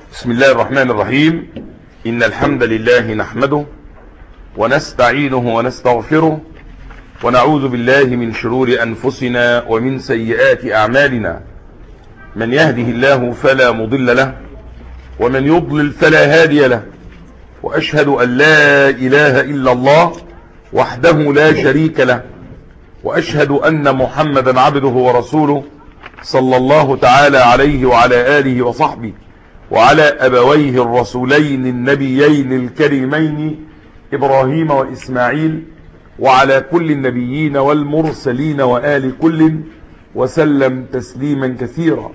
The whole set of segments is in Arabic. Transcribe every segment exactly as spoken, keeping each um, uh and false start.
بسم الله الرحمن الرحيم. إن الحمد لله نحمده ونستعينه ونستغفره ونعوذ بالله من شرور أنفسنا ومن سيئات أعمالنا. من يهده الله فلا مضل له ومن يضلل فلا هادي له، وأشهد أن لا إله إلا الله وحده لا شريك له، وأشهد أن محمدا عبده ورسوله صلى الله تعالى عليه وعلى آله وصحبه وعلى أبويه الرسولين النبيين الكريمين إبراهيم وإسماعيل وعلى كل النبيين والمرسلين وآل كل وسلم تسليما كثيرا.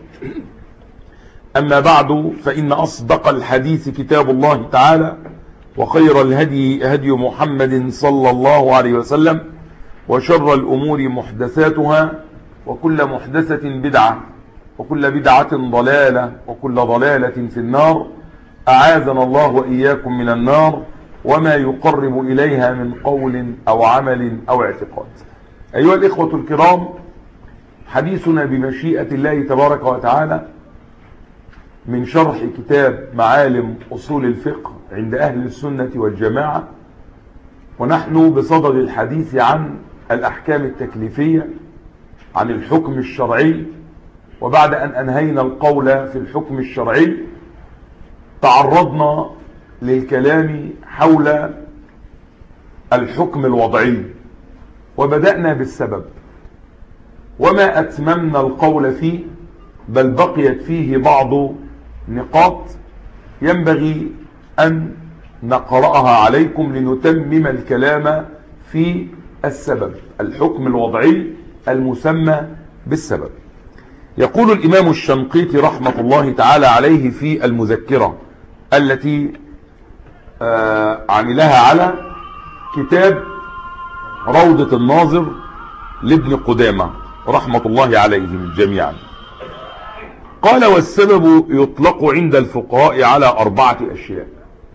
أما بعد، فإن أصدق الحديث كتاب الله تعالى، وخير الهدي هدي محمد صلى الله عليه وسلم، وشر الأمور محدثاتها، وكل محدثة بدعة، وكل بدعة ضلالة، وكل ضلالة في النار. أعاذنا الله وإياكم من النار وما يقرب إليها من قول أو عمل أو اعتقاد. أيها الإخوة الكرام، حديثنا بمشيئة الله تبارك وتعالى من شرح كتاب معالم أصول الفقه عند أهل السنة والجماعة، ونحن بصدد الحديث عن الأحكام التكليفية، عن الحكم الشرعي. وبعد أن أنهينا القول في الحكم الشرعي تعرضنا للكلام حول الحكم الوضعي، وبدأنا بالسبب وما أتممنا القول فيه، بل بقيت فيه بعض نقاط ينبغي أن نقرأها عليكم لنتمم الكلام في السبب، الحكم الوضعي المسمى بالسبب. يقول الإمام الشنقيطي رحمة الله تعالى عليه في المذكرة التي عملها على كتاب روضة الناظر لابن قدامة رحمة الله عليهم جميعا، قال: والسبب يطلق عند الفقهاء على أربعة أشياء.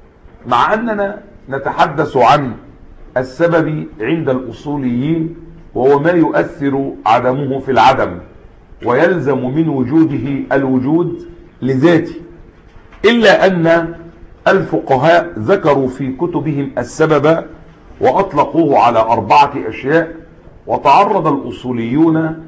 مع أننا نتحدث عن السبب عند الأصوليين، وهو ما يؤثر عدمه في العدم ويلزم من وجوده الوجود لذاته، إلا أن الفقهاء ذكروا في كتبهم السبب وأطلقوه على أربعة أشياء. وتعرض الأصوليون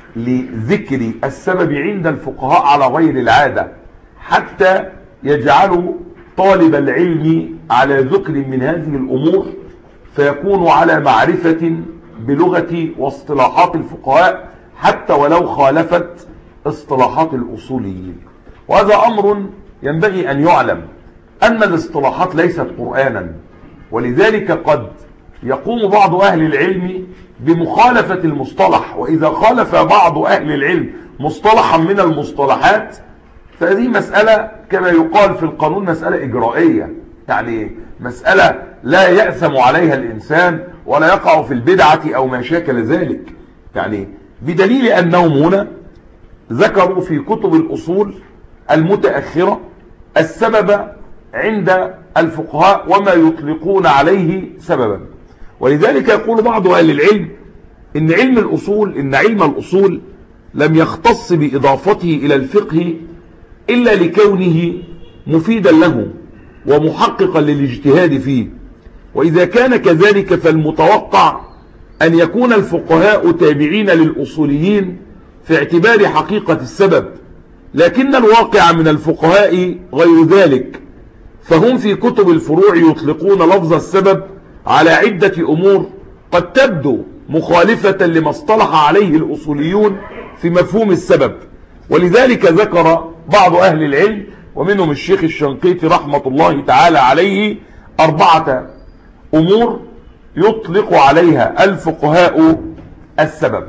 لذكر السبب عند الفقهاء على غير العادة، حتى يجعلوا طالب العلم على ذكر من هذه الأمور، فيكون على معرفة بلغة واصطلاحات الفقهاء حتى ولو خالفت اصطلاحات الأصوليين. وهذا أمر ينبغي أن يعلم أن الاصطلاحات ليست قرآنا، ولذلك قد يقوم بعض أهل العلم بمخالفة المصطلح. وإذا خالف بعض أهل العلم مصطلحا من المصطلحات فهذه مسألة كما يقال في القانون مسألة إجرائية، يعني مسألة لا يأثم عليها الإنسان ولا يقع في البدعة أو ما شاكل ذلك، يعني بدليل أنهم هنا ذكروا في كتب الأصول المتأخرة السبب عند الفقهاء وما يطلقون عليه سببا. ولذلك يقول بعض أهل العلم إن علم الأصول إن علم الأصول لم يختص بإضافته إلى الفقه إلا لكونه مفيدا له ومحققا للاجتهاد فيه. وإذا كان كذلك فالمتوقع أن يكون الفقهاء تابعين للأصوليين في اعتبار حقيقة السبب، لكن الواقع من الفقهاء غير ذلك، فهم في كتب الفروع يطلقون لفظ السبب على عدة أمور قد تبدو مخالفة لما اصطلح عليه الأصوليون في مفهوم السبب. ولذلك ذكر بعض أهل العلم ومنهم الشيخ الشنقيطي رحمة الله تعالى عليه أربعة أمور يطلق عليها الفقهاء السبب.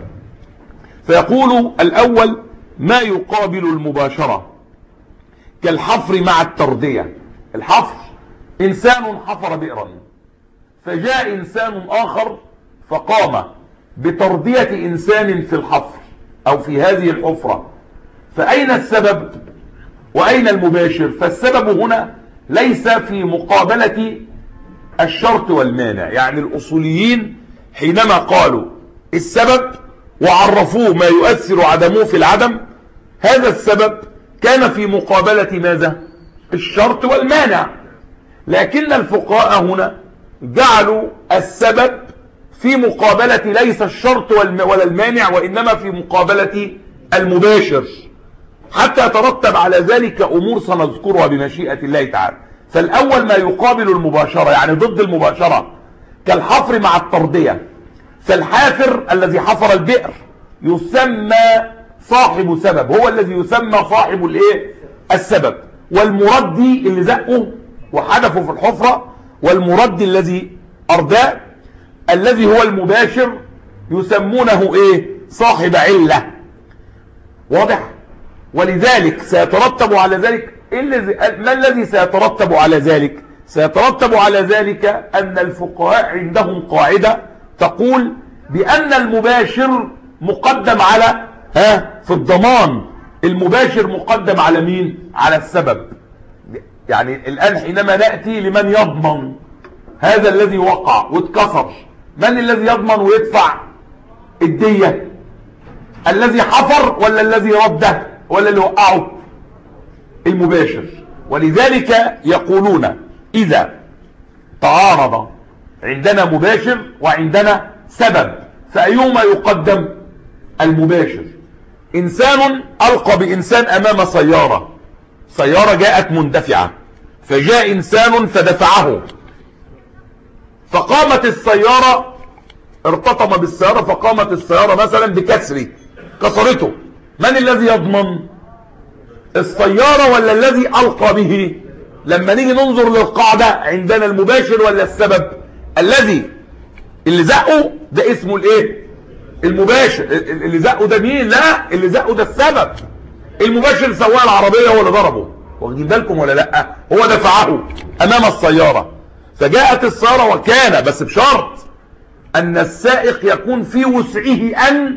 فيقول: الأول ما يقابل المباشرة كالحفر مع التردية. الحفر، إنسان حفر بئرا، فجاء إنسان آخر فقام بتردية إنسان في الحفر أو في هذه الحفرة، فأين السبب وأين المباشر؟ فالسبب هنا ليس في مقابلة الشرط والمانع. يعني الأصوليين حينما قالوا السبب وعرفوه ما يؤثر عدمه في العدم، هذا السبب كان في مقابلة ماذا؟ الشرط والمانع، لكن الفقهاء هنا جعلوا السبب في مقابلة ليس الشرط ولا المانع، وإنما في مقابلة المباشر، حتى يترتب على ذلك أمور سنذكرها بمشيئة الله تعالى. فالأول ما يقابل المباشرة يعني ضد المباشرة، كالحفر مع التردية. فالحافر الذي حفر البئر يسمى صاحب سبب، هو الذي يسمى صاحب الايه السبب. والمردي اللي زقه وحدفه في الحفرة، والمردي الذي أرداه الذي هو المباشر يسمونه ايه صاحب علة. واضح؟ ولذلك سيترتب على ذلك ما الذي سيترتب على ذلك؟ سيترتب على ذلك أن الفقهاء عندهم قاعدة تقول بأن المباشر مقدم على ها في الضمان، المباشر مقدم على مين؟ على السبب. يعني الآن حينما نأتي لمن يضمن هذا الذي وقع واتكسر، من الذي يضمن ويدفع الدية؟ الذي حفر ولا الذي رده ولا اللي وقعه؟ المباشر. ولذلك يقولون إذا تعارض عندنا مباشر وعندنا سبب فأيهما يقدم؟ المباشر. إنسان ألقى بإنسان أمام سيارة، سيارة جاءت مندفعة، فجاء إنسان فدفعه، فقامت السيارة، ارتطم بالسيارة فقامت السيارة مثلا بكسره، كسرته. من الذي يضمن؟ السيارة ولا الذي ألقى به؟ لما نيجي ننظر للقاعدة عندنا المباشر ولا السبب؟ الذي اللي زقه ده اسمه الايه المباشر. اللي زقه ده مين؟ لا، اللي زقه ده السبب. المباشر سواق العربية هو اللي ضربه، واخدين بالكم ولا لا؟ هو دفعه امام السيارة، فجاءت السيارة وكان بس بشرط ان السائق يكون في وسعه ان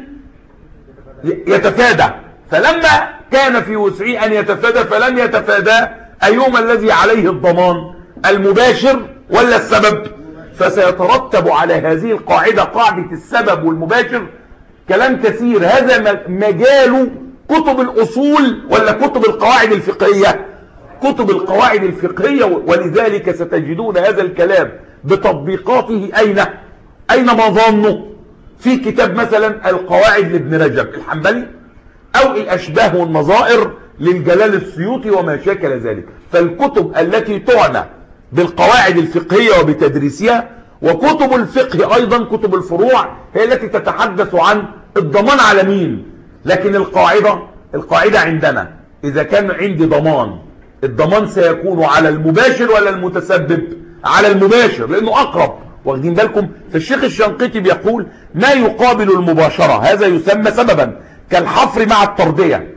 يتفادى، فلما كان في وسعه ان يتفادى فلم يتفادى، ايهما الذي عليه الضمان؟ المباشر ولا السبب؟ فسيترتب على هذه القاعدة، قاعدة السبب والمباشر، كلام كثير. هذا مجال كتب الأصول ولا كتب القواعد الفقهية؟ كتب القواعد الفقهية. ولذلك ستجدون هذا الكلام بتطبيقاته أين؟ أين ما ظنه؟ في كتاب مثلا القواعد لابن رجب الحنبلي، أو الأشباه والنظائر للجلال السيوطي وما شاكل ذلك. فالكتب التي تعنى بالقواعد الفقهية وبتدريسها، وكتب الفقه أيضا كتب الفروع، هي التي تتحدث عن الضمان على مين. لكن القاعدة القاعدة عندنا إذا كان عندي ضمان، الضمان سيكون على المباشر ولا المتسبب؟ على المباشر، لأنه أقرب، واخدين بالكم؟ فالشيخ الشنقيطي بيقول ما يقابل المباشرة هذا يسمى سببا، كالحفر مع التردية.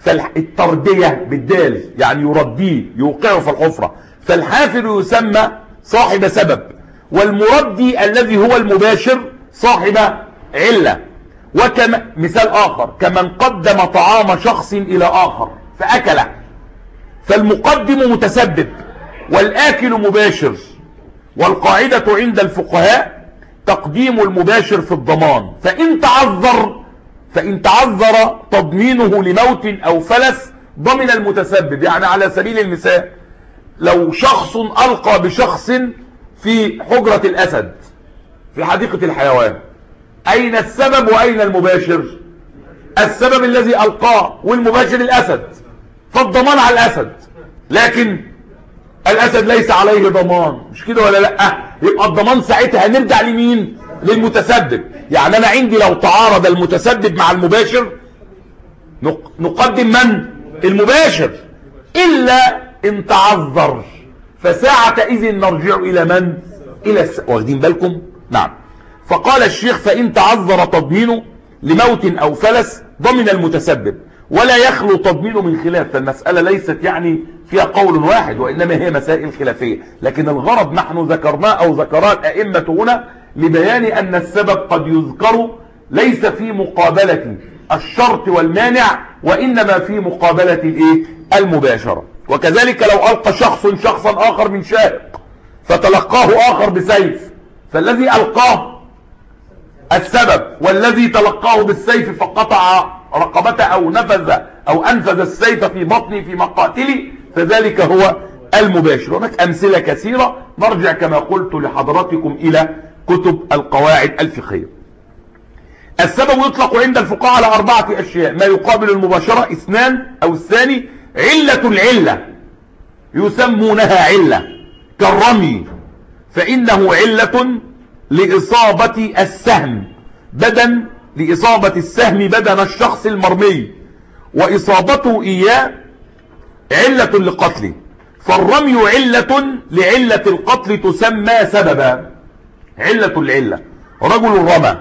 فالتردية بالدال يعني يرديه، يوقعه في الحفرة. فالحافر يسمى صاحب سبب، والمردي الذي هو المباشر صاحب علة. وكما مثال آخر، كمن قدم طعام شخص إلى آخر فأكله، فالمقدم متسبب والآكل مباشر. والقاعدة عند الفقهاء تقديم المباشر في الضمان، فإن تعذر فإن تعذر تضمينه لموت أو فلس ضمن المتسبب. يعني على سبيل المثال، لو شخص ألقى بشخص في حجرة الأسد في حديقة الحيوان، أين السبب وأين المباشر؟ السبب الذي ألقاه، والمباشر الأسد، فالضمان على الأسد، لكن الأسد ليس عليه ضمان، مش كده ولا لأ؟ يبقى الضمان ساعتها هنرجع لمين؟ للمتسبب. يعني أنا عندي لو تعارض المتسبب مع المباشر نقدم من؟ المباشر، إلا إن تعذر، فساعة إذن نرجع إلى من؟ إلى الس... واخدين بالكم؟ نعم. فقال الشيخ فإن تعذر تضمينه لموت أو فلس ضمن المتسبب، ولا يخلو تضمينه من خلاف. فالمسألة ليست يعني فيها قول واحد، وإنما هي مسائل خلافية، لكن الغرض نحن ذكرناه أو ذكراه الأئمة هنا لبيان أن السبب قد يذكر ليس في مقابلة الشرط والمانع، وإنما في مقابلة الإيه؟ المباشرة. وكذلك لو ألقى شخص شخصا آخر من شاهق فتلقاه آخر بسيف، فالذي ألقاه السبب، والذي تلقاه بالسيف فقطع رقبته أو نفذ أو أنفذ السيف في بطني في مقاتلي، فذلك هو المباشر. هناك أمثلة كثيرة، نرجع كما قلت لحضراتكم إلى كتب القواعد الفقهية. السبب يطلق عند الفقهاء على أربعة أشياء: ما يقابل المباشرة اثنان أو الثاني، علة العلة يسمونها علة كالرمي، فإنه علة لإصابة السهم بدن لإصابة السهم بدن الشخص المرمي، وإصابته إياه علة لقتله، فالرمي علة لعلة القتل تسمى سببا. علة العلة: رجل رمى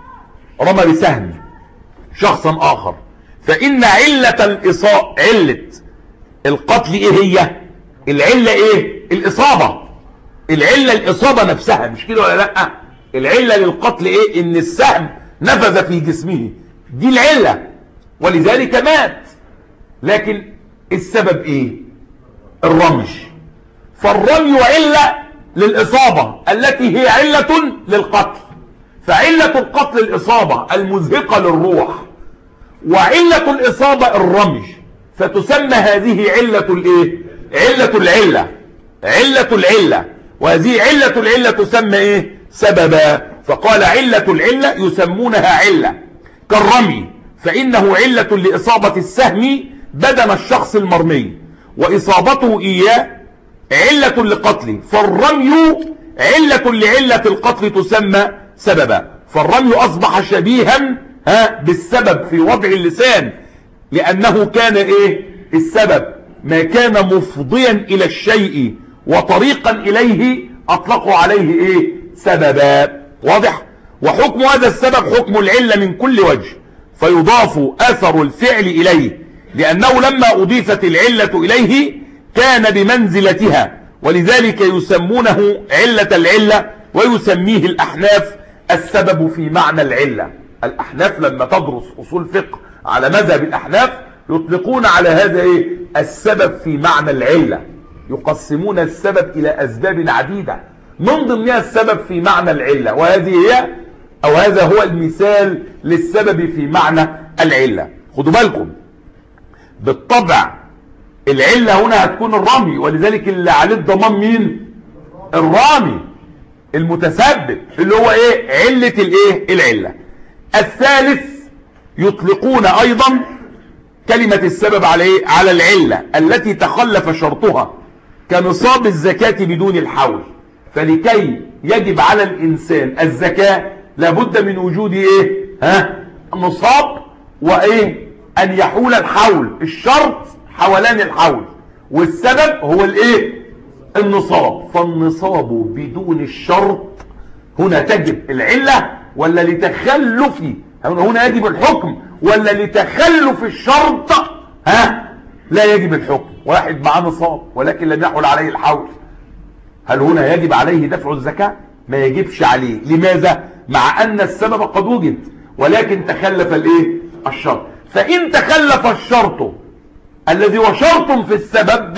رمى بسهم شخصا آخر، فإن علة الإصابة علة القتل إيه هي؟ العلة إيه؟ الإصابة. العلة الإصابة نفسها، مش كده ولا لأ؟ العلة للقتل إيه؟ إن السهم نفذ في جسمه، دي العلة، ولذلك مات. لكن السبب إيه؟ الرمي. فالرمي علة للإصابة التي هي علة للقتل، فعلة القتل الإصابة المزهقة للروح، وعلة الإصابة الرمي، فتسمى هذه علة الإيه؟ علة العلة. علة العلة، وهذه علة العلة تسمى إيه؟ سببا. فقال علة العلة يسمونها علة كالرمي، فإنه علة لإصابة السهم بدن الشخص المرمي، وإصابته إياه علة لقتله، فالرمي علة لعلة القتل تسمى سببا. فالرمي أصبح شبيها ها بالسبب في وضع اللسان، لأنه كان إيه؟ السبب ما كان مفضيا إلى الشيء وطريقا إليه أطلقوا عليه إيه؟ سببا. واضح؟ وحكم هذا السبب حكم العلة من كل وجه، فيضاف أثر الفعل إليه، لأنه لما أضيفت العلة إليه كان بمنزلتها، ولذلك يسمونه علة العلة، ويسميه الأحناف السبب في معنى العلة. الأحناف لما تدرس أصول فقه على مذهب الأحناف يطلقون على هذا إيه؟ السبب في معنى العلة، يقسمون السبب إلى أسباب عديدة، من ضمنها السبب في معنى العلة، وهذه هي أو هذا هو المثال للسبب في معنى العلة. خدوا بالكم، بالطبع العلة هنا هتكون الرمي، ولذلك اللي عليه الضمان مين؟ الرامي المتسبب، اللي هو ايه؟ علة الايه؟ العلة. الثالث يطلقون ايضا كلمة السبب على ايه؟ على العلة التي تخلف شرطها، كنصاب الزكاة بدون الحول، فلكي يجب على الانسان الزكاة لابد من وجود ايه؟ ها؟ نصاب، وايه؟ ان يحول الحول. الشرط حولان الحول، والسبب هو الايه؟ النصاب. فالنصاب بدون الشرط هنا تجب العلة، ولا لتخلف هنا يجب الحكم، ولا لتخلف الشرط ها لا يجب الحكم؟ واحد معاه نصاب ولكن لم يحول عليه الحول، هل هنا يجب عليه دفع الزكاة؟ ما يجبش عليه. لماذا؟ مع ان السبب قد وجد ولكن تخلف الايه؟ الشرط. فان تخلف الشرط الذي هو شرط في السبب،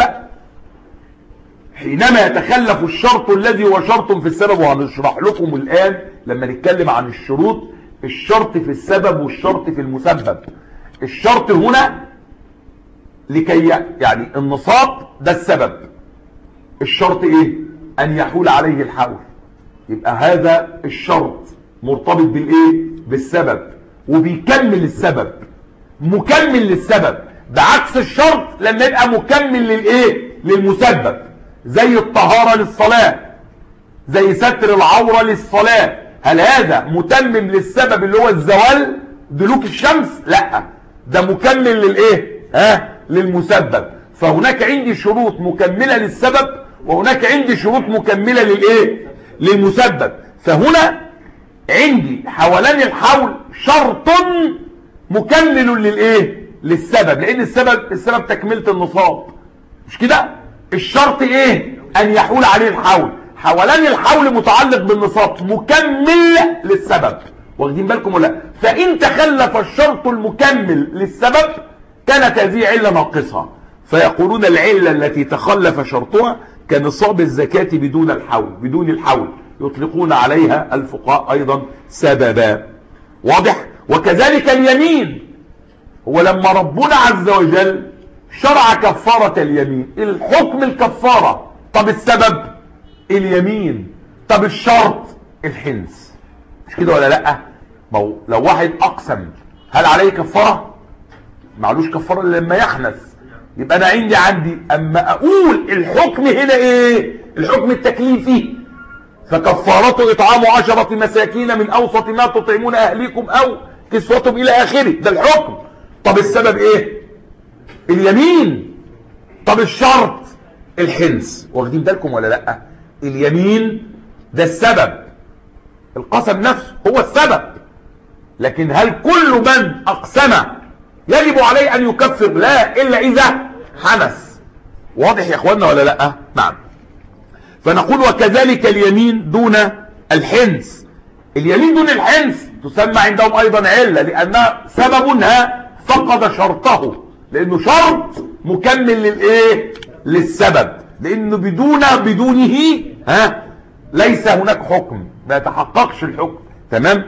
حينما يتخلف الشرط الذي هو شرط في السبب، وهنشرح لكم الآن لما نتكلم عن الشروط الشرط في السبب والشرط في المسبب. الشرط هنا لكي يعني النصاب ده السبب، الشرط ايه؟ ان يحول عليه الحول، يبقى هذا الشرط مرتبط بالايه؟ بالسبب، وبيكمل السبب، مكمل للسبب، بعكس الشرط لما يبقى مكمل للايه؟ للمسبب، زي الطهارة للصلاة، زي ستر العورة للصلاة. هل هذا متمم للسبب اللي هو الزوال دلوك الشمس؟ لا، ده مكمل للايه؟ ها للمسبب. فهناك عندي شروط مكملة للسبب، وهناك عندي شروط مكملة للايه؟ للمسبب. فهنا عندي حولان الحول شرط مكمل للايه؟ للسبب، لان السبب السبب تكملة النصاب، مش كده؟ الشرط ايه؟ ان يحول عليه الحول. حولان الحول متعلق بالنصاب، مكمل للسبب. واخدين بالكم ولا؟ فان تخلف الشرط المكمل للسبب كانت هذه علة ناقصة، فيقولون العلة التي تخلف شرطها كنصاب الزكاة بدون الحول بدون الحول يطلقون عليها الفقهاء ايضا سببا. واضح؟ وكذلك اليمين، هو لما ربنا عز وجل شرع كفارة اليمين. الحكم الكفارة، طب السبب اليمين، طب الشرط الحنس. مش كده ولا لا؟ ما هو لو واحد اقسم هل عليه كفارة؟ معلوش كفارة الا لما يحنث. يبقى انا عندي عندي اما اقول الحكم هنا ايه؟ الحكم التكليفي، فكفارته اطعام عشرة مساكين من اوسط ما تطعمون اهليكم او كسوتهم الى اخره، ده الحكم. طب السبب ايه؟ اليمين. طب الشرط الحنس. واخدين بالكم ولا لا؟ اليمين ده السبب، القسم نفسه هو السبب، لكن هل كل من اقسم يجب عليه ان يكفر؟ لا، الا اذا حنث. واضح يا اخوانا ولا لا؟ نعم. فنقول وكذلك اليمين دون الحنس. اليمين دون الحنس تسمى عندهم ايضا علة، لانها سببها فقد شرطه، لانه شرط مكمل للايه؟ للسبب، لانه بدون بدونه ها ليس هناك حكم، ما يتحققش الحكم. تمام.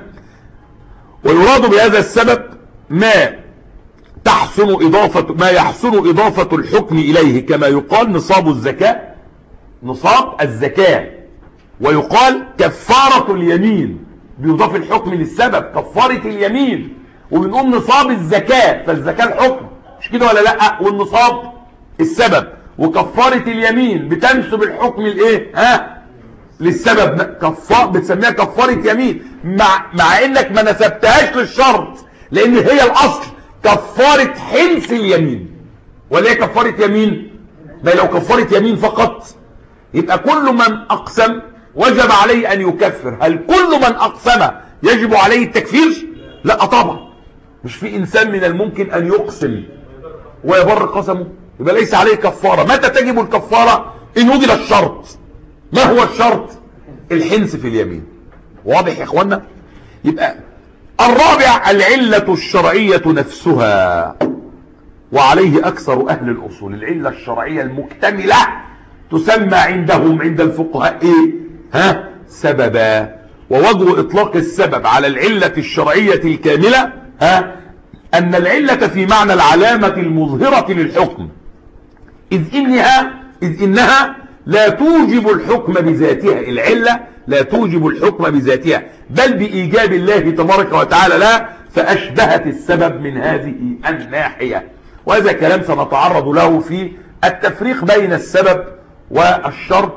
ويراد بهذا السبب ما تحسن اضافة ما يحسن اضافة الحكم اليه، كما يقال نصاب الزكاة، نصاب الزكاة، ويقال كفارة اليمين، بيضاف الحكم للسبب، كفارة اليمين. وبنقوم نصاب الزكاة، فالزكاة الحكم، مش كده ولا لا؟ والنصاب السبب، وكفارة اليمين بتنسب الحكم الايه؟ ها للسبب، كفار بتسميها كفارة يمين، مع مع انك ما نسبتهاش للشرط، لان هي الاصل كفارة حنس اليمين، ولا هي كفارة يمين؟ ما لو كفارة يمين فقط يبقى كل من اقسم وجب عليه ان يكفر. هل كل من اقسم يجب عليه التكفير؟ لا طبعا. مش في انسان من الممكن ان يقسم ويبر قسمه، يبقى ليس عليه كفارة. متى تجب الكفارة؟ ان وجد الشرط. ما هو الشرط؟ الحنس في اليمين. واضح يا اخوانا؟ يبقى الرابع العلة الشرعية نفسها، وعليه اكثر اهل الاصول. العلة الشرعية المكتملة تسمى عندهم عند الفقهاء ايه؟ ها سببا. ووجه اطلاق السبب على العلة الشرعية الكاملة ها ان العلة في معنى العلامة المظهرة للحكم، اذ انها اذ انها لا توجب الحكم بذاتها. العلة لا توجب الحكم بذاتها، بل بإيجاب الله تبارك وتعالى لا، فأشبهت السبب من هذه الناحية. وهذا كلام سنتعرض له في التفريق بين السبب والشرط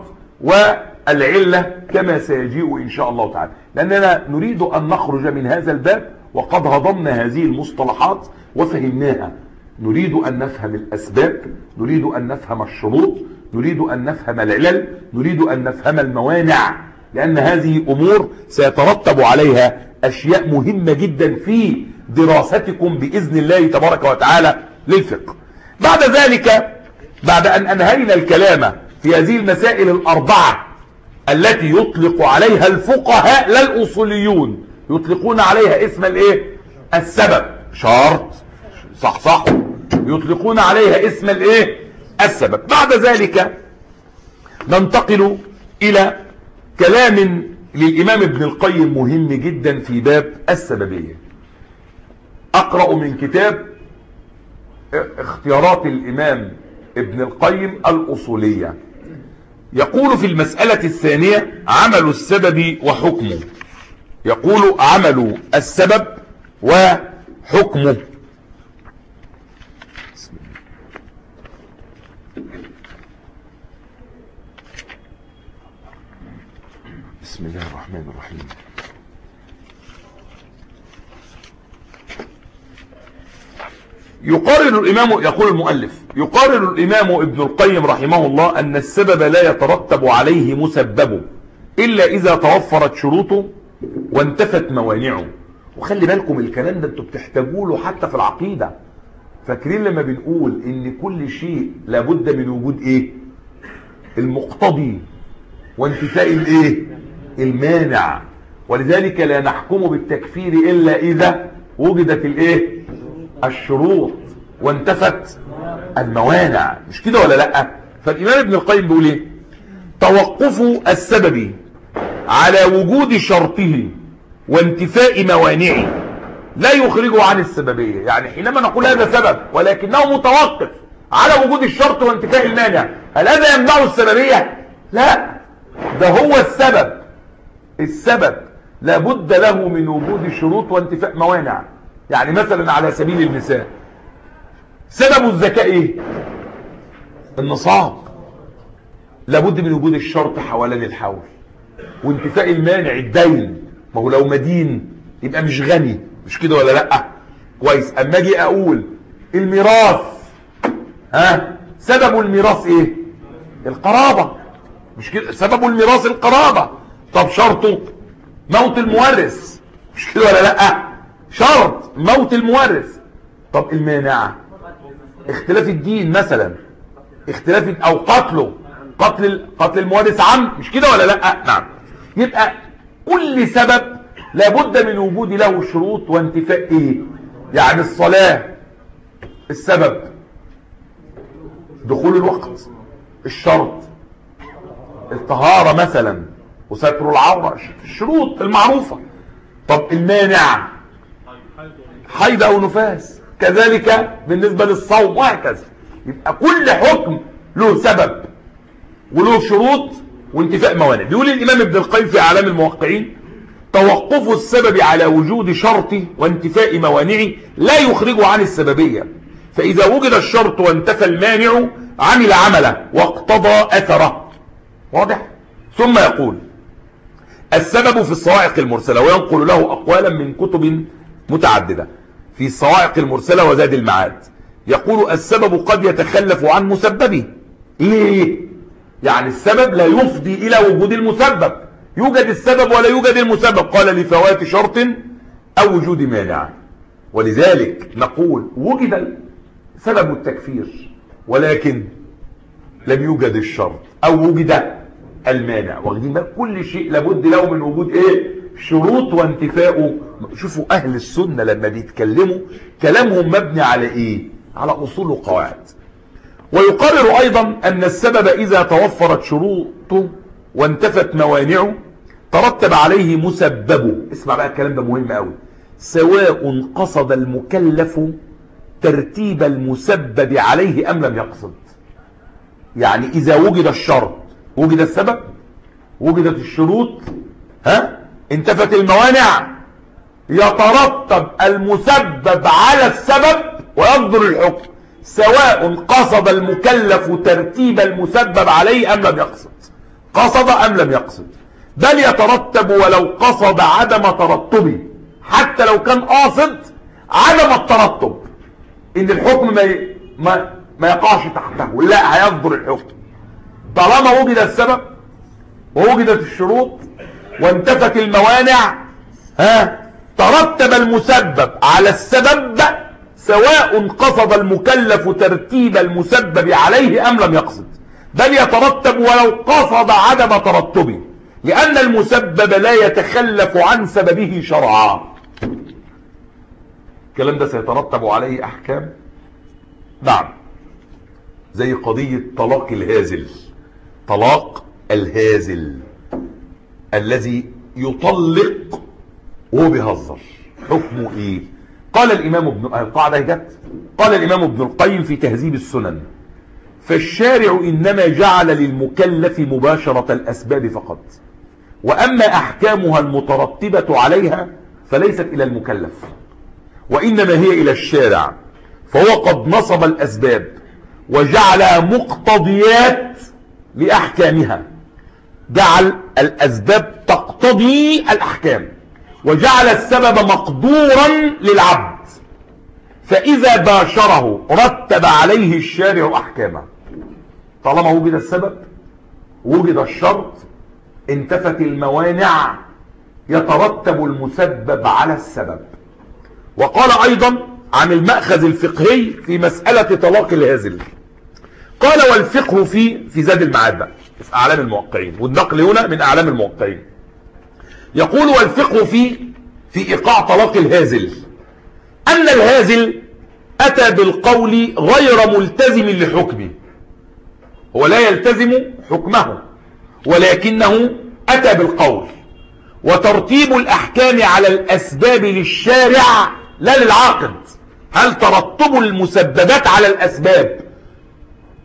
والعلة كما سيجيء إن شاء الله تعالى، لأننا نريد أن نخرج من هذا الباب وقد هضمنا هذه المصطلحات وفهمناها. نريد أن نفهم الأسباب، نريد أن نفهم الشروط، نريد أن نفهم العلل، نريد أن نفهم الموانع، لأن هذه أمور سيترتب عليها أشياء مهمة جدا في دراستكم بإذن الله تبارك وتعالى للفقه. بعد ذلك، بعد أن أنهينا الكلام في هذه المسائل الأربعة التي يطلق عليها الفقهاء لا الأصوليون، يطلقون عليها اسم الايه؟ السبب، شرط صح صح، يطلقون عليها اسم الايه؟ السبب. بعد ذلك ننتقل الى كلام للامام ابن القيم مهم جدا في باب السببية. اقرأ من كتاب اختيارات الامام ابن القيم الاصولية. يقول في المسألة الثانية عمل السبب وحكمه. يقول عمل السبب وحكمه. بسم الله الرحمن الرحيم. يقرر الإمام، يقول المؤلف، يقرر الإمام ابن القيم رحمه الله أن السبب لا يترتب عليه مسببه إلا إذا توفرت شروطه وانتفت موانعه. وخلي بالكم الكلام ده انتوا بتحتاجوا له حتى في العقيدة. فاكرين لما بنقول ان كل شيء لابد من وجود ايه؟ المقتضي وانتفاء الايه؟ المانع. ولذلك لا نحكم بالتكفير الا اذا وجدت الايه؟ الشروط وانتفت الموانع. مش كده ولا لا؟ فالامام ابن القيم بيقول ايه؟ توقف السبب على وجود شرطه وانتفاء موانعه لا يخرجه عن السببية. يعني حينما نقول هذا سبب ولكنه متوقف على وجود الشرط وانتفاء المانع، هل هذا يمنعه السببية؟ لا، ده هو السبب. السبب لابد له من وجود شروط وانتفاء موانع. يعني مثلا على سبيل المثال، سبب الزكاة ايه؟ النصاب، لابد من وجود الشرط حوالين الحول، وانتفاء المانع الدين. ما هو لو مدين يبقى مش غني، مش كده ولا لا؟ كويس. اما اجي اقول الميراث، ها، سبب الميراث ايه؟ القرابة، مش كده؟ سبب الميراث القرابة. طب شرطه موت المورث، مش كده ولا لا؟ شرط موت المورث. طب المانع اختلاف الدين مثلا، اختلاف او قتله، قتل قتل المورث عم، مش كده ولا لا؟ نعم. يبقى كل سبب لابد من وجود له شروط وانتفاء ايه؟ يعني الصلاة السبب دخول الوقت، الشرط الطهارة مثلا وستر العورة، الشروط المعروفة. طب المانع حيض او نفاس، كذلك بالنسبة للصوم وهكذا. يبقى كل حكم له سبب وله شروط وانتفاء موانع. بيقول الامام ابن القيم في اعلام الموقعين: توقف السبب على وجود شرط وانتفاء موانعه لا يخرجه عن السببية، فاذا وجد الشرط وانتفى المانع عمل عمله واقتضى اثره. واضح؟ ثم يقول: السبب في الصواعق المرسلة، وينقل له اقوالا من كتب متعددة في الصواعق المرسلة وزاد المعاد. يقول: السبب قد يتخلف عن مسببه. ليه؟ يعني السبب لا يفضي الى وجود المسبب، يوجد السبب ولا يوجد المسبب. قال: لفوات شرط او وجود مانع. ولذلك نقول: وجد سبب التكفير ولكن لم يوجد الشرط او وجد المانع. واخدين بالك؟ كل شيء لابد له من وجود ايه؟ شروط وانتفاءه. شوفوا اهل السنة لما بيتكلموا كلامهم مبني على ايه؟ على اصول وقواعد. ويقرر ايضا ان السبب اذا توفرت شروطه وانتفت موانعه ترتب عليه مسببه. اسمع بقى الكلام ده مهم قوي: سواء قصد المكلف ترتيب المسبب عليه ام لم يقصد. يعني اذا وجد الشرط، وجد السبب، وجدت الشروط، ها، انتفت الموانع، يترتب المسبب على السبب ويصدر الحكم، سواء قصد المكلف ترتيب المسبب عليه ام لم يقصد. قصد ام لم يقصد، بل يترتب ولو قصد عدم ترتبه، حتى لو كان قاصد عدم الترتب، ان الحكم ما ما, ما يقعش تحته، لا، هيصدر الحكم طالما وجد السبب ووجدت الشروط وانتفت الموانع. ها، ترتب المسبب على السبب سواء قصد المكلف ترتيب المسبب عليه ام لم يقصد، بل يترتب ولو قصد عدم ترتبه، لان المسبب لا يتخلف عن سببه شرعا. الكلام ده سيترتب عليه احكام. نعم، زي قضية طلاق الهازل. طلاق الهازل الذي يطلق وهو بيهزر، حكمه ايه؟ قال الامام ابن القاعدة جت قال الامام ابن القيم في تهذيب السنن: فالشارع انما جعل للمكلف مباشرة الاسباب فقط، واما احكامها المترتبة عليها فليست الى المكلف، وانما هي الى الشارع، فهو قد نصب الاسباب وجعلها مقتضيات لاحكامها، جعل الاسباب تقتضي الاحكام، وجعل السبب مقدورا للعبد، فاذا باشره رتب عليه الشارع احكامه. طالما وجد السبب وجد الشرط انتفت الموانع يترتب المسبب على السبب. وقال ايضا عن المأخذ الفقهي في مسألة طلاق الهازل، قال: والفقه في في زاد المعاد بقى في اعلام الموقعين، والنقل هنا من اعلام الموقعين. يقول: والفقه في في ايقاع طلاق الهازل ان الهازل اتى بالقول غير ملتزم لحكمه، هو لا يلتزم حكمه ولكنه اتى بالقول، وترتيب الاحكام على الاسباب للشارع لا للعاقد. هل ترتب المسببات على الاسباب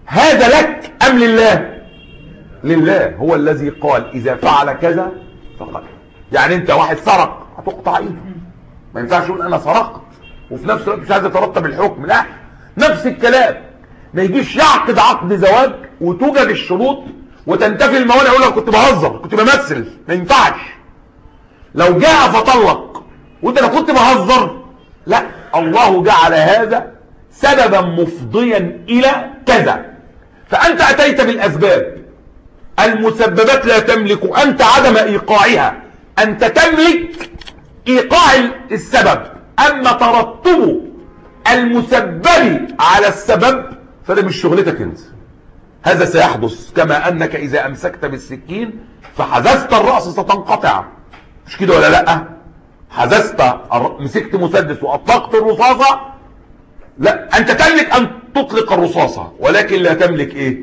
هذا لك أم لله؟ لله. هو الذي قال إذا فعل كذا فقد. يعني انت واحد سرق هتقطع ايده، ما ينفعش يقول انا سرقت وفي نفس الوقت مش عايز يترتب الحكم. لا، نفس الكلام. ما يجيش يعقد عقد زواج وتوجد الشروط وتنتفي الموانع يقول لك كنت بهزر كنت بمثل. ما ينفعش. لو جاء فطلق وانت انا كنت بهزر، لا، الله جعل هذا سببا مفضيا الى كذا، فانت اتيت بالاسباب. المسببات لا تملك انت عدم ايقاعها، انت تملك ايقاع السبب. اما ترتب المسبب على السبب فده مش شغلتك انت. هذا سيحدث كما انك اذا امسكت بالسكين فحززت الرأس ستنقطع، مش كده ولا لا؟ حززت مسكت مسدس واطلقت الرصاصة، لا، انت تملك ان تطلق الرصاصة ولكن لا تملك ايه؟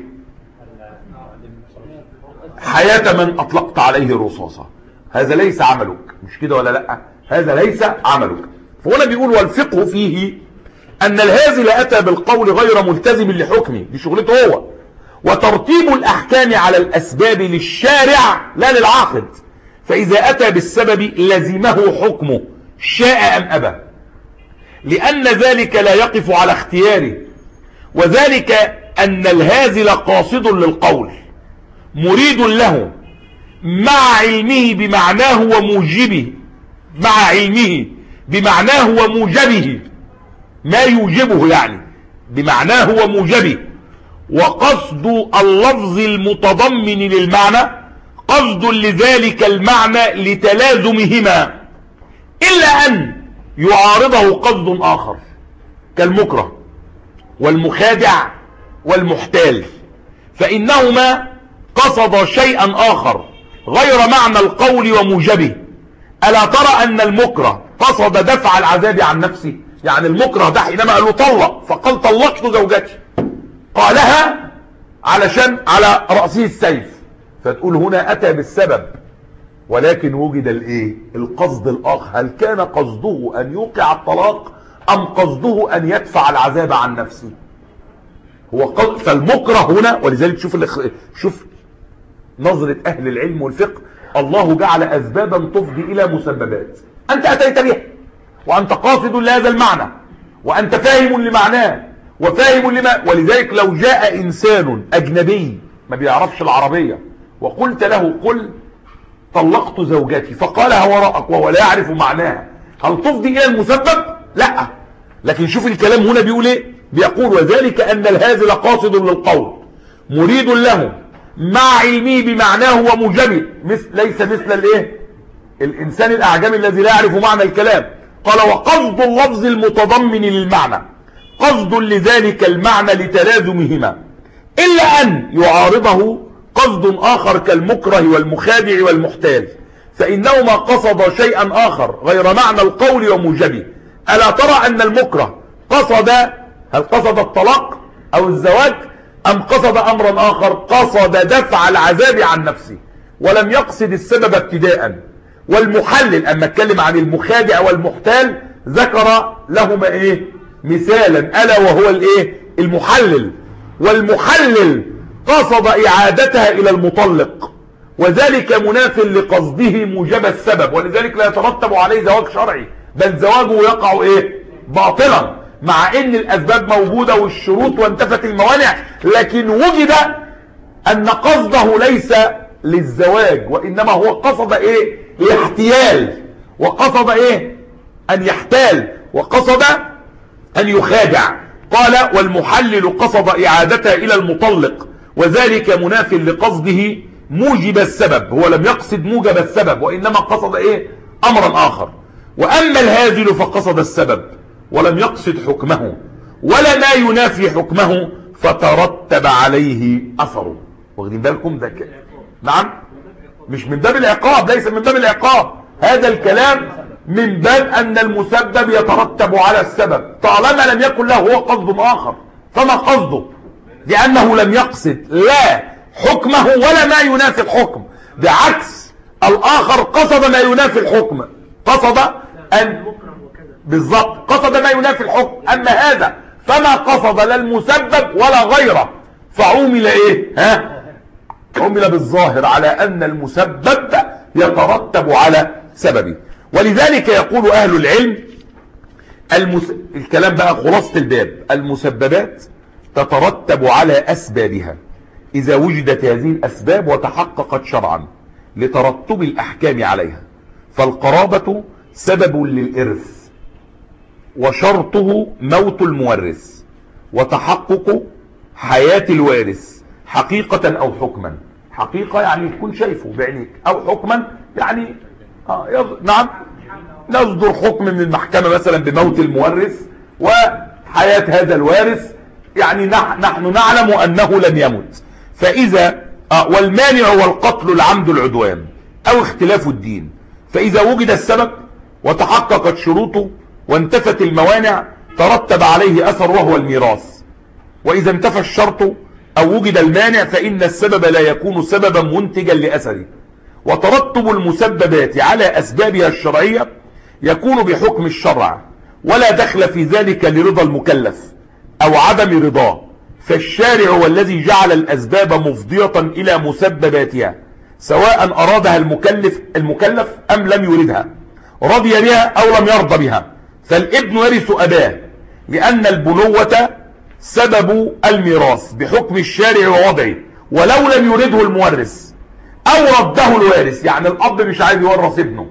حياة من اطلقت عليه الرصاصة. هذا ليس عملك، مش كده ولا لا؟ هذا ليس عملك. فهنا بيقول والفقه فيه ان الهازل اتى بالقول غير ملتزم لحكمه، دي شغلته هو، وترتيب الاحكام على الاسباب للشارع لا للعاقد، فاذا اتى بالسبب لزمه حكمه شاء ام ابى، لان ذلك لا يقف على اختياره، وذلك ان الهازل قاصد للقول مريد له مع علمه بمعناه وموجبه، مع علمه بمعناه وموجبه، ما يوجبه يعني بمعناه وموجبه، وقصد اللفظ المتضمن للمعنى قصد لذلك المعنى لتلازمهما، إلا أن يعارضه قصد آخر كالمكره والمخادع والمحتال، فإنهما قصد شيئا آخر غير معنى القول وموجبه. ألا ترى أن المكره قصد دفع العذاب عن نفسه؟ يعني المكره ده حينما قال له طلق فقال طلقت زوجتي، قالها علشان على رأسه السيف، فتقول هنا أتى بالسبب ولكن وجد الايه؟ القصد الآخر. هل كان قصده أن يوقع الطلاق أم قصده أن يدفع العذاب عن نفسه؟ هو قصد. فالمكره هنا، ولذلك شوف شوف نظرة أهل العلم والفقه، الله جعل أسبابا تفضي إلى مسببات، أنت أتيت بها وأنت قاصد لهذا المعنى وأنت فاهم لمعناه وفاهم لما، ولذلك لو جاء إنسان أجنبي ما بيعرفش العربية وقلت له قل طلقت زوجتي فقالها وراءك وهو لا يعرف معناها، هل تفضي إلى المسبب؟ لا. لكن شوف الكلام هنا بيقول ايه؟ بيقول وذلك أن الهازل قاصد للقول مريد له مع علمه بمعناه وموجبه، مثل ليس مثل الايه؟ الإنسان الأعجمي الذي لا يعرف معنى الكلام. قال وقصد اللفظ المتضمن للمعنى قصد لذلك المعنى لتلازمهما، إلا أن يعارضه قصد آخر كالمكره والمخادع والمحتال، فإنهما قصد شيئا آخر غير معنى القول وموجبه. ألا ترى أن المكره قصد، هل قصد الطلاق أو الزواج أم قصد أمرا آخر؟ قصد دفع العذاب عن نفسه ولم يقصد السبب ابتداء. والمحلل، أما اتكلم عن المخادع والمحتال ذكر لهما إيه؟ مثالا، ألا وهو الإيه؟ المحلل. والمحلل قصد إعادتها إلى المطلق، وذلك مناف لقصده موجب السبب، ولذلك لا يترتب عليه زواج شرعي، بل زواجه يقع إيه؟ باطلا، مع ان الاسباب موجودة والشروط وانتفت الموانع، لكن وجد ان قصده ليس للزواج وانما هو قصد ايه؟ الاحتيال، وقصد ايه؟ ان يحتال، وقصد ان يخادع. قال والمحلل قصد اعادتها الى المطلق، وذلك مناف لقصده موجب السبب، هو لم يقصد موجب السبب وانما قصد ايه؟ امرا اخر. واما الهازل فقصد السبب ولم يقصد حكمه ولا ما ينافي حكمه فترتب عليه اثره. واخدين بالكم ده كده؟ نعم، مش من باب العقاب، ليس من باب العقاب، هذا الكلام من باب ان المسبب يترتب على السبب طالما لم يكن له هو قصد اخر. فما قصده؟ لانه لم يقصد لا حكمه ولا ما ينافي الحكم، بعكس الاخر قصد ما ينافي الحكم، قصد ان بالضبط قصد ما ينافي الحكم. اما هذا فما قصد لا المسبب ولا غيره، فعمل ايه؟ ها؟ عمل بالظاهر على ان المسبب يترتب على سببه. ولذلك يقول اهل العلم المس... الكلام بقى خلاصة الباب، المسببات تترتب على اسبابها اذا وجدت هذه الاسباب وتحققت شرعا لترتب الاحكام عليها. فالقرابة سبب للارث وشرطه موت المورث وتحقق حياة الوارث حقيقة او حكما. حقيقة يعني تكون شايفه بعينيك، او حكما يعني آه يض... نعم نصدر حكم من المحكمة مثلا بموت المورث وحياة هذا الوارث، يعني نح... نحن نعلم انه لم يمت. فاذا آه والمانع هو القتل العمد العدوان او اختلاف الدين. فاذا وجد السبب وتحققت شروطه وانتفت الموانع ترتب عليه اثر وهو الميراث. واذا انتفى الشرط او وجد المانع فان السبب لا يكون سببا منتجا لاثره. وترتب المسببات على اسبابها الشرعية يكون بحكم الشرع ولا دخل في ذلك لرضا المكلف او عدم رضاه. فالشارع هو الذي جعل الاسباب مفضية الى مسبباتها سواء ارادها المكلف المكلف ام لم يردها، رضي بها او لم يرضى بها. فالابن يرث اباه لان البنوة سبب الميراث بحكم الشارع ووضعه ولو لم يرده المورث او رده الوارث. يعني الاب مش عايز يورث ابنه،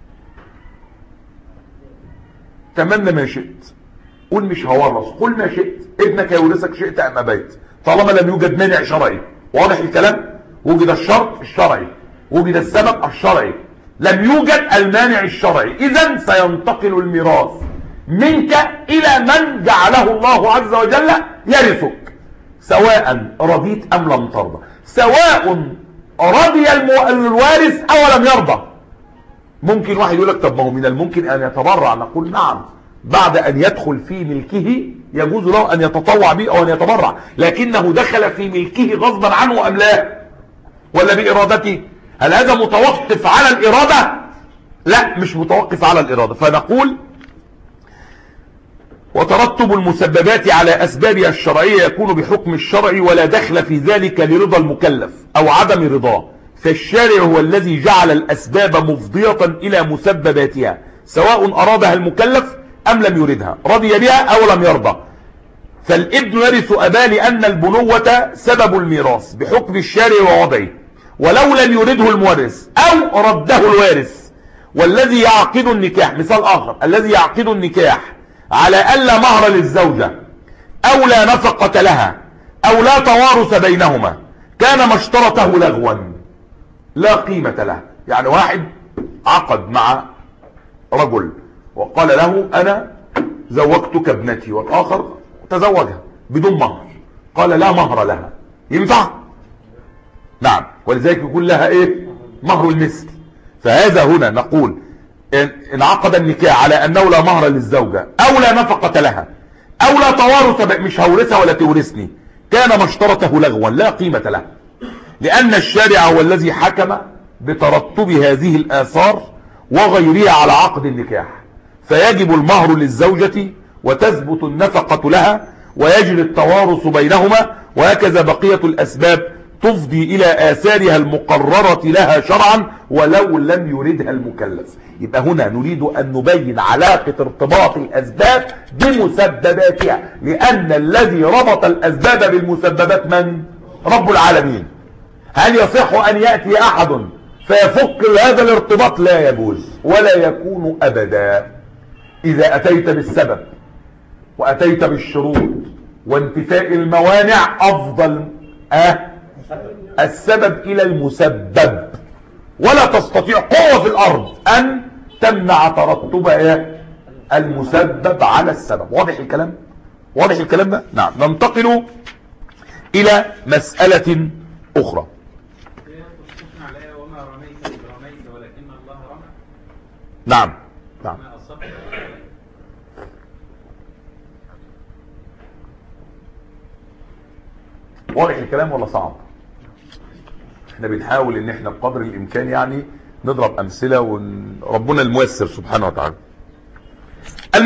تمنى ما شئت، قل مش هورث، قل ما شئت، ابنك يورثك شئت ام ابيت طالما لم يوجد مانع شرعي. واضح الكلام؟ وجد الشرط الشرعي، وجد السبب الشرعي، لم يوجد المانع الشرعي، اذا سينتقل الميراث منك الى من جعله الله عز وجل يرثك سواء رضيت ام لم ترضى، سواء رضي الوارث او لم يرضى. ممكن واحد يقول لك طب ما هو من الممكن ان يتبرع، نقول نعم، بعد ان يدخل في ملكه يجوز له ان يتطوع به او ان يتبرع، لكنه دخل في ملكه غصبا عنه ام لا، ولا بارادته؟ هل هذا متوقف على الاراده؟ لا، مش متوقف على الاراده. فنقول وترتب المسببات على اسبابها الشرعية يكون بحكم الشرع ولا دخل في ذلك لرضا المكلف او عدم رضاه. فالشارع هو الذي جعل الاسباب مفضية الى مسبباتها سواء ارادها المكلف ام لم يردها، رضي بها او لم يرضى. فالابن يرث اباه لان البنوة سبب الميراث بحكم الشارع ووضعه ولو لم يرده المورث او رده الوارث. والذي يعقد النكاح، مثال اخر، الذي يعقد النكاح على ألا مهر للزوجة أو لا نفقة لها أو لا توارث بينهما كان ما اشترطه لغوا لا قيمة له. يعني واحد عقد مع رجل وقال له أنا زوجتك ابنتي، والآخر تزوجها بدون مهر، قال لا مهر لها، ينفع؟ نعم، ولذلك يقول لها ايه؟ مهر المثل. فهذا هنا نقول انعقد النكاح على انه لا مهر للزوجة او لا نفقة لها او لا توارث، مش هورثها ولا تورثني، كان ما اشترطه لغوا لا قيمة له، لان الشارع هو الذي حكم بترتب هذه الاثار وغيرها على عقد النكاح. فيجب المهر للزوجة وتثبت النفقة لها ويجري التوارث بينهما، وهكذا بقية الاسباب تفضي الى اثارها المقررة لها شرعا ولو لم يردها المكلف. يبقى هنا نريد ان نبين علاقة ارتباط الاسباب بمسبباتها، لان الذي ربط الاسباب بالمسببات من؟ رب العالمين. هل يصح ان يأتي احد فيفك هذا الارتباط؟ لا يجوز ولا يكون ابدا. اذا اتيت بالسبب واتيت بالشروط وانتفاء الموانع افضل أه السبب الى المسبب، ولا تستطيع قوة في الارض ان تمنع ترتب المسبب على السبب. واضح الكلام؟ واضح الكلام ده؟ نعم. ننتقل الى مسألة اخرى. نعم نعم. واضح الكلام ولا صعب؟ احنا بنحاول ان احنا بقدر الامكان يعني نضرب امثلة وربنا الميسر سبحانه وتعالى.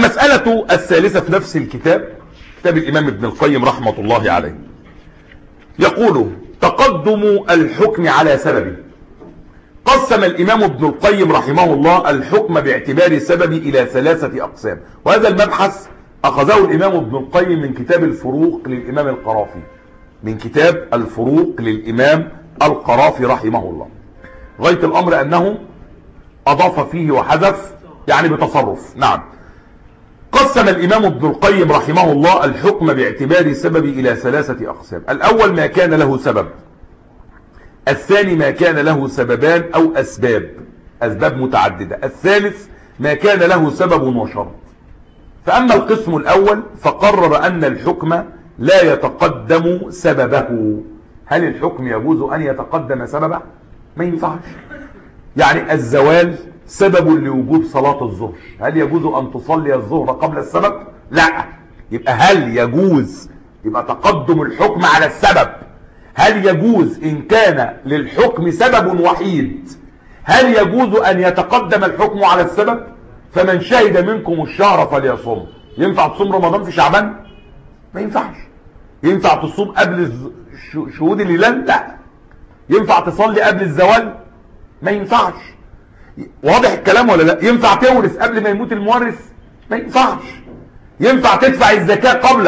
المسألة الثالثة في نفس الكتاب، كتاب الامام ابن القيم رحمة الله عليه، يقول تقدم الحكم على سببه. قسم الإمام ابن القيم رحمه الله الحكم باعتبار السبب إلى ثلاثة أقسام، وهذا المبحث أخذه الإمام ابن القيم من كتاب الفروق للإمام القرافي، من كتاب الفروق للإمام القرافي رحمه الله. غاية الأمر أنه أضاف فيه وحذف يعني بتصرف. نعم. قسم الإمام ابن القيم رحمه الله الحكم باعتبار السبب إلى ثلاثة أقسام. الأول ما كان له سبب، الثاني ما كان له سببان أو أسباب أسباب متعددة، الثالث ما كان له سبب وشرط. فأما القسم الأول فقرر أن الحكم لا يتقدم سببه. هل الحكم يجوز أن يتقدم سببه؟ ما ينفعش. يعني الزوال سبب لوجوب صلاة الظهر، هل يجوز أن تصلي الظهر قبل السبب؟ لا. يبقى هل يجوز، يبقى تقدم الحكم على السبب. هل يجوز إن كان للحكم سبب وحيد، هل يجوز أن يتقدم الحكم على السبب؟ فمن شهد منكم الشهر فليصوم. ينفع تصوم رمضان في شعبان؟ ما ينفعش. ينفع تصوم قبل شهود الهلال؟ لا. ينفع تصلي قبل الزوال؟ ما ينفعش. واضح الكلام ولا لا؟ ينفع تورث قبل ما يموت المورث؟ ما ينفعش. ينفع تدفع الزكاة قبل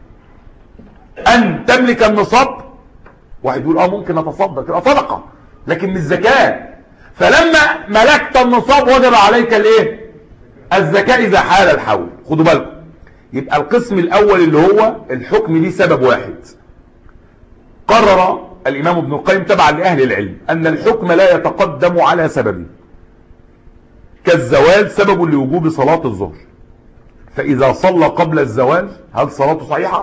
أن تملك النصاب؟ واحد يقول اه ممكن اتصدق، تبقى صدقة لكن مش زكاة. فلما ملكت النصاب وجب عليك الايه؟ الزكاة اذا حال الحول. خدوا بالكم. يبقى القسم الاول اللي هو الحكم ليه سبب واحد، قرر الامام ابن القيم تبعا لاهل العلم ان الحكم لا يتقدم على سببه، كالزوال سبب لوجوب صلاة الظهر، فاذا صلى قبل الزوال هل صلاته صحيحة؟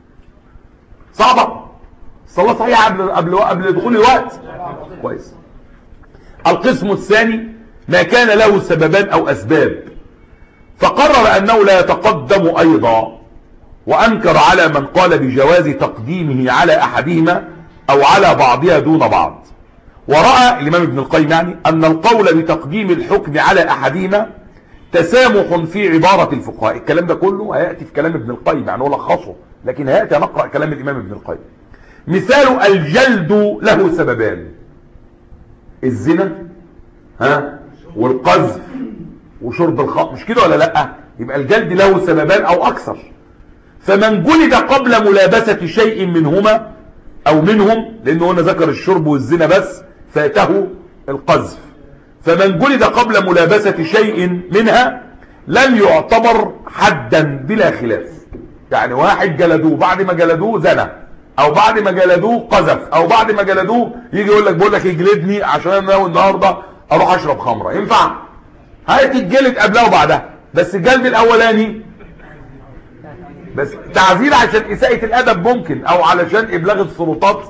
صعبة. الصلاة صحيحة قبل قبل قبل دخول الوقت. كويس. القسم الثاني ما كان له سببان او اسباب، فقرر انه لا يتقدم ايضا، وانكر على من قال بجواز تقديمه على احدهما او على بعضها دون بعض. ورأى الامام ابن القيم يعني ان القول بتقديم الحكم على احدهما تسامح في عبارة الفقهاء. الكلام ده كله هيأتي في كلام ابن القيم، يعني هو لخصه، لكن هيأتي نقرأ كلام الامام ابن القيم. مثال الجلد له سببان، الزنا ها والقذف وشرب الخمر، مش كده ولا لا؟ يبقى الجلد له سببان او اكثر. فمن جلد قبل ملابسة شيء منهما او منهم، لانه هنا ذكر الشرب والزنا بس فاته القذف، فمن جلد قبل ملابسة شيء منها لم يعتبر حدا بلا خلاف. يعني واحد جلدوه، بعد ما جلدوه زنا، او بعد ما جلدوه قذف، او بعد ما جلدوه يجي يقول لك بقول لك يجلدني عشان انا ناوي النهارده اروح اشرب خمره. ينفع؟ هتتجلد قبلها وبعدها، بس الجلد الاولاني بس تعزير عشان اساءة الادب ممكن، او علشان ابلاغ السلطات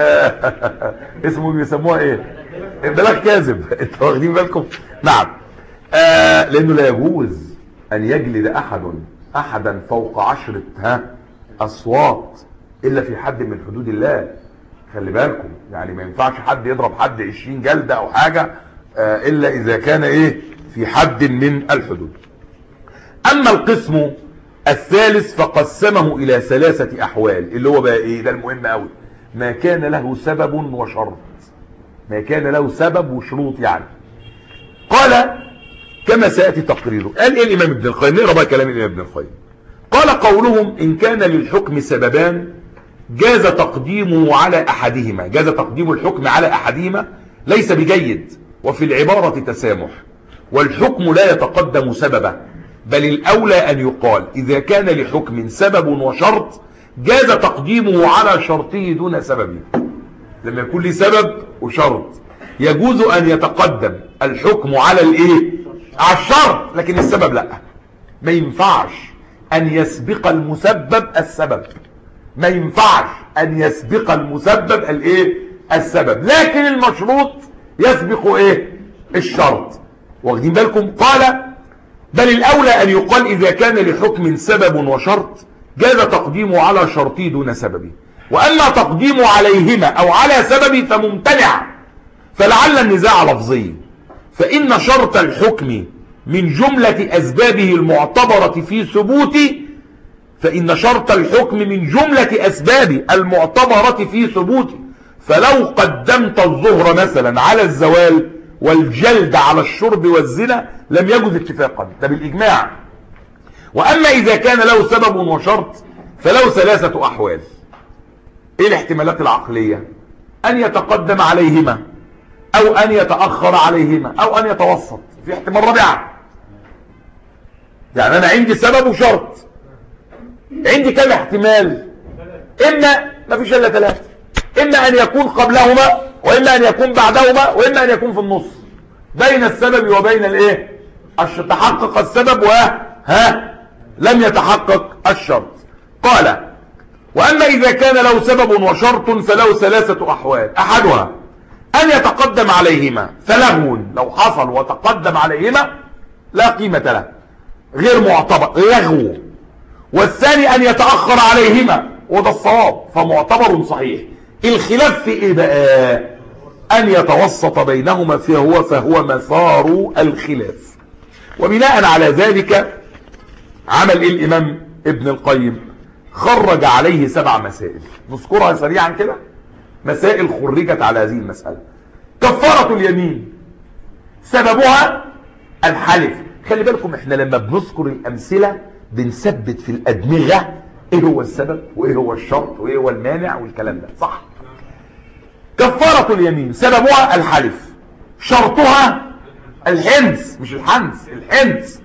اسمه بيسموها ايه؟ ابلاغ كاذب. انتوا واخدين بالكم؟ نعم. آه لانه لا يجوز ان يجلد احد احدا فوق عشرة ها اصوات الا في حد من حدود الله. خلي بالكم، يعني ما ينفعش حد يضرب حد عشرين جلدة او حاجة آه الا اذا كان ايه في حد من الحدود. اما القسم الثالث فقسمه الى ثلاثة احوال، اللي هو بقى ايه؟ ده المهم قوي. ما كان له سبب وشرط. ما كان له سبب وشروط يعني. قال كما سيأتي تقريره. قال ايه الامام ابن القيم؟ نقرأ بقى كلام الامام ابن القيم. قال قولهم ان كان للحكم سببان جاز تقديمه على احدهما. جاز تقديم الحكم على احدهما ليس بجيد، وفي العبارة تسامح، والحكم لا يتقدم سببه، بل الاولى ان يقال اذا كان لحكم سبب وشرط جاز تقديمه على شرطه دون سببه. لما يكون لي سبب وشرط يجوز ان يتقدم الحكم على الايه؟ على الشرط، لكن السبب لا. ما ينفعش ان يسبق المسبب السبب. ما ينفعش ان يسبق المسبب الايه؟ السبب، لكن المشروط يسبق ايه؟ الشرط. واخدين بالكم؟ قال بل الاولى ان يقال اذا كان لحكم سبب وشرط جاز تقديمه على شرطه دون سببه، واما تقديمه عليهما او على سببه فممتنع، فلعل النزاع لفظي، فان شرط الحكم من جملة اسبابه المعتبرة في ثبوته فإن شرط الحكم من جملة أسباب المعتبرة في ثبوته، فلو قدمت الظهر مثلا على الزوال والجلد على الشرب والزنا لم يجوز اتفاقا، ده بالإجماع. وأما إذا كان له سبب وشرط فله ثلاثة أحوال. إيه الاحتمالات العقلية؟ أن يتقدم عليهما، أو أن يتأخر عليهما، أو أن يتوسط. في احتمال رابعة، يعني أنا عندي سبب وشرط، عندي كم احتمال؟ إما ما فيش إلا ثلاثة، إما أن يكون قبلهما، وإما أن يكون بعدهما، وإما أن يكون في النص بين السبب وبين الإيه؟ تحقق السبب وها لم يتحقق الشرط. قال: وأما إذا كان له سبب وشرط فله ثلاثة أحوال. أحدها أن يتقدم عليهما فلغو، لو حصل وتقدم عليهما لا قيمة له، غير معتبر، لغو. والثاني أن يتأخر عليهما، وده الصواب فمعتبر صحيح. الخلاف في إيه بقى؟ أن يتوسط بينهما فهو فهو مسار الخلاف. وبناء على ذلك عمل إيه الإمام ابن القيم؟ خرج عليه سبع مسائل نذكرها سريعا كده، مسائل خرجت على هذه المسألة. كفارة اليمين سببها الحلف. خلي بالكم احنا لما بنذكر الأمثلة بنثبت في الأدمغة ايه هو السبب وايه هو الشرط وايه هو المانع والكلام ده، صح؟ كفارة اليمين سببها الحلف، شرطها الحنث، مش الحنث، الحنث.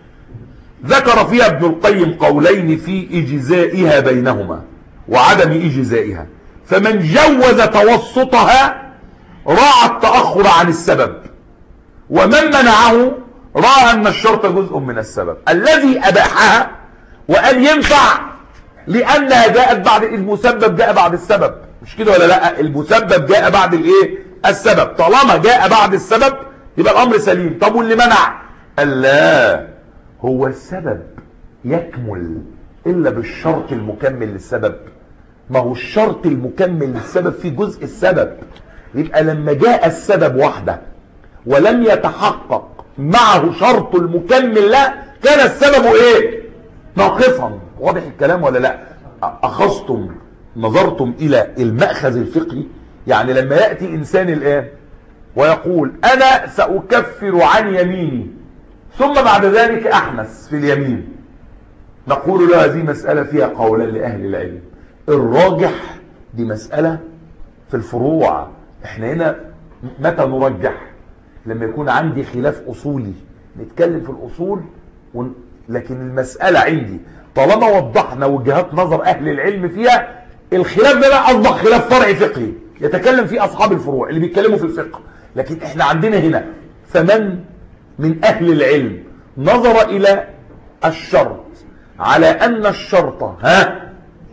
ذكر فيها ابن القيم قولين في إجزائها بينهما وعدم إجزائها. فمن جوز توسطها راعى التأخر عن السبب، ومن منعه راى أن الشرط جزء من السبب. الذي أباحها وأن ينفع لأنها جاءت بعد المسبب، جاء بعد السبب، مش كده ولا لا؟ المسبب جاء بعد الايه؟ السبب. طالما جاء بعد السبب يبقى الأمر سليم. طب واللي منع؟ قال لا، هو السبب يكمل إلا بالشرط المكمل للسبب. ما هو الشرط المكمل للسبب في جزء السبب، يبقى لما جاء السبب وحده ولم يتحقق معه شرط المكمل لا، كان السبب ايه؟ ناقصا. واضح الكلام ولا لا؟ أخذتم نظرتم إلى المأخذ الفقهي. يعني لما يأتي إنسان الآن ويقول أنا سأكفر عن يميني ثم بعد ذلك أحنث في اليمين، نقول له هذه مسألة فيها قولا لأهل العلم. الراجح دي مسألة في الفروع. احنا هنا متى نرجح؟ لما يكون عندي خلاف أصولي نتكلم في الأصول ون... لكن المسألة عندي طالما وضحنا وجهات نظر أهل العلم فيها، الخلاف ده بقى أصبح خلاف فرعي فقهي يتكلم فيه أصحاب الفروع اللي بيتكلموا في الفقه. لكن احنا عندنا هنا فمن من أهل العلم نظر إلى الشرط على أن الشرط ها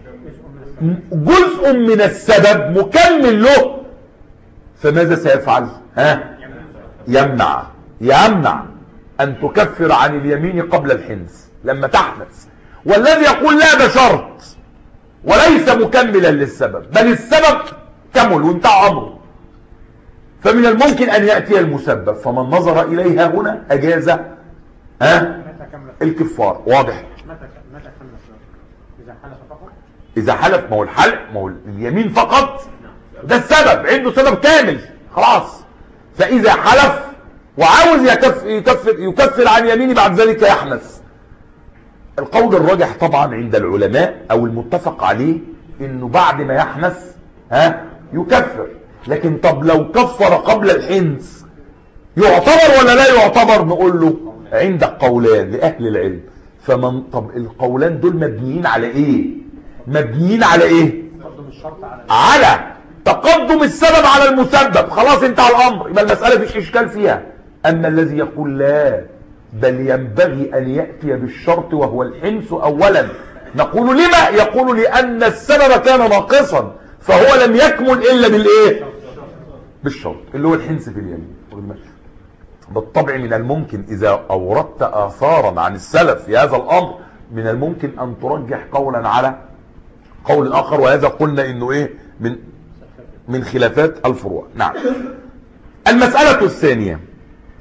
جزء من السبب مكمل له، فماذا سيفعل؟ ها يمنع يمنع أن تكفر عن اليمين قبل الحنث لما تحنث. والذي يقول لا ده شرط وليس مكملا للسبب، بل السبب كمل وانتهى أمره، فمن الممكن أن يأتي المسبب. فمن نظر إليها هنا أجاز ها الكفار. واضح؟ متى كمل إذا حلف فقط؟ إذا حلف، ما هو الحلف ما هو اليمين فقط ده السبب، عنده سبب كامل خلاص. فإذا حلف وعاوز يكفر, يكفر, يكفر عن يمينه بعد ذلك يحنث. القول الراجح طبعا عند العلماء أو المتفق عليه إنه بعد ما يحنث ها يكفر. لكن طب لو كفر قبل الحنث يعتبر ولا لا يعتبر؟ نقول له عندك قولان لأهل العلم. فمن طب القولان دول مبنيين على ايه؟ مبنيين على ايه؟ على تقدم السبب على المسبب. خلاص انتهى الامر، يبقى المسألة مفيش اشكال فيها. اما الذي يقول لا بل ينبغي ان يأتي بالشرط وهو الحنث اولا، نقول لما؟ يقول لان السبب كان ناقصا فهو لم يكمل الا بالايه؟ بالشرط اللي هو الحنث في اليمين. بالطبع من الممكن إذا أوردت آثارا عن السلف في هذا الأمر من الممكن أن ترجح قولا على قول آخر، وهذا قلنا إنه إيه من من خلافات الفروع. نعم. المسألة الثانية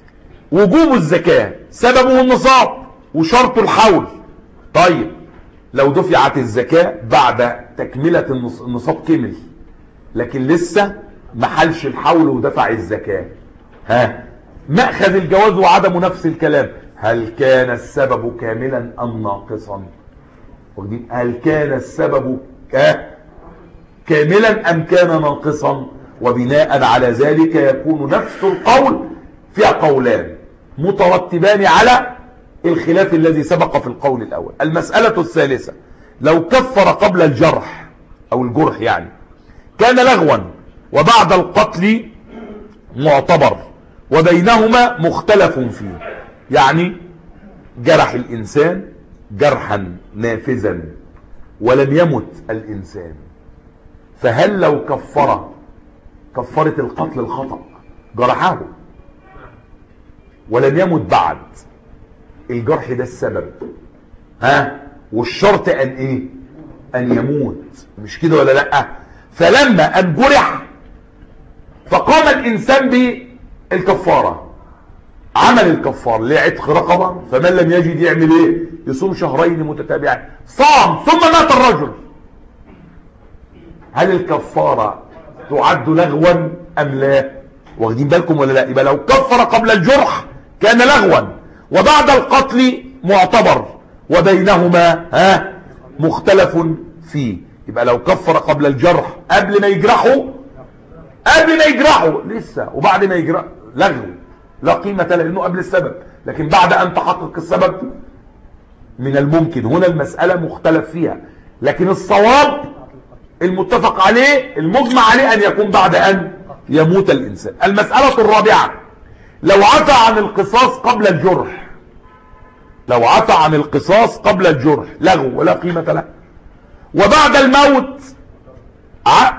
وجوب الزكاة سببه النصاب وشرط الحول. طيب لو دفعت الزكاة بعد تكملة النصاب كمل لكن لسه ما حلش الحول ودفع الزكاة، ها مأخذ الجواز وعدم نفس الكلام، هل كان السبب كاملا أم ناقصا؟ هل كان السبب كاملا أم كان ناقصا؟ وبناء على ذلك يكون نفس القول فيها قولان مترتبان على الخلاف الذي سبق في القول الأول. المسألة الثالثة، لو كفر قبل الجرح أو الجرح يعني كان لغوا وبعد القتل معتبر وبينهما مختلف فيه، يعني جرح الإنسان جرحا نافذا ولم يمت الإنسان، فهل لو كفر كفرت القتل الخطأ جرحه ولم يمت بعد، الجرح ده السبب، ها والشرط أن إيه؟ أن يموت، مش كده ولا لأ؟ فلما أن جرح فقام الإنسان بالكفارة، عمل الكفار لعتق رقبة، فمن لم يجد يعمل ايه؟ يصوم شهرين متتابعين، صام ثم مات الرجل، هل الكفارة تعد لغوا ام لا؟ واخدين بالكم ولا لا؟ يبقى لو كفر قبل الجرح كان لغوا وبعد القتل معتبر وبينهما ها مختلف فيه. يبقى لو كفر قبل الجرح قبل ما يجرحه قبل ما يجرحه لسه وبعد ما يجرح لغو لا قيمة له لأنه قبل السبب، لكن بعد أن تحقق السبب من الممكن، هنا المسألة مختلف فيها، لكن الصواب المتفق عليه المجمع عليه أن يكون بعد أن يموت الإنسان. المسألة الرابعة، لو عفى عن القصاص قبل الجرح، لو عفى عن القصاص قبل الجرح لغو ولا قيمة له، وبعد الموت ع...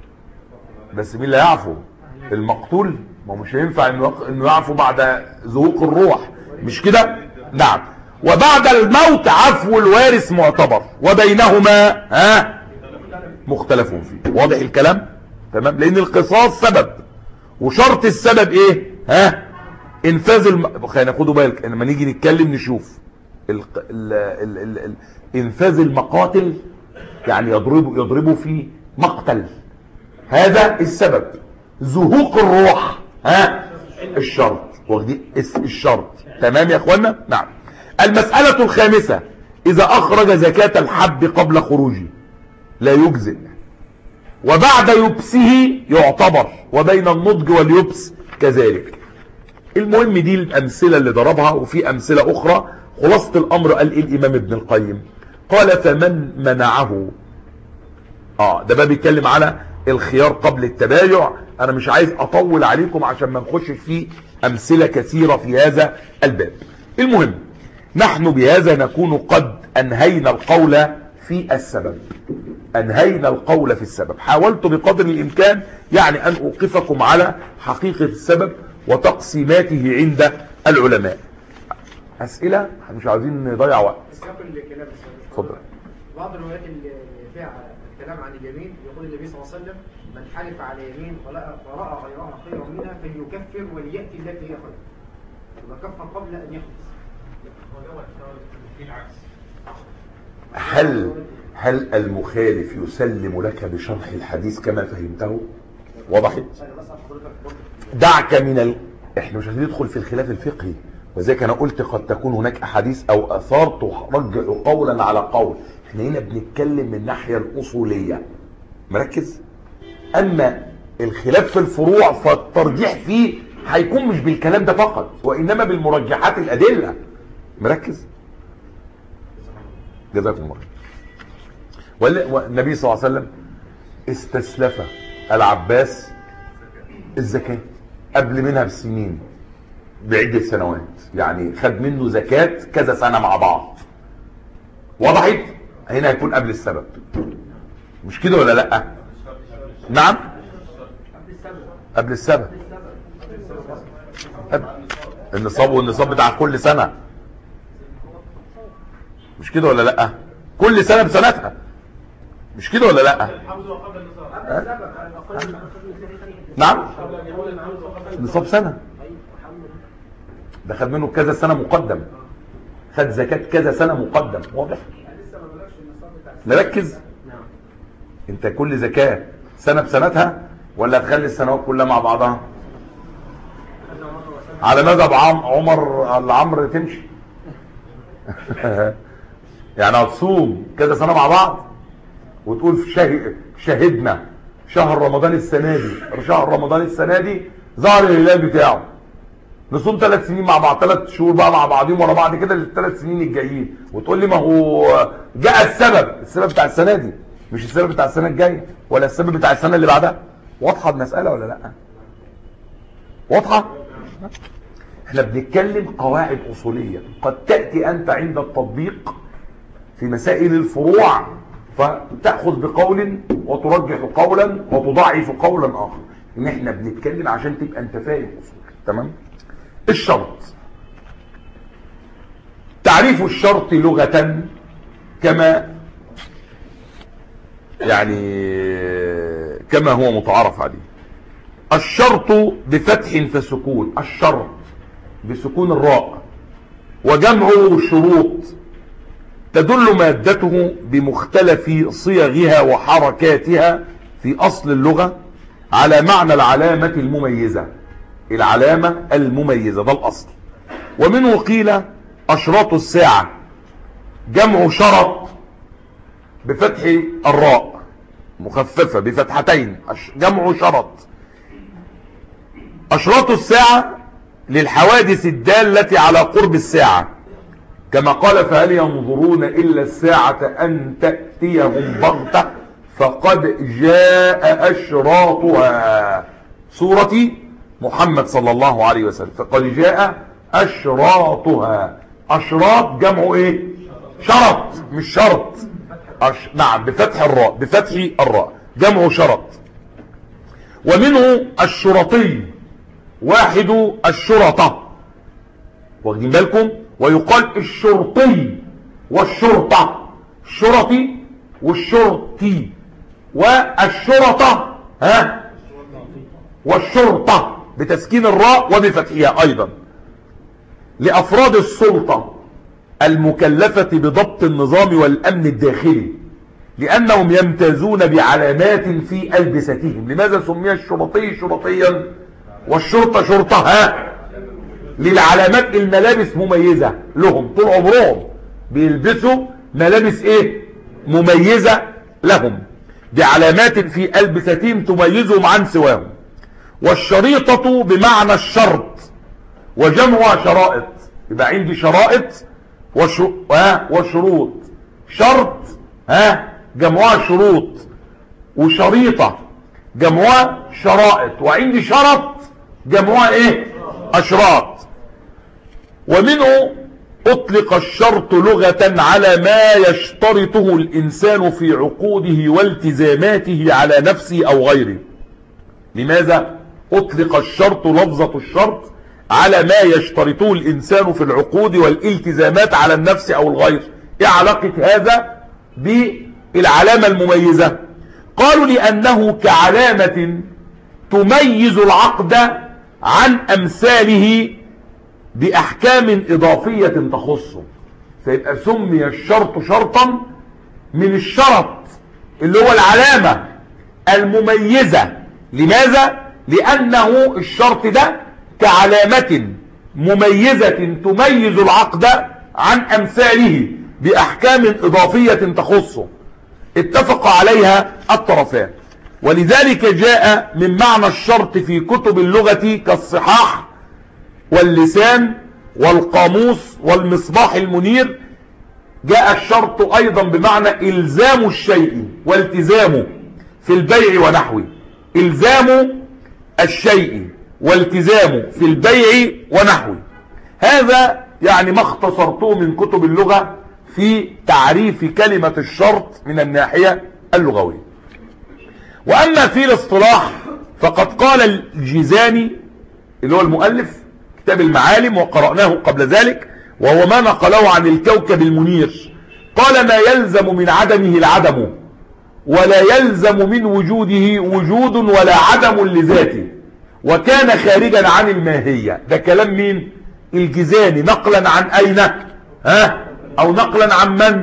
بس مين اللي يعفو؟ المقتول، ما مش هينفع انه يعفو بعد ذوق الروح، مش كده؟ نعم. وبعد الموت عفو الوارث معتبر وبينهما ها مختلف فيه. واضح الكلام؟ تمام، لان القصاص سبب وشرط السبب ايه؟ ها انفاذ الم... خلينا ناخدوا بالك لما نيجي نتكلم نشوف ال... ال... ال... ال... ال... انفاذ المقاتل، يعني يضربوا يضربوا في مقتل، هذا السبب. زهوق الروح ها الشرط، واخدين الشرط. تمام يا اخوانا؟ نعم. المسألة الخامسة، اذا اخرج زكاة الحب قبل خروجه لا يجزئ وبعد يبسه يعتبر وبين النضج واليبس كذلك. المهم دي الامثلة اللي ضربها، وفي امثلة اخرى. خلاصة الامر قال ايه الامام ابن القيم؟ قال فمن منعه، اه ده بقى بيتكلم على الخيار قبل التبايع. انا مش عايز اطول عليكم عشان ما نخش في امثلة كثيرة في هذا الباب. المهم نحن بهذا نكون قد انهينا القول في السبب، انهينا القول في السبب. حاولت بقدر الامكان يعني ان اوقفكم على حقيقة السبب وتقسيماته عند العلماء. اسئلة؟ مش عايزين نضيع وقت. اتفضل. بعض الروايات اللي فيها الكلام عن اليمين يقول النبي صلى الله عليه وسلم من حلف على يمين ورأى غيرها خيرا منها فليكفر وليأتي التي هي خير، يبقى كفر قبل ان يخلص. هل هل المخالف يسلم لك بشرح الحديث كما فهمته؟ وضحت؟ دعك من ال... احنا مش عايزين ندخل في الخلاف الفقهي، وذلك انا قلت قد تكون هناك احاديث او اثار ترجع قولا على قول. احنا هنا بنتكلم من الناحيه الاصوليه، مركز. اما الخلاف في الفروع فالترجيح فيه هيكون مش بالكلام ده فقط، وانما بالمرجحات الادله، مركز. جزاكم الله. والنبي صلى الله عليه وسلم استسلف العباس الزكاه قبل منها بسنين، بعدة سنوات، يعني خد منه زكاة كذا سنة مع بعض. وضحت؟ هنا هيكون قبل السبب، مش كده ولا لا؟ نعم قبل السبب. قبل النصاب، والنصاب بتاع كل سنة، مش كده ولا لا؟ كل سنة بسنتها، مش كده ولا لا؟ نعم النصاب سنة، ده خد منه كذا سنة مقدم، خد زكاة كذا سنة مقدم. واضح؟ نركز. انت كل زكاة سنة بسنتها ولا تخلي السنوات كلها مع بعضها؟ على مذهب عمر العمر تمشي. يعني هتصوم كذا سنة مع بعض وتقول شاهد شاهدنا شهر رمضان السنة دي، شهر رمضان السنة دي ظهر الهلال بتاعه، نصوم ثلاث سنين مع بعض، ثلاث شهور بقى مع بعضهم ورا بعض كده للثلاث سنين الجايين، وتقول لي ما هو جاء السبب، السبب بتاع السنة دي مش السبب بتاع السنة الجاية ولا السبب بتاع السنة اللي بعدها. واضحة المسألة ولا لا؟ واضحة؟ احنا بنتكلم قواعد أصولية، قد تأتي أنت عند التطبيق في مسائل الفروع فتأخذ بقول وترجح قولا وتضعف قولا آخر. ان احنا بنتكلم عشان تبقى انت فاهم أصول. تمام؟ الشرط، تعريف الشرط لغة كما يعني كما هو متعارف عليه. الشرط بفتح فسكون، الشرط بسكون الراء، وجمعه شروط، تدل مادته بمختلف صيغها وحركاتها في أصل اللغة على معنى العلامة المميزة، العلامة المميزة ده الأصل. ومنه قيل أشراط الساعة، جمع شرط بفتح الراء مخففة بفتحتين، جمع شرط. أشراط الساعة للحوادث الدالة على قرب الساعة، كما قال فهل ينظرون إلا الساعة أن تأتيهم بغتة فقد جاء أشراطها، سورة محمد صلى الله عليه وسلم، فقد جاء أشراطها. أشراط جمع إيه؟ شرط مش شرط. أش... نعم بفتح الراء، بفتح الراء جمع شرط. ومنه الشرطي، واحد الشرطة، واخدين بالكم؟ ويقال الشرطي والشرطة، الشرطي والشرطي، والشرطة ها والشرطة بتسكين الراء وبفتحها أيضا، لأفراد السلطة المكلفة بضبط النظام والأمن الداخلي، لأنهم يمتازون بعلامات في ألبستهم. لماذا سمي الشرطي شرطيا والشرطة شرطة؟ ها للعلامات، الملابس مميزة لهم، طول عمرهم بيلبسوا ملابس ايه مميزة لهم، بعلامات في ألبستهم تميزهم عن سواهم. والشريطة بمعنى الشرط وجمعها شرائط، يبقى عندي شرائط وشروط، شرط ها جمعها شروط، وشريطة جمعها شرائط، وعندي شرط جمعها ايه اشراط. ومنه اطلق الشرط لغة على ما يشترطه الانسان في عقوده والتزاماته على نفسه او غيره. لماذا اطلق الشرط لفظة الشرط على ما يشترطه الانسان في العقود والالتزامات على النفس او الغير؟ ايه علاقة هذا بالعلامة المميزة؟ قالوا لانه كعلامة تميز العقد عن امثاله باحكام اضافية تخصه، فيبقى سمي الشرط شرطا من الشرط اللي هو العلامة المميزة. لماذا؟ لانه الشرط ده كعلامة مميزة تميز العقد عن امثاله باحكام اضافية تخصه، اتفق عليها الطرفان. ولذلك جاء من معنى الشرط في كتب اللغة كالصحاح واللسان والقاموس والمصباح المنير، جاء الشرط ايضا بمعنى الزام الشيء والتزامه في البيع ونحوه، الزام الشيء والتزامه في البيع ونحوه. هذا يعني ما اختصرته من كتب اللغة في تعريف كلمة الشرط من الناحية اللغوية. وأما في الاصطلاح فقد قال الجيزاني اللي هو المؤلف كتاب المعالم وقرأناه قبل ذلك، وهو ما نقله عن الكوكب المنير، قال: ما يلزم من عدمه العدم، ولا يلزم من وجوده وجود ولا عدم لذاته، وكان خارجا عن الماهية. ده كلام مين؟ الجيزاني، نقلا عن أين؟ ها؟ أو نقلا عن من؟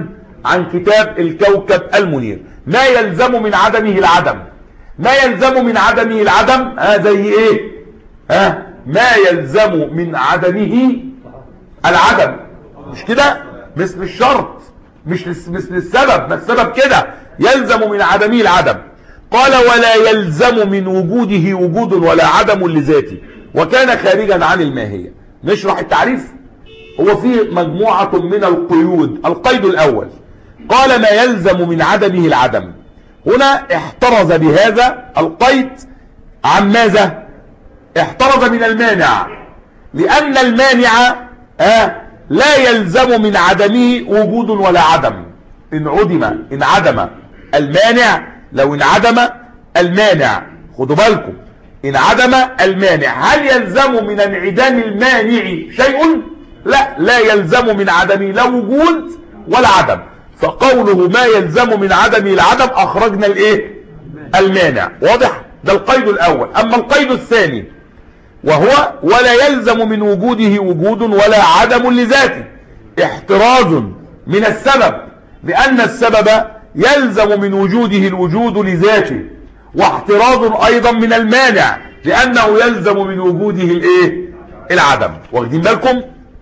عن كتاب الكوكب المنير. ما يلزم من عدمه العدم، ما يلزم من عدمه العدم ها زي ايه؟ ها ما يلزم من عدمه العدم، مش كده؟ مثل الشرط، مش مثل السبب، ما السبب كده يلزم من عدمه العدم. قال ولا يلزم من وجوده وجود ولا عدم لذاته وكان خارجا عن الماهية. نشرح التعريف. هو فيه مجموعة من القيود. القيد الأول قال ما يلزم من عدمه العدم، هنا احترز بهذا القيد عن ماذا؟ احترز من المانع، لأن المانع آه لا يلزم من عدمه وجود ولا عدم. إن عدم إن عدم المانع، لو انعدم المانع، خدوا بالكم، انعدم المانع، هل يلزم من انعدام المانع شيء؟ لا، لا يلزم من عدمه لا وجود ولا عدم. فقوله ما يلزم من عدمه العدم اخرجنا الايه؟ المانع. واضح؟ ده القيد الاول. اما القيد الثاني وهو ولا يلزم من وجوده وجود ولا عدم لذاته، احتراز من السبب، لان السبب يلزم من وجوده الوجود لذاته، واحتراز ايضا من المانع لانه يلزم من وجوده الايه؟ العدم. واخدين بالكم؟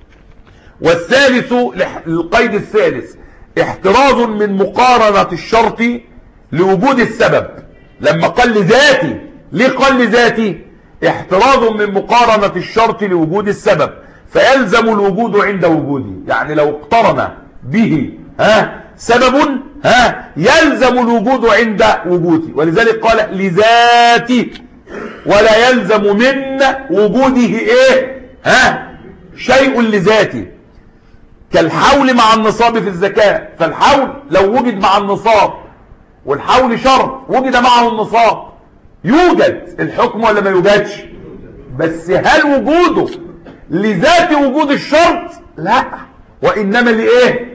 والثالث القيد الثالث احتراز من مقارنة الشرط لوجود السبب. لما قال لذاتي، ليه قال لذاتي؟ احتراز من مقارنة الشرط لوجود السبب، فيلزم الوجود عند وجوده. يعني لو اقترن به ها سبب ها يلزم الوجود عند وجوده، ولذلك قال لذاتي ولا يلزم من وجوده ايه؟ ها شيء لذاتي، كالحول مع النصاب في الزكاة. فالحول لو وجد مع النصاب، والحول شرط وجد معه النصاب، يوجد الحكم ولا ما يوجدش؟ بس هل وجوده لذات وجود الشرط؟ لا، وإنما لإيه؟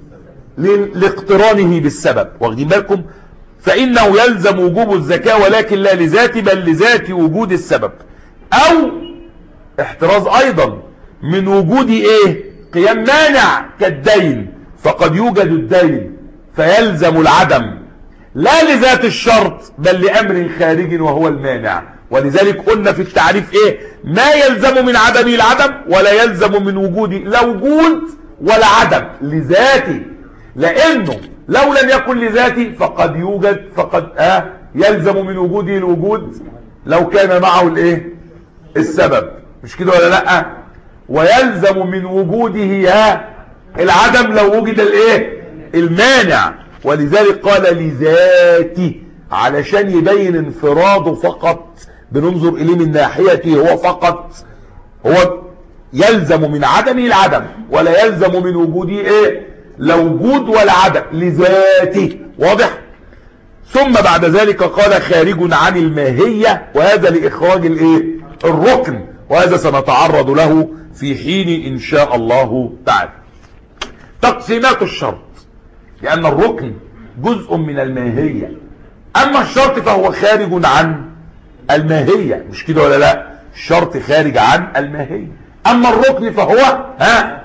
لاقترانه بالسبب. واخدين بالكم؟ فإنه يلزم وجوب الزكاة ولكن لا لذات بل لذات وجود السبب. أو احتراز أيضا من وجود إيه؟ قيام مانع كالدين، فقد يوجد الدين فيلزم العدم لا لذات الشرط بل لأمر خارج وهو المانع. ولذلك قلنا في التعريف ايه؟ ما يلزم من عدمه العدم ولا يلزم من وجوده لا وجود ولا عدم لذاتي، لانه لو لم يكن لذاتي فقد يوجد، فقد آه يلزم من وجوده الوجود لو كان معه الايه؟ السبب، مش كده ولا لا؟ ويلزم من وجوده ها العدم لو وجد الايه؟ المانع. ولذلك قال لذاتي علشان يبين انفراده فقط، بننظر اليه من ناحيته هو فقط. هو يلزم من عدمه العدم ولا يلزم من وجوده ايه؟ لا وجود ولا عدم لذاتي. واضح؟ ثم بعد ذلك قال خارج عن الماهية، وهذا لإخراج الايه؟ الركن، وهذا سنتعرض له في حين إن شاء الله تعالى. تقسيمات الشرط، لأن الركن جزء من الماهية، أما الشرط فهو خارج عن الماهية، مش كده ولا لا؟ الشرط خارج عن الماهية، أما الركن فهو ها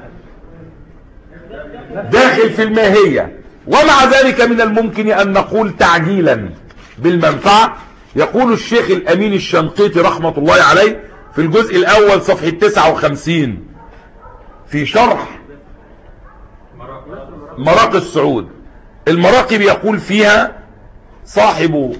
داخل في الماهية. ومع ذلك من الممكن أن نقول تعجيلا بالمنفعة. يقول الشيخ الأمين الشنقيطي رحمة الله عليه في الجزء الأول صفحة تسعة وخمسين في شرح مراقي السعود، المراقي بيقول فيها صاحب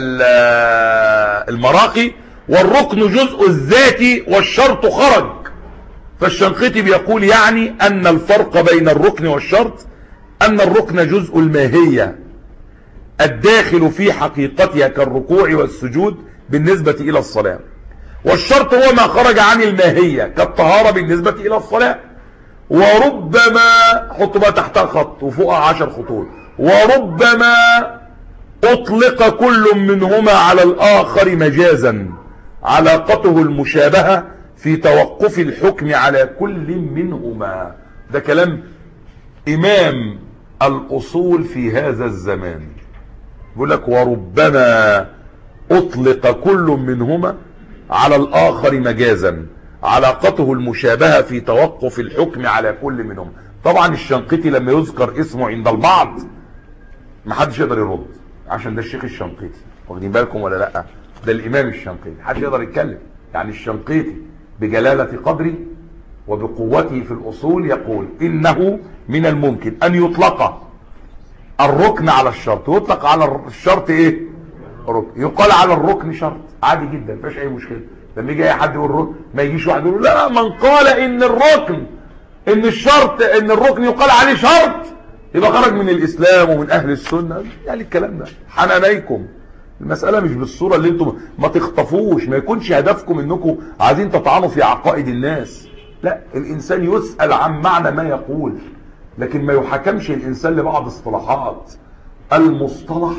المراقي والركن جزء الذات والشرط خرج. فالشنقيطي بيقول يعني أن الفرق بين الركن والشرط أن الركن جزء الماهية الداخل في حقيقتها كالركوع والسجود بالنسبة إلى الصلاة، والشرط هو ما خرج عن الماهية كالطهارة بالنسبة إلى الصلاة. وربما حط بقى تحتها خط وفوقها عشر خطوط، وربما أطلق كل منهما على الآخر مجازا علاقته المشابهة في توقف الحكم على كل منهما. ده كلام إمام الأصول في هذا الزمان، يقول لك وربما أطلق كل منهما على الآخر مجازا علاقته المشابهة في توقف الحكم على كل منهم. طبعا الشنقيطي لما يذكر اسمه عند البعض ما حدش يقدر يرد، عشان ده الشيخ الشنقيطي، واخدين بالكم ولا لا؟ ده الامام الشنقيطي، محدش يقدر يتكلم. يعني الشنقيطي بجلالة قدره وبقوته في الاصول يقول انه من الممكن ان يطلق الركن على الشرط، ويطلق على الشرط ايه؟ ركن. يقال على الركن شرط عادي جدا، مفيش اي مشكله. لما يجي اي حد يقول ركن ما يجيش واحد يقول لا من قال ان الركن ان الشرط ان الركن يقال عليه شرط يبقى خرج من الاسلام ومن اهل السنه. يعني الكلام ده حنانيكم، المساله مش بالصوره اللي انتم ما تخطفوش، ما يكونش هدفكم انكم عايزين تطعنوا في عقائد الناس. لا، الانسان يسال عن معنى ما يقول، لكن ما يحكمش الانسان لبعض اصطلاحات. المصطلح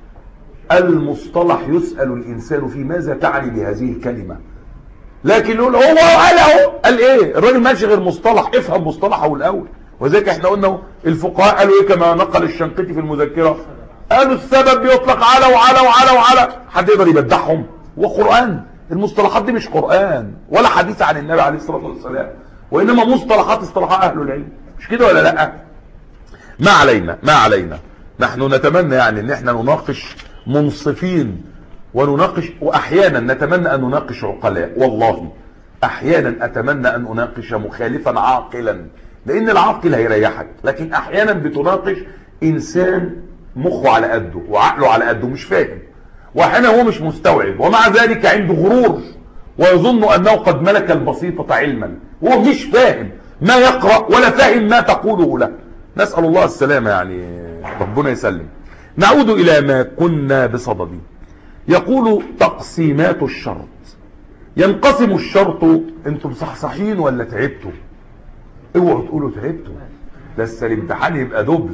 المصطلح يسال الانسان في ماذا تعني بهذه الكلمه، لكن يقول هو قال اهو قال ايه؟ الراجل ماشي غير مصطلح، افهم مصطلحه الاول. وذلك احنا قلنا الفقهاء قالوا ايه كما نقل الشنقيطي في المذكره؟ قالوا السبب بيطلق على وعلى وعلى وعلى. حد يقدر يبدعهم؟ وقرآن. المصطلحات دي مش قرآن ولا حديث عن النبي عليه الصلاه والسلام، وانما مصطلحات اصطلاحات اهل العلم، مش كده ولا لا؟ ما علينا ما علينا نحن نتمنى يعني ان احنا نناقش منصفين، ونناقش واحيانا نتمنى ان نناقش عقلاء. والله احيانا اتمنى ان اناقش مخالفا عاقلا، لان العاقل هيريحك، لكن احيانا بتناقش انسان مخه على قده وعقله على قده مش فاهم، واحيانا هو مش مستوعب، ومع ذلك عنده غرور ويظن انه قد ملك البسيطة علما، وهو مش فاهم ما يقرأ ولا فاهم ما تقوله له. نسأل الله السلامة، يعني ربنا يسلم. نعود الى ما كنا بصدده. يقول تقسيمات الشرط. ينقسم الشرط، انتم صحصحين ولا تعبتوا؟ اوعوا تقولوا تعبتوا، لسه الامتحان يبقى دبل.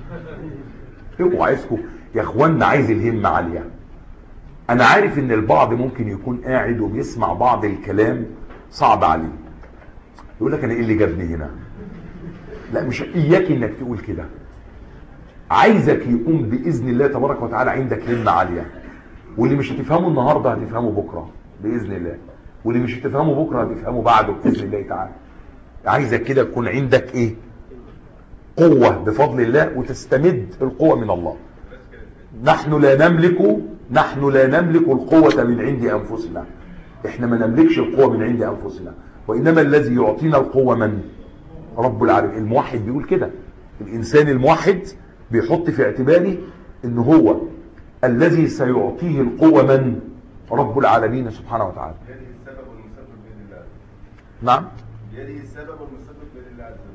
اوعوا عايزكم يا اخوانا، عايز الهمة عالية. انا عارف ان البعض ممكن يكون قاعد وبيسمع بعض الكلام صعب عليه، يقول لك انا ايه اللي جابني هنا؟ لا، مش اياك انك تقول كده. عايزك يكون باذن الله تبارك وتعالى عندك همة عالية، واللي مش هتفهمه النهارده هتفهمه بكره باذن الله، واللي مش هتفهمه بكره هتفهمه بعده باذن الله تعالى. عايزك كده يكون عندك ايه؟ قوة بفضل الله، وتستمد القوة من الله. نحن لا نملك نحن لا نملك القوة من عند انفسنا، احنا ما نملكش القوة من عند انفسنا، وانما الذي يعطينا القوة من؟ رب العالمين. الموحد بيقول كده، الانسان الموحد بيحط في اعتباره ان هو الذي سيعطيه القوة من؟ رب العالمين سبحانه وتعالى. بيده السبب والمسبب بيد الله. نعم، بيده السبب والمسبب بيد الله عز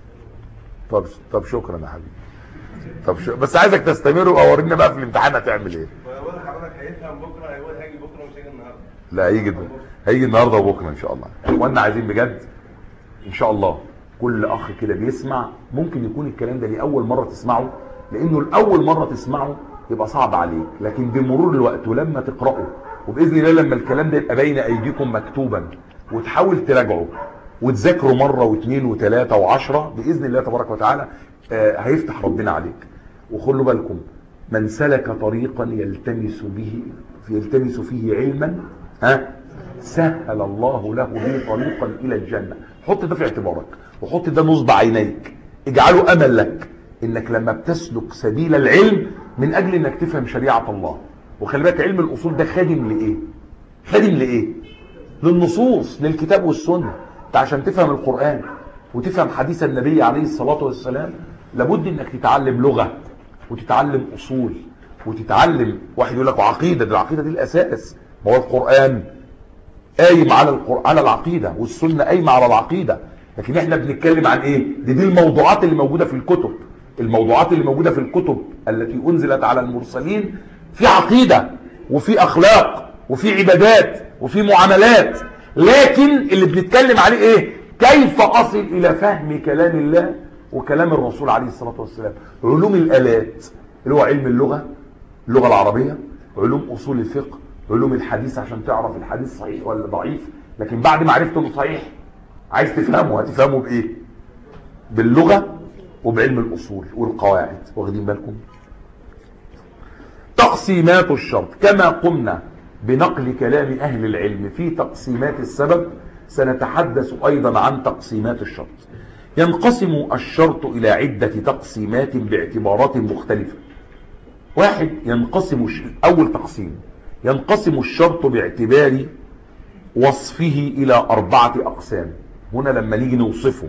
وجل. طب طب شكرا يا حبيبي. طب شو... بس عايزك تستمر وورينا بقى في الامتحان هتعمل ايه. ويقول حضرتك هيفهم بكره، هيقول هيجي بكره ومش هيجي النهارده. لا، هيجي هيجي النهارده وبكره ان شاء الله. وانا عايزين بجد ان شاء الله كل اخ كده بيسمع، ممكن يكون الكلام ده لاول مره تسمعه، لانه الاول مره تسمعه يبقى صعب عليك، لكن بمرور الوقت ولما تقراه، وباذن الله لما الكلام ده يبقى بين ايديكم مكتوبا، وتحاول تراجعه وتذاكره مره واثنين وثلاثه وعشرة، باذن الله تبارك وتعالى آه هيفتح ربنا عليك. وخلوا بالكم، من سلك طريقا يلتمس به يلتمس فيه علما ها سهل الله له به طريقا الى الجنه. حط ده في اعتبارك، وحط ده نصب عينيك، اجعله امل لك انك لما بتسلك سبيل العلم من اجل انك تفهم شريعه الله. وخلي بالك علم الاصول ده خادم لايه؟ خادم لايه؟ للنصوص، للكتاب والسنه. انت عشان تفهم القران وتفهم حديث النبي عليه الصلاه والسلام لابد انك تتعلم لغه، وتتعلم اصول، وتتعلم. واحد يقول لك عقيده، ده العقيده دي الاساس. ما هو القران قايم على القران على العقيده، والسنه قايمه على العقيده، لكن احنا بنتكلم عن ايه؟ دي, دي الموضوعات اللي موجوده في الكتب. الموضوعات اللي موجوده في الكتب التي انزلت على المرسلين في عقيده وفي اخلاق وفي عبادات وفي معاملات، لكن اللي بنتكلم عليه ايه؟ كيف اصل الى فهم كلام الله وكلام الرسول عليه الصلاه والسلام. علوم الالات اللي هو علم اللغه، اللغه العربيه، علوم اصول الفقه، علوم الحديث عشان تعرف الحديث صحيح ولا ضعيف. لكن بعد ما عرفت انه صحيح عايز تفهمه، هتفهمه بايه؟ باللغه وبعلم الاصول والقواعد. واخدين بالكم؟ تقسيمات الشرط. كما قمنا بنقل كلام اهل العلم في تقسيمات السبب، سنتحدث ايضا عن تقسيمات الشرط. ينقسم الشرط إلى عدة تقسيمات باعتبارات مختلفة. واحد، ينقسم أول تقسيم ينقسم الشرط باعتبار وصفه إلى أربعة أقسام. هنا لما نيجي نوصفه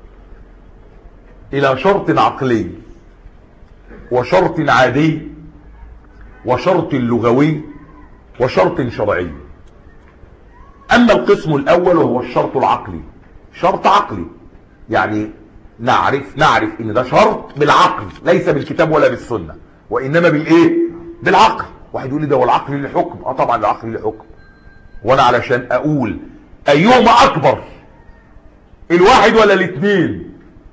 إلى شرط عقلي وشرط عادي وشرط لغوي وشرط شرعي. أما القسم الأول وهو الشرط العقلي، شرط عقلي يعني نعرف نعرف إن ده شرط بالعقل ليس بالكتاب ولا بالسنة، وإنما بالإيه؟ بالعقل. واحد يقول لي ده والعقل له حكم. اه طبعا العقل له حكم، وانا علشان اقول ايهما اكبر، الواحد ولا الاثنين،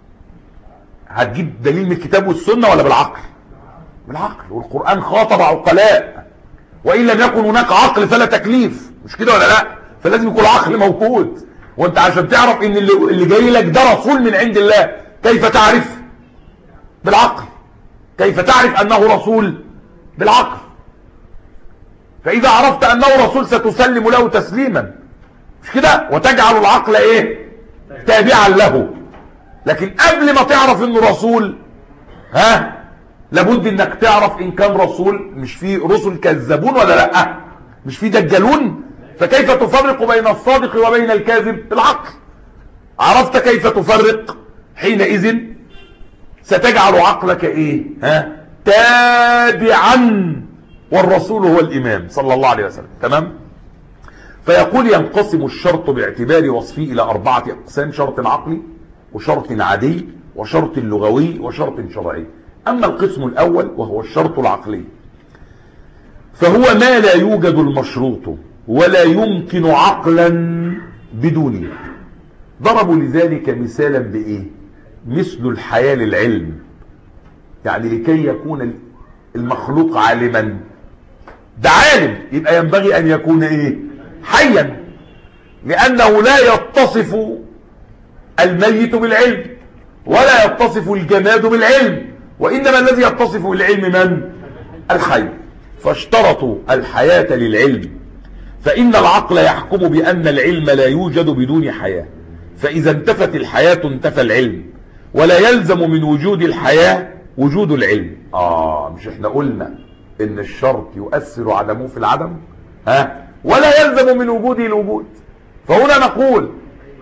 هتجيب دليل من الكتاب والسنة ولا بالعقل؟ بالعقل. والقرآن خاطب عقلاء، وإن لم يكن هناك عقل فلا تكليف، مش كده ولا لا؟ فلازم يكون عقل موجود. وانت عشان تعرف ان اللي, اللي جاي لك ده رسول من عند الله، كيف تعرف؟ بالعقل. كيف تعرف انه رسول؟ بالعقل. فاذا عرفت انه رسول ستسلم له تسليما، مش كده؟ وتجعل العقل ايه؟ تابعا له. لكن قبل ما تعرف انه رسول، ها، لابد انك تعرف ان كان رسول. مش في رسل كذابون ولا لا؟ مش في دجالون؟ فكيف تفرق بين الصادق وبين الكاذب؟ بالعقل. عرفت كيف تفرق حينئذ ستجعل عقلك ايه؟ ها، تابعا، والرسول هو الامام صلى الله عليه وسلم. تمام؟ فيقول ينقسم الشرط باعتبار وصفه الى اربعة اقسام: شرط عقلي وشرط عادي وشرط لغوي وشرط شرعي. اما القسم الاول وهو الشرط العقلي فهو ما لا يوجد المشروط ولا يمكن عقلا بدونه. ضربوا لذلك مثالا بايه؟ مثل الحياة للعلم. يعني لكي يكون المخلوق عالما، ده عالم، يبقى ينبغي ان يكون ايه؟ حيا، لانه لا يتصف الميت بالعلم ولا يتصف الجماد بالعلم، وانما الذي يتصف بالعلم من؟ الحي. فاشترطوا الحياة للعلم، فان العقل يحكم بان العلم لا يوجد بدون حياة، فاذا انتفت الحياة انتفى العلم، ولا يلزم من وجود الحياة وجود العلم. اه مش احنا قلنا ان الشرط يؤثر عدمه في العدم؟ ها، ولا يلزم من وجوده الوجود. فهنا نقول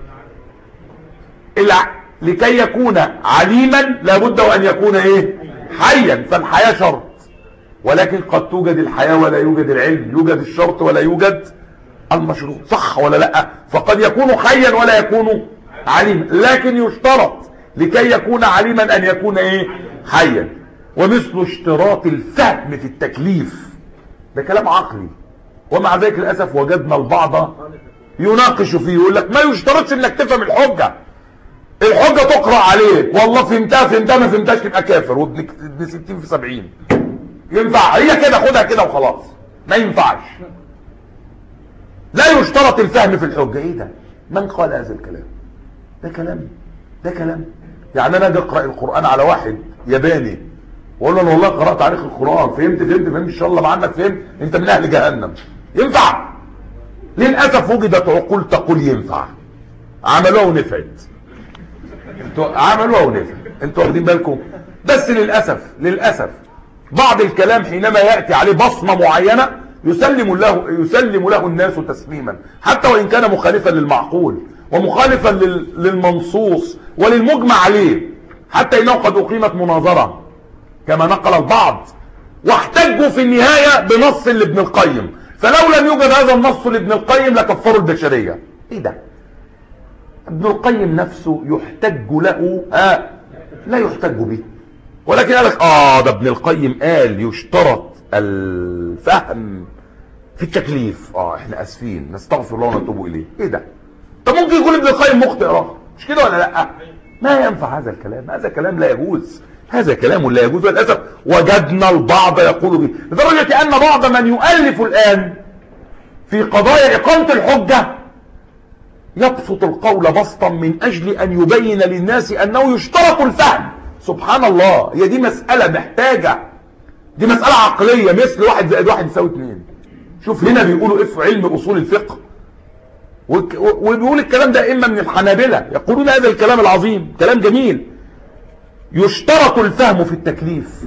لكي يكون عليما لابد ان يكون ايه؟ حيا. فالحياة شرط، ولكن قد توجد الحياة ولا يوجد العلم، يوجد الشرط ولا يوجد المشروط، صح ولا لا؟ فقد يكون حيا ولا يكون عليما، لكن يشترط لكي يكون عليما ان يكون ايه؟ حيا. ومثل اشتراط الفهم في التكليف، ده كلام عقلي، ومع ذلك للاسف وجدنا البعض يناقش فيه، يقول لك ما يشترطش انك تفهم الحجة، الحجة تقرأ عليك، والله فهمتها فهمتها ما فهمتهاش تبقى كافر، وابن ستين في سبعين. ينفع هي كده؟ خدها كده وخلاص. ما ينفعش، لا يشترط الفهم في الحجة. ايه ده؟ من قال هذا الكلام؟ ده كلام ده كلام يعني انا اجي اقرا القران على واحد ياباني واقول له انا والله قرات عليك القران، فهمت فهمت فهمت ان شاء الله ما عنك فهمت، انت من اهل جهنم. ينفع؟ للاسف وجدت عقول تقول ينفع، عملوها ونفعت. انتوا عملوها ونفعت، انتوا واخدين بالكم؟ بس للاسف للاسف بعض الكلام حينما ياتي عليه بصمه معينه يسلم له يسلم له الناس تسليما، حتى وان كان مخالفا للمعقول ومخالفا للمنصوص وللمجمع عليه، حتى انه قد اقيمت مناظرة كما نقل البعض واحتجوا في النهاية بنص لابن القيم، فلو لم يوجد هذا النص لابن القيم لكفروا البشرية. ايه ده؟ ابن القيم نفسه يحتج له؟ آه لا يحتج به، ولكن قال لك اه ده ابن القيم قال يشترط الفهم في التكليف. اه احنا اسفين، نستغفر الله ونتوب اليه. ايه ده؟ طب ممكن يكون ابن القيم مخطئ راه، مش كده ولا لا؟ ما ينفع هذا الكلام، هذا كلام لا يجوز، هذا كلام لا يجوز. وللاسف وجدنا البعض يقول به، لدرجه ان بعض من يؤلف الان في قضايا اقامه الحجه يبسط القول بسطا من اجل ان يبين للناس انه يشترط الفهم. سبحان الله، هي دي مساله محتاجه، دي مساله عقليه، مثل واحد زائد واحد يساوي اتنين. شوف هنا بيقولوا ايه في علم اصول الفقه، وبيقول الكلام ده إما من الحنابلة يقولون هذا الكلام العظيم، كلام جميل. يشترط الفهم في التكليف،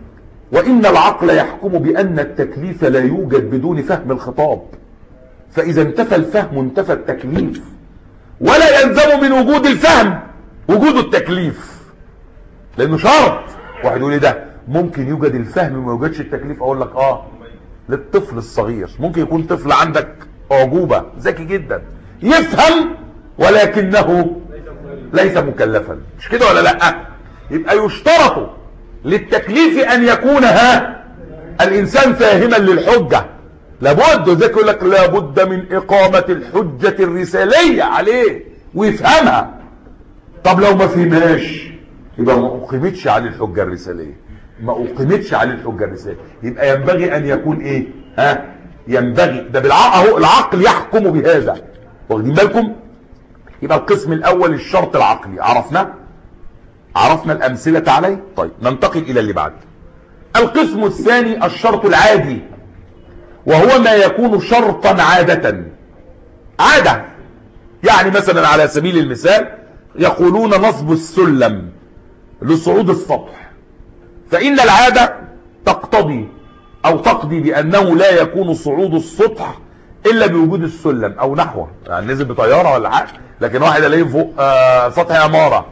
وإن العقل يحكم بأن التكليف لا يوجد بدون فهم الخطاب، فإذا انتفى الفهم انتفى التكليف، ولا يلزم من وجود الفهم وجود التكليف، لأنه شرط. واحد يقول لي ده ممكن يوجد الفهم وما يوجدش التكليف، أقول لك آه للطفل الصغير. ممكن يكون طفل عندك أعجوبة ذكي جدا يفهم ولكنه ليس مكلفا، مش كده ولا لا؟ يبقى يشترط للتكليف أن يكون ها الإنسان فاهما للحجة، لابد. ذلك يقول لك لابد من إقامة الحجة الرسالية عليه ويفهمها. طب لو ما فهمهاش يبقى ما أقيمتش عليه الحجة الرسالية، ما أقيمتش عليه الحجة الرسالية. يبقى ينبغي أن يكون إيه؟ ها ينبغي ده بالعقل، اهو العقل يحكم بهذا، واخدين بالكم؟ يبقى القسم الأول الشرط العقلي عرفنا عرفنا الأمثلة عليه. طيب ننتقل إلى اللي بعد. القسم الثاني الشرط العادي، وهو ما يكون شرطا عادة. عادة يعني مثلا على سبيل المثال يقولون نصب السلم لصعود السطح، فإن العادة تقتضي أو تقضي بأنه لا يكون صعود السطح إلا بوجود السلم أو نحوه. يعني نزل بطيارة ولا حاجة، لكن واحد الاقيه فوق آه سطح عمارة،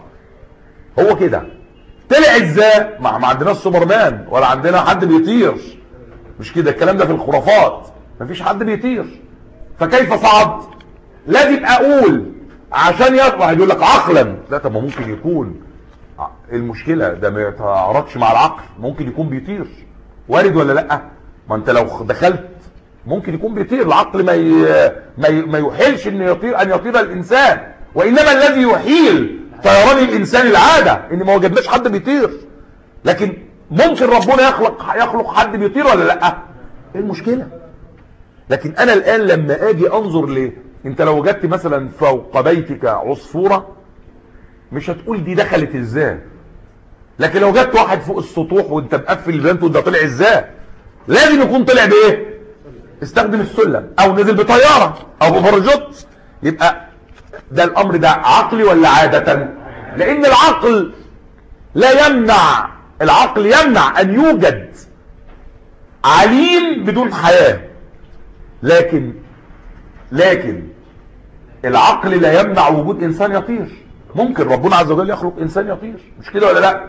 هو كده طلع ازاي؟ ما, ما عندناش سوبرمان ولا عندنا حد بيطير، مش كده؟ الكلام ده في الخرافات، مفيش حد بيطير، فكيف صعد؟ لازم اقول عشان يطلع. يقول لك عقلا، لا طب ما ممكن يكون المشكلة ده ما يتعارضش مع العقل، ممكن يكون بيطير، وارد ولا لا؟ ما انت لو دخلت ممكن يكون بيطير، العقل ما ي... ما, ي... ما يحيلش ان يطير ان يطير الانسان، وانما الذي يحيل طيران الانسان العادة ان ما وجدناش حد بيطير. لكن ممكن ربنا يخلق يخلق حد بيطير ولا لا؟ ايه المشكلة؟ لكن انا الان لما اجي انظر ليه، انت لو وجدت مثلا فوق بيتك عصفورة مش هتقول دي دخلت ازاي، لكن لو جبت واحد فوق السطوح وانت مقفل البنت وده طلع ازاي، لازم يكون طلع بايه؟ استخدم السلم او نزل بطيارة او بباراشوت. يبقى ده الامر ده عقلي ولا عادة؟ لان العقل لا يمنع، العقل يمنع ان يوجد عليم بدون حياة، لكن لكن العقل لا يمنع وجود انسان يطير. ممكن ربنا عز وجل يخلق انسان يطير، مش كده ولا لا؟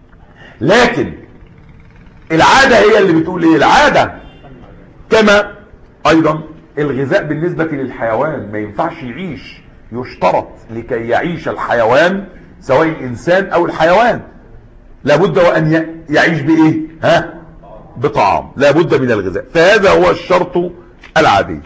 لكن العادة هي اللي بتقول ايه؟ العادة كما ايضا الغذاء بالنسبة للحيوان ما ينفعش يعيش، يشترط لكي يعيش الحيوان سواء الانسان او الحيوان لابد وان يعيش بايه؟ ها بطعام، لابد من الغذاء، فهذا هو الشرط العادي.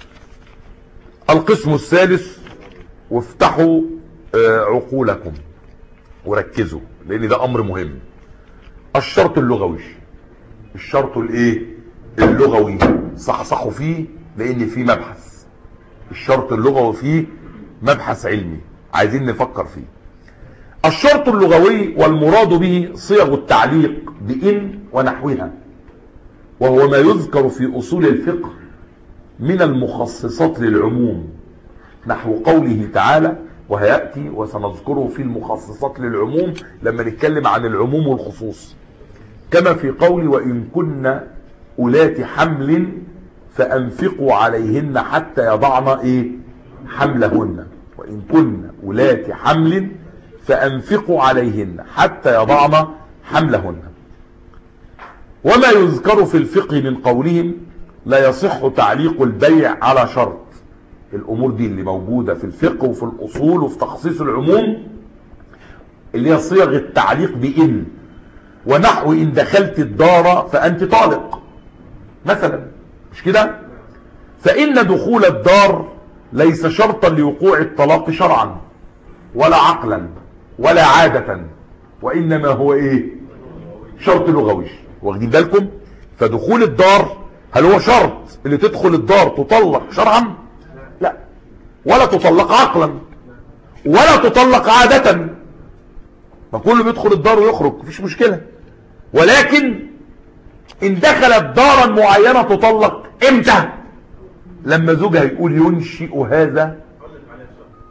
القسم الثالث، وافتحوا عقولكم وركزوا لان ده امر مهم، الشرط اللغوي. الشرط الايه؟ اللغوي، صحصحوا فيه لان فيه مبحث، الشرط اللغوي فيه مبحث علمي عايزين نفكر فيه. الشرط اللغوي والمراد به صيغ التعليق بإن ونحوها، وهو ما يذكر في أصول الفقه من المخصصات للعموم، نحو قوله تعالى، وهيأتي وسنذكره في المخصصات للعموم لما نتكلم عن العموم والخصوص، كما في قول وإن كن أولات حمل فأنفقوا عليهن حتى يضعن إيه؟ حملهن. وإن كن أولات حمل فأنفقوا عليهن حتى يضعن حملهن. وما يذكر في الفقه من قولهم لا يصح تعليق البيع على شرط. الأمور دي اللي موجودة في الفقه وفي الأصول وفي تخصيص العموم اللي هي صيغ التعليق بإن، ونحو إن دخلت الدار فأنت طالق مثلا، مش كده؟ فإن دخول الدار ليس شرطا لوقوع الطلاق شرعا ولا عقلا ولا عادة، وإنما هو إيه؟ شرط لغوي، واخدين بالكم؟ فدخول الدار هل هو شرط اللي تدخل الدار تطلق شرعا؟ لا، ولا تطلق عقلا ولا تطلق عادة، فكله بيدخل الدار ويخرج مفيش مشكلة. ولكن ان دخلت دارا معينة تطلق امتى؟ لما زوجها يقول ينشئ هذا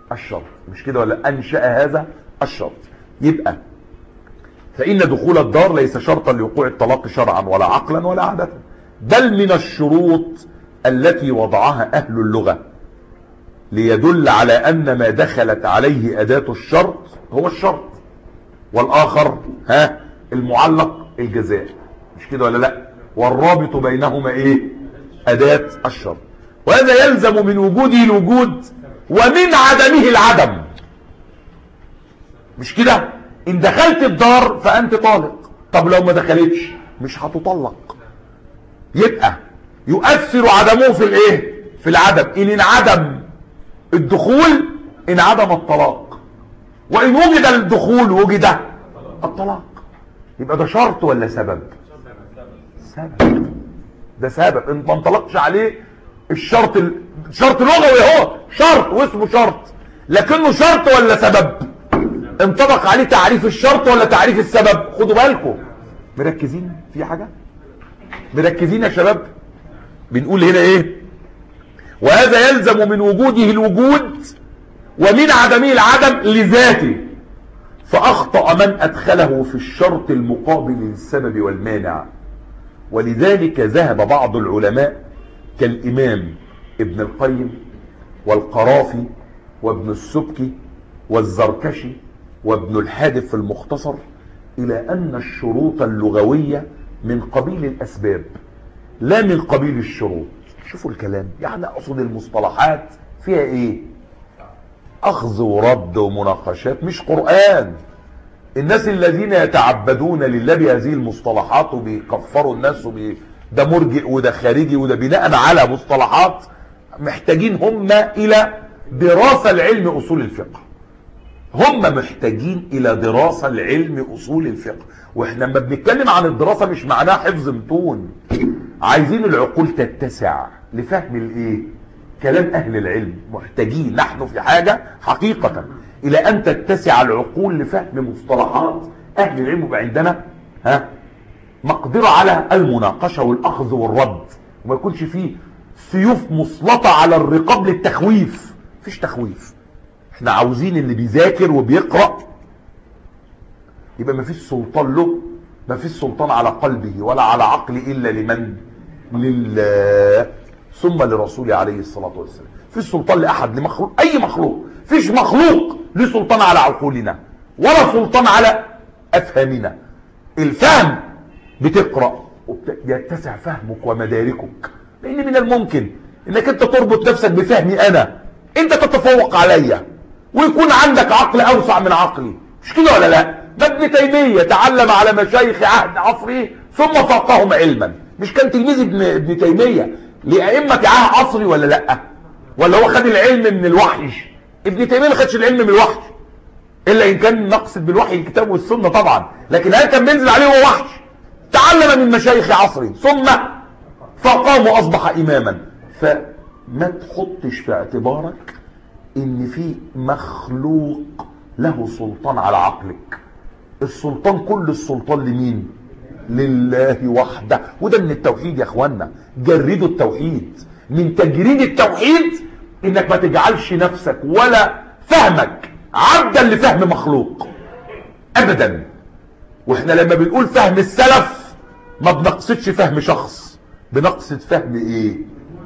الشرط، مش كده ولا؟ أنشأ هذا الشرط. يبقى فإن دخول الدار ليس شرطا لوقوع الطلاق شرعا ولا عقلا ولا عادة، بل من الشروط التي وضعها أهل اللغة ليدل على أن ما دخلت عليه أداة الشرط هو الشرط، والآخر ها المعلق الجزاء، مش كده ولا لا؟ والرابط بينهما ايه؟ أداة الشرط. وهذا يلزم من وجوده الوجود ومن عدمه العدم، مش كده؟ إن دخلت الدار فأنت طالق، طب لو ما دخلتش مش هتطلق. يبقى يؤثر عدمه في الايه؟ في العدم. إن انعدم الدخول انعدم الطلاق، وإن وجد الدخول وجد الطلاق. يبقى ده شرط ولا سبب؟ سبب. ده سبب ان ما انطلقش عليه الشرط. الشرط لغوي اهو، شرط واسمه شرط، لكنه شرط ولا سبب؟ انطبق عليه تعريف الشرط ولا تعريف السبب؟ خدوا بالكم، مركزين في حاجة؟ مركزين يا شباب؟ بنقول هنا ايه؟ وهذا يلزم من وجوده الوجود ومن عدمه العدم لذاته، فأخطأ من أدخله في الشرط المقابل للسبب والمانع. ولذلك ذهب بعض العلماء كالإمام ابن القيم والقرافي وابن السبكي والزركشي وابن الحادث في المختصر إلى أن الشروط اللغوية من قبيل الأسباب لا من قبيل الشروط. شوفوا الكلام، يعني أقصد المصطلحات فيها إيه؟ أخذ ورد ومناقشات، مش قرآن. الناس الذين يتعبدون لله بهذه المصطلحات وبيكفروا الناس وبي... ده مرجئ وده خارجي وده بناء على مصطلحات، محتاجين هم إلى دراسة العلم أصول الفقه. هم محتاجين إلى دراسة العلم أصول الفقه. وإحنا لما بنتكلم عن الدراسة مش معناها حفظ متون، عايزين العقول تتسع لفهم الإيه؟ كلام أهل العلم. محتاجين نحن في حاجة حقيقة إلى أن تتسع العقول لفهم مصطلحات أهل العلم، ويبقى عندنا ها مقدرة على المناقشة والأخذ والرد، وما يكونش فيه سيوف مسلطة على الرقاب للتخويف. مفيش تخويف. احنا عاوزين اللي بيذاكر وبيقرأ يبقى مفيش سلطان له، مفيش سلطان على قلبه ولا على عقله إلا لمن؟ لله ثم لرسوله عليه الصلاة والسلام. فيش سلطان لأحد، لمخلوق، أي مخلوق. فيش مخلوق له سلطان على عقولنا ولا سلطان على أفهامنا. الفهم بتقرأ ويتسع فهمك ومداركك، لأن من الممكن انك انت تربط نفسك بفهمي انا، انت تتفوق عليا ويكون عندك عقل اوسع من عقلي، مش كده ولا لا؟ ده ابن تيمية تعلم على مشايخ عهد عصره ثم فقههم علما. مش كان تلميذ ابن, ابن تيمية لأئمة عهد عصري ولا لا؟ ولا هو خد العلم من الوحي؟ ابن تيمية ما خدش العلم من الوحي، الا ان كان نقصد بالوحي الكتاب والسنة طبعا، لكن هل كان بينزل عليه هو وحي؟ تعلم من مشايخ عصره ثم فقام واصبح اماما. فما تحطش في اعتبارك ان في مخلوق له سلطان على عقلك. السلطان كل السلطان لمين؟ لله وحده. وده من التوحيد يا اخوانا، جردوا التوحيد. من تجريد التوحيد انك ما تجعلش نفسك ولا فهمك عبدا لفهم مخلوق ابدا. واحنا لما بنقول فهم السلف ما بنقصدش فهم شخص، بنقصد فهم ايه؟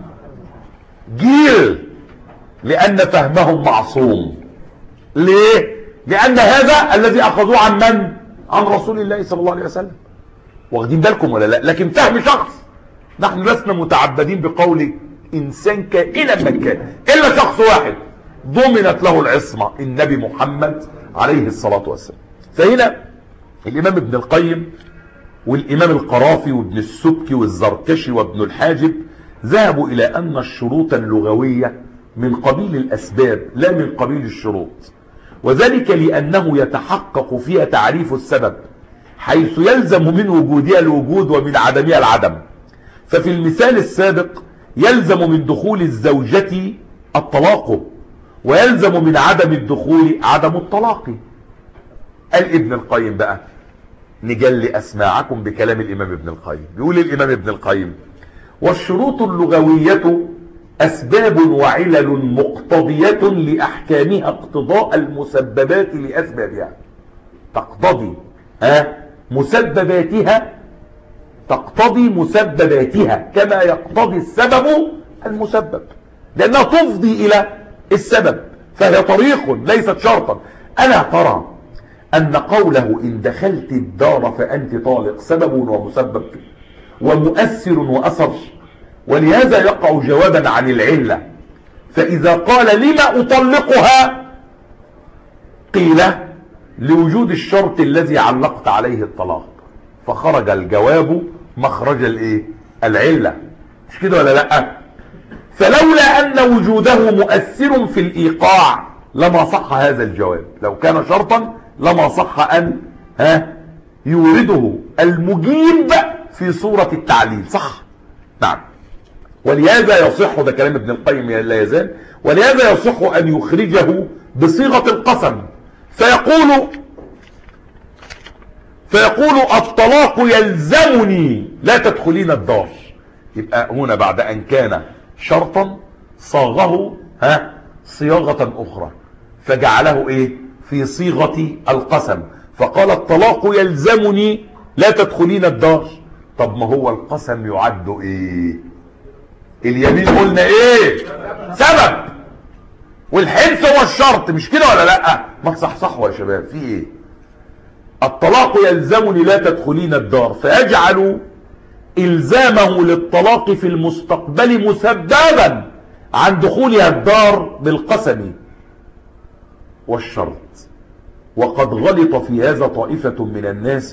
جيل. لان فهمهم معصوم. ليه؟ لان هذا الذي اخذوه عن من؟ عن رسول الله صلى الله عليه وسلم. واخدين بالكم ولا لا؟ لكن فهم شخص نحن لسنا متعبدين بقول انسان كائنا من كان الا شخص واحد ضمنت له العصمة، النبي محمد عليه الصلاة والسلام. فهنا الامام ابن القيم والامام القرافي وابن السبكي والزركشي وابن الحاجب ذهبوا الى ان الشروط اللغوية من قبيل الاسباب لا من قبيل الشروط، وذلك لانه يتحقق فيها تعريف السبب حيث يلزم من وجودها الوجود ومن عدمها العدم. ففي المثال السابق يلزم من دخول الزوجة الطلاق، ويلزم من عدم الدخول عدم الطلاق. قال ابن القيم بقى، نجلي أسماعكم بكلام الإمام ابن القيم. بيقول الإمام ابن القيم: والشروط اللغوية أسباب وعلل مقتضية لأحكامها اقتضاء المسببات لأسبابها. تقتضي ها مسبباتها، تقتضي مسبباتها كما يقتضي السبب المسبب، لأنها تفضي إلى السبب، فهي طريق ليست شرطا. ألا ترى أن قوله إن دخلت الدار فأنت طالق سبب ومسبب ومؤثر وأثر، ولهذا يقع جوابا عن العلة. فإذا قال لما أطلقها قيل لوجود الشرط الذي علقت عليه الطلاق، فخرج الجواب مخرج الايه العلة، مش كده ولا لا؟ فلولا أن وجوده مؤثر في الإيقاع لما صح هذا الجواب. لو كان شرطا لما صح أن ها يورده المجيب في صورة التعليل، صح؟ نعم. ولهذا يصح، ده كلام ابن القيم لا يزال، ولهذا يصح أن يخرجه بصيغة القسم، فيقول فيقول الطلاق يلزمني لا تدخلين الدار. يبقى هنا بعد أن كان شرطا صاغه ها صياغة أخرى فجعله إيه في صيغة القسم، فقال الطلاق يلزمني لا تدخلين الدار. طب ما هو القسم يعد إيه؟ اليمين قلنا إيه؟ سبب، والحنث هو الشرط، مش كده ولا لا؟ ما تصحصحوا يا شباب، في إيه؟ الطلاق يلزمني لا تدخلين الدار، فيجعل إلزامه للطلاق في المستقبل مسببا عن دخولها الدار بالقسم والشرط. وقد غلط في هذا طائفة من الناس.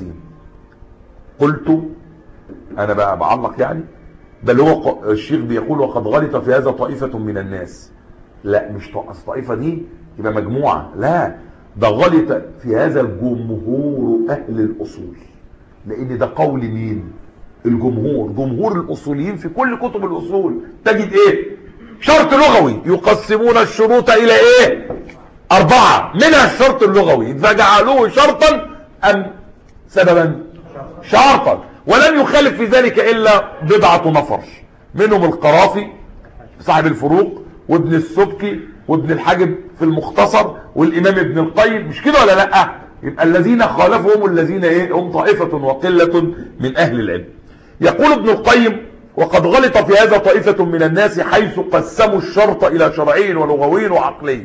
قلت أنا بقى بعلق يعني، بل هو الشيخ بيقول وقد غلط في هذا طائفة من الناس. لا مش الطائفة دي يبقى مجموعة، لا ده غلط في هذا الجمهور أهل الأصول، لأن ده قول مين؟ الجمهور. جمهور الأصوليين في كل كتب الأصول تجد إيه؟ شرط لغوي، يقسمون الشروط إلى إيه؟ أربعة، منها الشرط اللغوي، فجعلوه شرطا أم سببا؟ شرطا. ولم يخالف في ذلك إلا بضعة نفر، منهم القرافي صاحب الفروق، وابن السبكي، وابن الحاجب في المختصر، والإمام ابن القيم، مش كده ولا لا؟ يبقى الذين خالفهم الذين ايه هم طائفة وقلة من أهل العلم. يقول ابن القيم وقد غلط في هذا طائفة من الناس حيث قسموا الشرط إلى شرعي ولغوي وعقلي،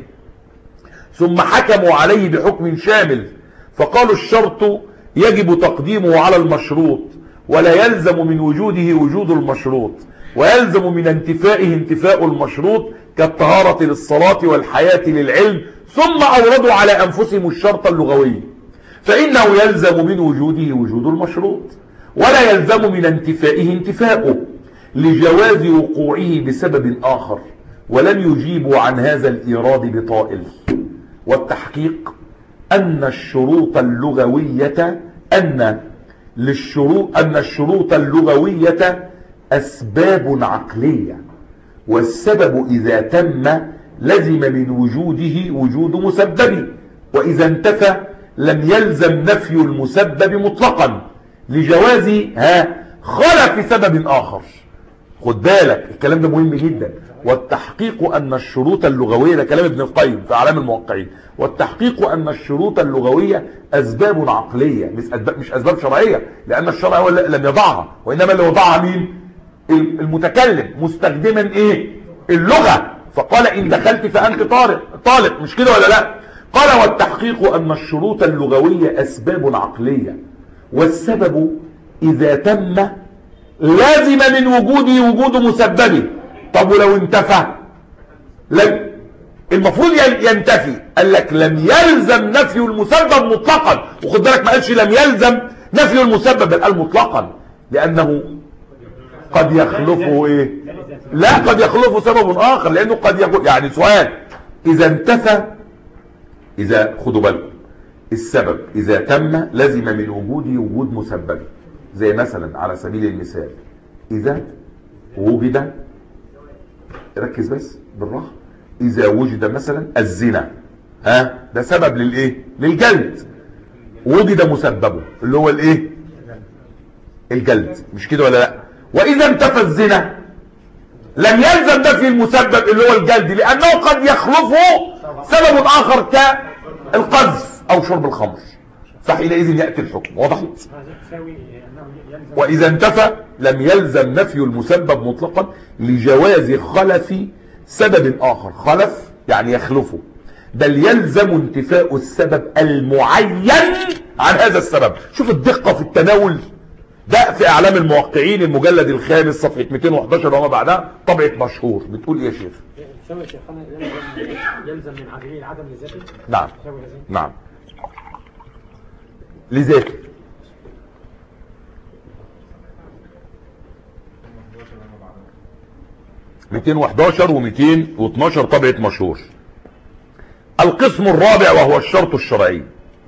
ثم حكموا عليه بحكم شامل، فقالوا الشرط يجب تقديمه على المشروط، ولا يلزم من وجوده وجود المشروط، ويلزم من انتفائه انتفاء المشروط كالطهارة للصلاة والحياة للعلم، ثم أوردوا على أنفسهم الشرط اللغوي، فإنه يلزم من وجوده وجود المشروط، ولا يلزم من انتفائه انتفاؤه لجواز وقوعه بسبب آخر، ولم يجيبوا عن هذا الإيراد بطائل. والتحقيق أن الشروط اللغوية أن للشروط أن الشروط اللغوية أسباب عقلية، والسبب إذا تم لزم من وجوده وجود مسبب، وإذا انتفى لم يلزم نفي المسبب مطلقا لجواز ها خلف سبب آخر. خد بالك الكلام ده مهم جدا. والتحقيق أن الشروط اللغوية، ده كلام ابن القيم في أعلام الموقعين، والتحقيق أن الشروط اللغوية أسباب عقلية مش أسباب, مش أسباب شرعية، لأن الشرع هو لم يضعها، وإنما اللي وضعها مين؟ المتكلم مستخدما إيه؟ اللغة. فقال إن دخلت فأنت طارق طالق، مش كده ولا لا؟ قال والتحقيق أن الشروط اللغوية أسباب عقلية، والسبب إذا تم لازم من وجوده وجود مسببه. طب ولو انتفى لم المفروض ينتفي، قال لك لم يلزم نفي المسبب مطلقا. وخد بالك ما قالش لم يلزم نفي المسبب، بل قال مطلقا، لأنه قد يخلفه ايه؟ لا قد يخلفه سبب آخر، لأنه قد يقول يعني سؤال إذا انتفى، إذا خدوا بالكم السبب إذا تم لازم من وجوده وجود مسبب، زي مثلا على سبيل المثال إذا وجد، ركز بس بالراحة، إذا وجد مثلا الزنا، ها ده سبب للإيه؟ للجلد، وجد مسببه اللي هو الإيه؟ الجلد، مش كده ولا لا؟ وإذا انتفى الزنا لم يلزم نفي المسبب اللي هو الجلد، لأنه قد يخلفه سبب آخر كالقذف أو شرب الخمر، فحينئذ يأتي الحكم. واضح؟ وإذا انتفى لم يلزم نفي المسبب مطلقا لجواز خلف سبب آخر. خلف يعني يخلفه، بل يلزم انتفاء السبب المعين عن هذا السبب. شوف الدقة في التناول ده في اعلام الموقعين المجلد الخامس صفحة مئتين وأحد عشر وما بعدها، طبعة مشهور. بتقول ايه يا شيخ؟ يساوي شيخنا يلزم من عدمه العدم لذاته. نعم نعم لذاته. مئتين وأحد عشر ومئتين واثناشر طبعة مشهور. القسم الرابع وهو الشرط الشرعي،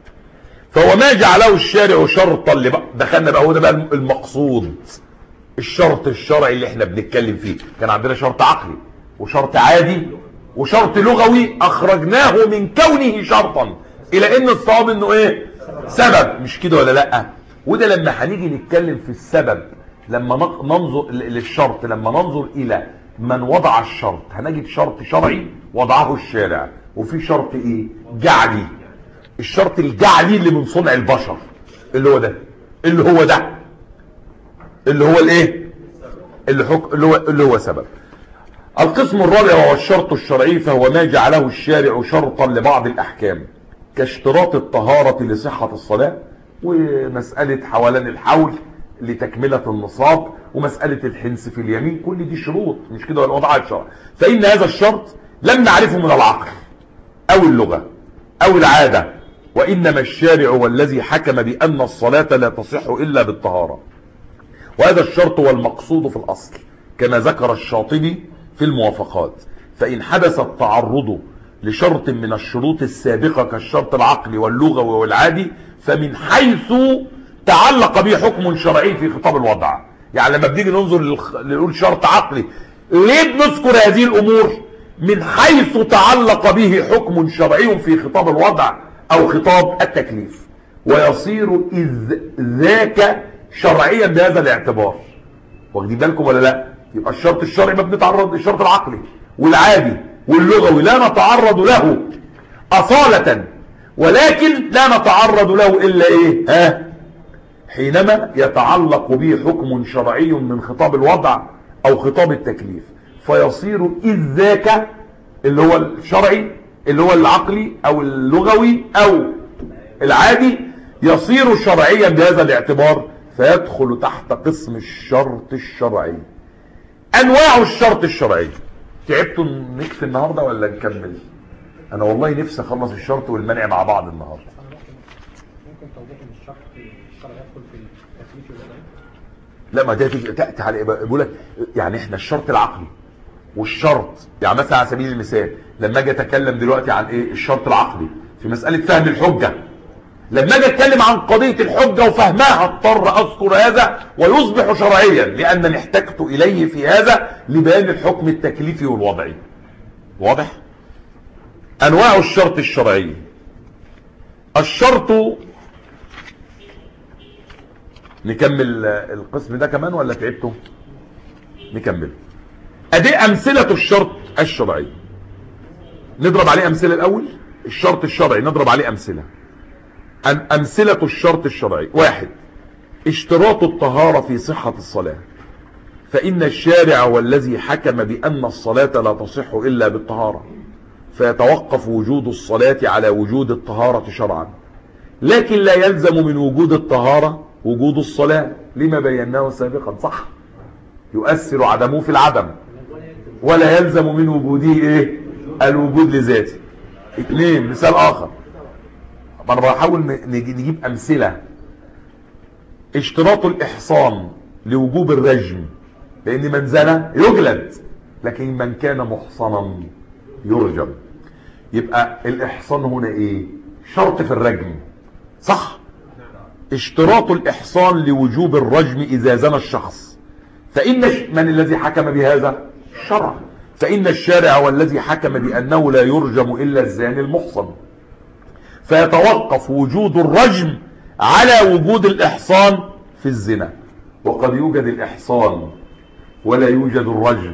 فهو ما جعله الشارع شرطا لبقى. دخلنا بقى، هو ده بقى المقصود، الشرط الشرعي اللي احنا بنتكلم فيه. كان عندنا شرط عقلي وشرط عادي وشرط لغوي، اخرجناه من كونه شرطا الى ان الصواب انه ايه؟ سبب. مش كده ولا لا؟ وده لما هنيجي نتكلم في السبب، لما ننظر للشرط، لما ننظر الى من وضع الشرط، هنجد شرط شرعي وضعه الشارع، وفي شرط ايه؟ جعلي. الشرط الجعلي اللي من صنع البشر، اللي هو ده اللي هو ده اللي هو الايه؟ اللي, حك... اللي هو اللي هو سبب. القسم الرابع وهو الشرط الشرعي، فهو ما جعله الشارع شرطا لبعض الاحكام، كاشتراط الطهارة لصحة الصلاة، ومسألة حولان الحول لتكملة النصاب، ومسألة الحنس في اليمين. كل دي شروط، مش كده ولا وضعها الشرع. فإن هذا الشرط لم نعرفه من العقل أو اللغة أو العادة، وإنما الشارع والذي حكم بأن الصلاة لا تصح إلا بالطهارة. وهذا الشرط هو المقصود في الأصل، كما ذكر الشاطبي في الموافقات. فإن حدث التعرض لشرط من الشروط السابقة كالشرط العقلي واللغوي والعادي، فمن حيث تعلق به حكم شرعي في خطاب الوضع. يعني لما بنيجي ننظر نقول شرط عقلي، ليه بنذكر هذه الأمور؟ من حيث تعلق به حكم شرعي في خطاب الوضع أو خطاب التكليف، ويصير إذ ذاك شرعيا بهذا الاعتبار. واخدين بالكم ولا لا؟ يبقى الشرط الشرعي ما بنتعرض للشرط العقلي والعادي واللغوي لا نتعرض له أصالة، ولكن لا نتعرض له إلا إيه؟ ها؟ حينما يتعلق به حكم شرعي من خطاب الوضع أو خطاب التكليف، فيصير إذ ذاك اللي هو الشرعي اللي هو العقلي أو اللغوي أو العادي يصير شرعيا بهذا الاعتبار، فيدخل تحت قسم الشرط الشرعي. أنواع الشرط الشرعي. تعبتوا نكفي النهاردة ولا نكمل؟ أنا والله نفسي أخلص الشرط والمنع مع بعض النهاردة. ممكن توضيح ان الشرط الشرعي يدخل في التكليف والوضعي؟ لا، ما ده تأتي على بقول لك يعني احنا الشرط العقلي والشرط، يعني مثلا على سبيل المثال لما اجي اتكلم دلوقتي عن ايه؟ الشرط العقلي في مسألة فهم الحجة. لما اجي اتكلم عن قضية الحجة وفهمها اضطر اذكر هذا ويصبح شرعيا، لانني احتجت اليه في هذا لبيان الحكم التكليفي والوضعي. واضح؟ انواع الشرط الشرعي. الشرط، نكمل القسم ده كمان ولا تعبتوا؟ نكمل. ادي امثلة الشرط الشرعي، نضرب عليه امثلة الاول. الشرط الشرعي نضرب عليه امثلة. امثلة الشرط الشرعي: واحد، اشتراط الطهارة في صحة الصلاة، فإن الشارع والذي حكم بأن الصلاة لا تصح إلا بالطهارة، فيتوقف وجود الصلاة على وجود الطهارة شرعا، لكن لا يلزم من وجود الطهارة وجود الصلاة، لما بيناه سابقا. صح؟ يؤثر عدمه في العدم، ولا يلزم من وجوده ايه؟ الوجود لذاته. اثنين، مثال آخر، انا بحاول نجيب امثله. اشتراط الاحصان لوجوب الرجم، لان من زنى يجلد، لكن من كان محصنا يرجم. يبقى الاحصان هنا ايه؟ شرط في الرجم. صح؟ اشتراط الاحصان لوجوب الرجم اذا زنى الشخص، فان من الذي حكم بهذا؟ الشرع. فان الشارع والذي حكم بانه لا يرجم الا الزاني المحصن، فيتوقف وجود الرجم على وجود الإحصان في الزنا. وقد يوجد الإحصان ولا يوجد الرجم،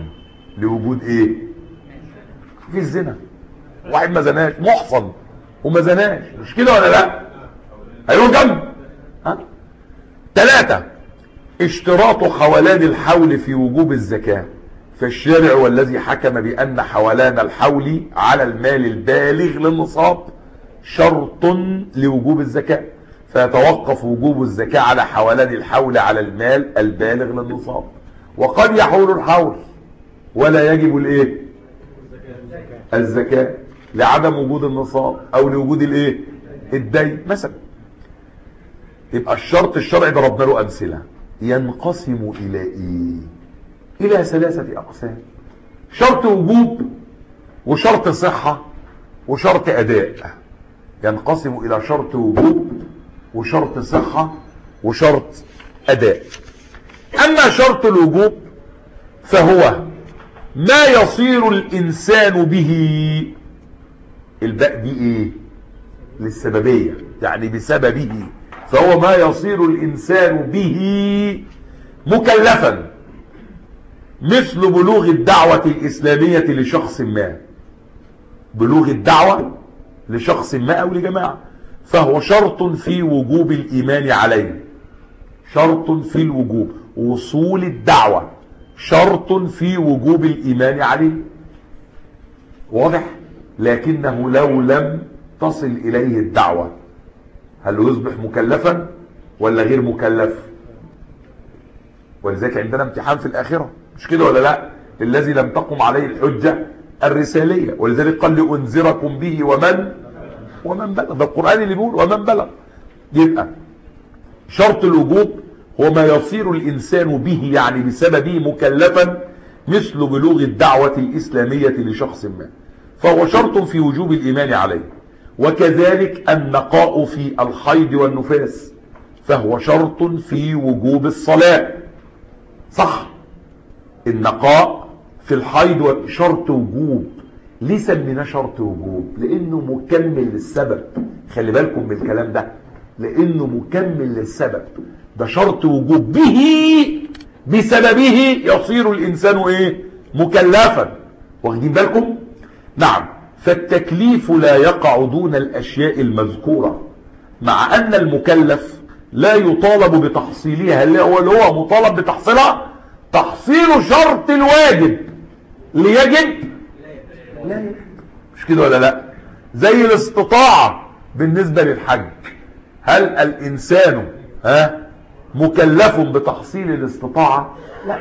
لوجود ايه؟ في الزنا. واحد ما زناش محصن وما زناش، مش كده ولا لا؟ هيروح جنب. ها؟ ثلاثة، اشتراط حولان الحول في وجوب الزكاة، فالشارع والذي حكم بأن حولان الحول على المال البالغ للنصاب شرط لوجوب الزكاة، فيتوقف وجوب الزكاة على حولان الحول على المال البالغ للنصاب. وقد يحول الحول ولا يجب الايه؟ الزكاة لعدم وجود النصاب او لوجود الايه؟ الدين مثلا. يبقى الشرط الشرعي ضربنا له امثله، ينقسم الى ايه؟ الى ثلاثه اقسام: شرط وجوب وشرط صحه وشرط اداء. ينقسم الى شرط وجوب وشرط صحه وشرط اداء. اما شرط الوجوب فهو ما يصير الانسان به، الباء دي ايه؟ للسببيه، يعني بسببه، فهو ما يصير الإنسان به مكلفا، مثل بلوغ الدعوة الإسلامية لشخص ما. بلوغ الدعوة لشخص ما أو لجماعة، فهو شرط في وجوب الإيمان عليه. شرط في الوجوب، وصول الدعوة شرط في وجوب الإيمان عليه. واضح؟ لكنه لو لم تصل إليه الدعوة هل يصبح مكلفا ولا غير مكلف؟ ولذلك عندنا امتحان في الآخرة، مش كده ولا لا؟ الذي لم تقم عليه الحجة الرسالية، ولذلك قال لأنذركم به ومن ومن بلغ. ده القرآن اللي بيقول ومن بلغ. يبقى شرط الوجوب هو ما يصير الإنسان به، يعني بسببه، مكلفا، مثل بلوغ الدعوة الإسلامية لشخص ما، فهو شرط في وجوب الإيمان عليه. وكذلك النقاء في الحيض والنفاس، فهو شرط في وجوب الصلاة. صح؟ النقاء في الحيض شرط وجوب. ليه سميناه شرط وجوب؟ لانه مكمل للسبب. خلي بالكم من الكلام ده، لانه مكمل للسبب. ده شرط وجوب، به بسببه يصير الانسان ايه؟ مكلفا. واخدين بالكم؟ نعم. فالتكليف لا يقع دون الاشياء المذكورة، مع ان المكلف لا يطالب بتحصيلها. اللي هو اللي هو مطالب بتحصيلها تحصيل شرط الواجب ليجب لا يجب. مش كده ولا لا؟ زي الاستطاعة بالنسبة للحج، هل الانسان ها مكلف بتحصيل الاستطاعة؟ لا.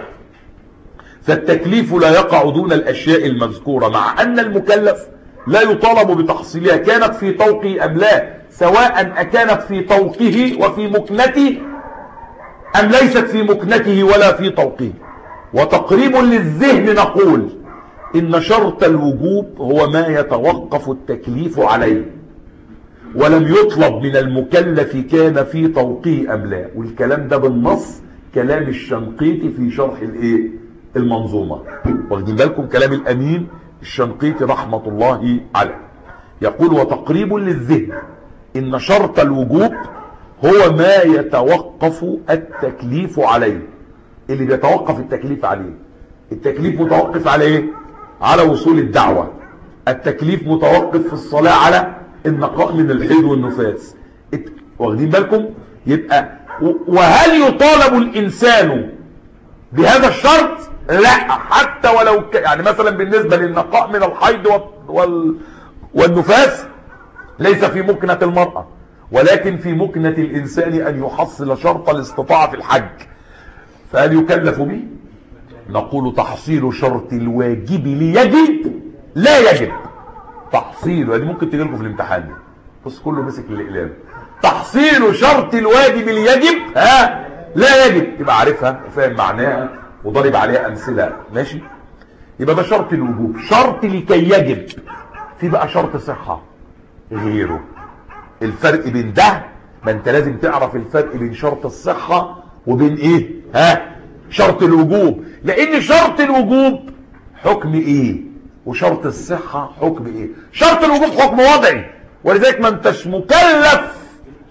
فالتكليف لا يقع دون الاشياء المذكورة، مع ان المكلف لا يطالب بتحصيلها، كانت في طوقه ام لا، سواء اكانت في طوقه وفي مكنته ام ليست في مكنته ولا في طوقه. وتقريب للذهن نقول ان شرط الوجوب هو ما يتوقف التكليف عليه، ولم يطلب من المكلف كان في طوقه ام لا. والكلام ده بالنص كلام الشنقيطي في شرح الايه؟ المنظومة. واخدين بالكم كلام الامين الشنقيطي رحمة الله عليه، يقول وتقريب للذهن ان شرط الوجوب هو ما يتوقف التكليف عليه. اللي بيتوقف التكليف عليه، التكليف متوقف على ايه؟ على وصول الدعوة. التكليف متوقف في الصلاة على النقاء من الحيض والنفاس. واخدين بالكم؟ يبقى وهل يطالب الانسان بهذا الشرط؟ لا، حتى ولو ك... يعني مثلا بالنسبة للنقاء من الحيض وال... والنفاس ليس في مكنة المرأة، ولكن في مكنة الإنسان أن يحصل شرط الاستطاعة في الحج، فهل يكلف به؟ نقول تحصيل شرط الواجب ليجب لا يجب. تحصيل، ودي ممكن تجي لكم في الامتحان دي، بص كله مسك الإقلام. تحصيل شرط الواجب ليجب ها لا يجب، يبقى عارفها وفاهم معناها وضرب عليها أمثلة. ماشي؟ يبقى ده شرط الوجوب. شرط لكي يجب، في بقى شرط صحة غيره. الفرق بين ده، ما انت لازم تعرف الفرق بين شرط الصحة وبين ايه؟ ها شرط الوجوب. لان شرط الوجوب حكم ايه وشرط الصحة حكم ايه؟ شرط الوجوب حكم وضعي، ولذلك ما انتش مكلف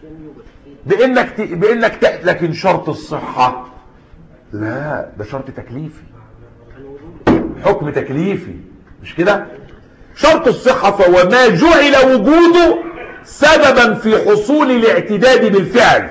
بانك ت... بانك ت... لكن شرط الصحة لا، ده شرط تكليفي. حكم تكليفي، مش كده؟ شرط الصحة فهو ما جعل وجوده سببا في حصول الاعتداد بالفعل،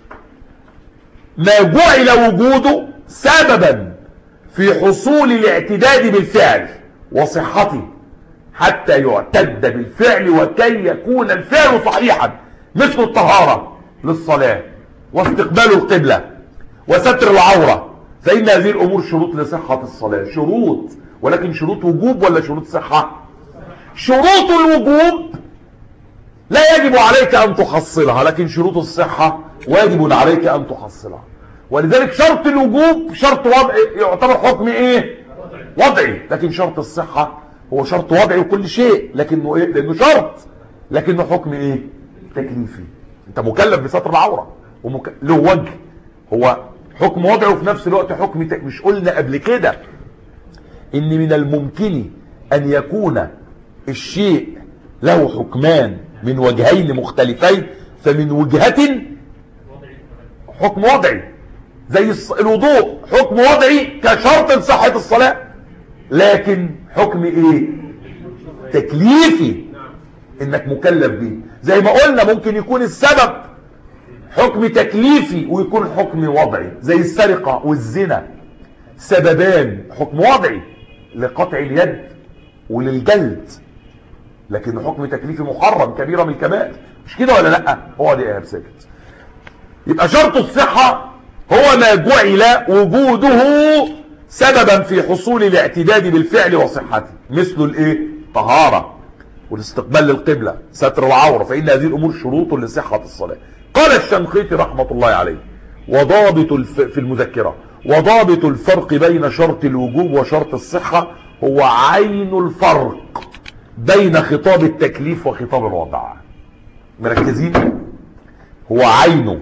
ما جعل وجوده سببا في حصول الاعتداد بالفعل وصحته حتى يعتد بالفعل وكي يكون الفعل صحيحا، مثل الطهارة للصلاة واستقبال القبلة وستر العورة، فإن هذه الأمور شروط لصحة الصلاة. شروط، ولكن شروط وجوب ولا شروط صحة؟ شروط الوجوب لا يجب عليك أن تحصلها، لكن شروط الصحة واجب عليك أن تحصلها. ولذلك شرط الوجوب شرط وضعي، يعتبر حكم ايه؟ وضعي. لكن شرط الصحة هو شرط وضعي وكل شيء، لكنه ايه؟ لانه شرط، لكنه حكم ايه؟ تكليفي. انت مكلف بستر العورة ومك... له وجه، هو حكم وضعي وفي نفس الوقت حكم تك... مش قلنا قبل كده ان من الممكن ان يكون الشيء له حكمان من وجهين مختلفين، فمن وجهة حكم وضعي زي الوضوء حكم وضعي كشرط لصحة الصلاة، لكن حكم ايه؟ تكليفي، انك مكلف به. زي ما قلنا ممكن يكون السبب حكم تكليفي ويكون حكم وضعي، زي السرقة والزنا سببان حكم وضعي لقطع اليد وللجلد، لكن حكم تكليفي محرم كبيرة من الكبائر، مش كده ولا لا؟ هو دي ايهاب ساكت. يبقى شرط الصحة هو ما جعل وجوده سببا في حصول الاعتداد بالفعل وصحته، مثل الايه؟ طهارة والاستقبال للقبلة، ستر العورة، فإن هذه الأمور شروط لصحة الصلاة. قال الشنقيطي رحمة الله عليه وضابط الف... في المذكرة وضابط الفرق بين شرط الوجوب وشرط الصحة هو عين الفرق بين خطاب التكليف وخطاب الوضع. مركزين؟ هو عين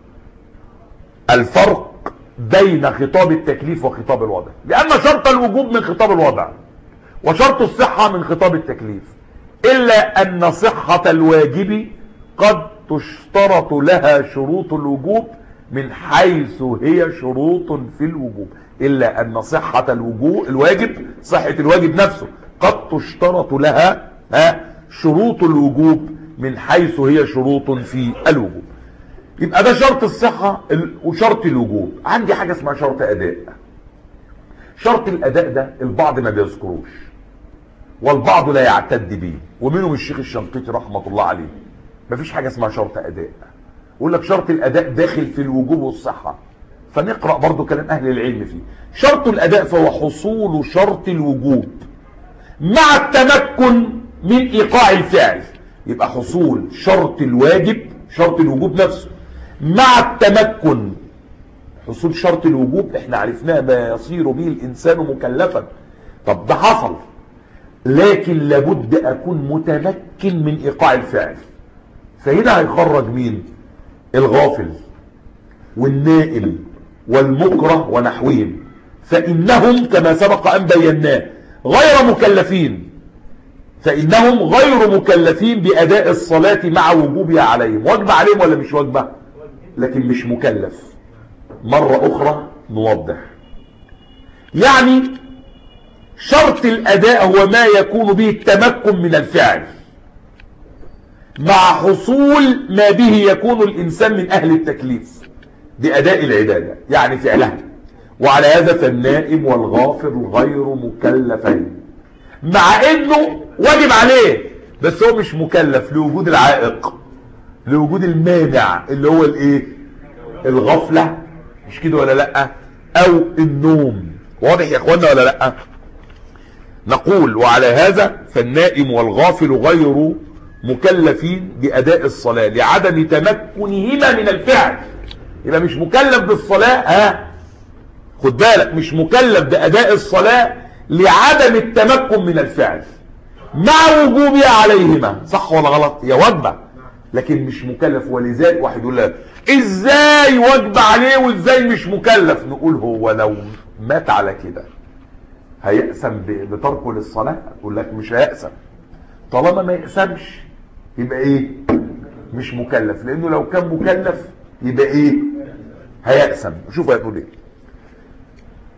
الفرق بين خطاب التكليف وخطاب الوضع، لأن شرط الوجوب من خطاب الوضع وشرط الصحة من خطاب التكليف، إلا أن صحة الواجب قد تشترط لها شروط الوجوب من حيث هي شروط في الوجوب، إلا أن صحة الوجوب الواجب صحة الواجب نفسه قد تشترط لها ها شروط الوجوب من حيث هي شروط في الوجوب. يبقى ده شرط الصحة وشرط الوجوب. عندي حاجة اسمها شرط أداء. شرط الأداء ده البعض ما بيذكروش والبعض لا يعتد به، ومنهم الشيخ الشنقيطي رحمة الله عليه. مفيش حاجة اسمها شرط أداء، يقول لك شرط الأداء داخل في الوجوب والصحة، فنقرأ برضو كلام أهل العلم فيه. شرط الأداء فهو حصول شرط الوجوب مع التمكن من إيقاع الفعل. يبقى حصول شرط الواجب شرط الوجوب نفسه مع التمكن. حصول شرط الوجوب احنا عرفناه ما يصير به الإنسان مكلفا. طب ده حصل، لكن لابد أكون متمكن من إيقاع الفعل. فهنا هيخرج مين؟ الغافل والنائم والمكره ونحوهم، فإنهم كما سبق أن بيناه غير مكلفين، فإنهم غير مكلفين بأداء الصلاة مع وجوبها عليهم. واجب عليهم ولا مش واجبة؟ لكن مش مكلف. مرة أخرى نوضح، يعني شرط الأداء هو ما يكون به التمكن من الفعل مع حصول ما به يكون الإنسان من أهل التكليف بأداء العبادة، يعني فعلها. وعلى هذا فالنائم والغافل غير مكلفين، مع انه واجب عليه بس هو مش مكلف لوجود العائق، لوجود المانع اللي هو الايه؟ الغفلة، مش كده ولا لا؟ او النوم. واضح يا اخوانا ولا لا؟ نقول وعلى هذا فالنائم والغافل غير مكلفين بأداء الصلاة لعدم تمكنهما من الفعل. يبقى مش مكلف بالصلاة، ها خد بالك، مش مكلف بأداء الصلاة لعدم التمكن من الفعل مع وجوبها عليهما. صح ولا غلط؟ يا واجبة لكن مش مكلف. ولذلك واحد يقول لك ازاي واجب عليه وازاي مش مكلف؟ نقول هو لو مات على كده هيأسم بتركه للصلاة؟ اقول لك مش هيأسم. طالما ما يأسمش يبقى ايه؟ مش مكلف، لانه لو كان مكلف يبقى ايه؟ هيأسم. شوف هتقول ايه.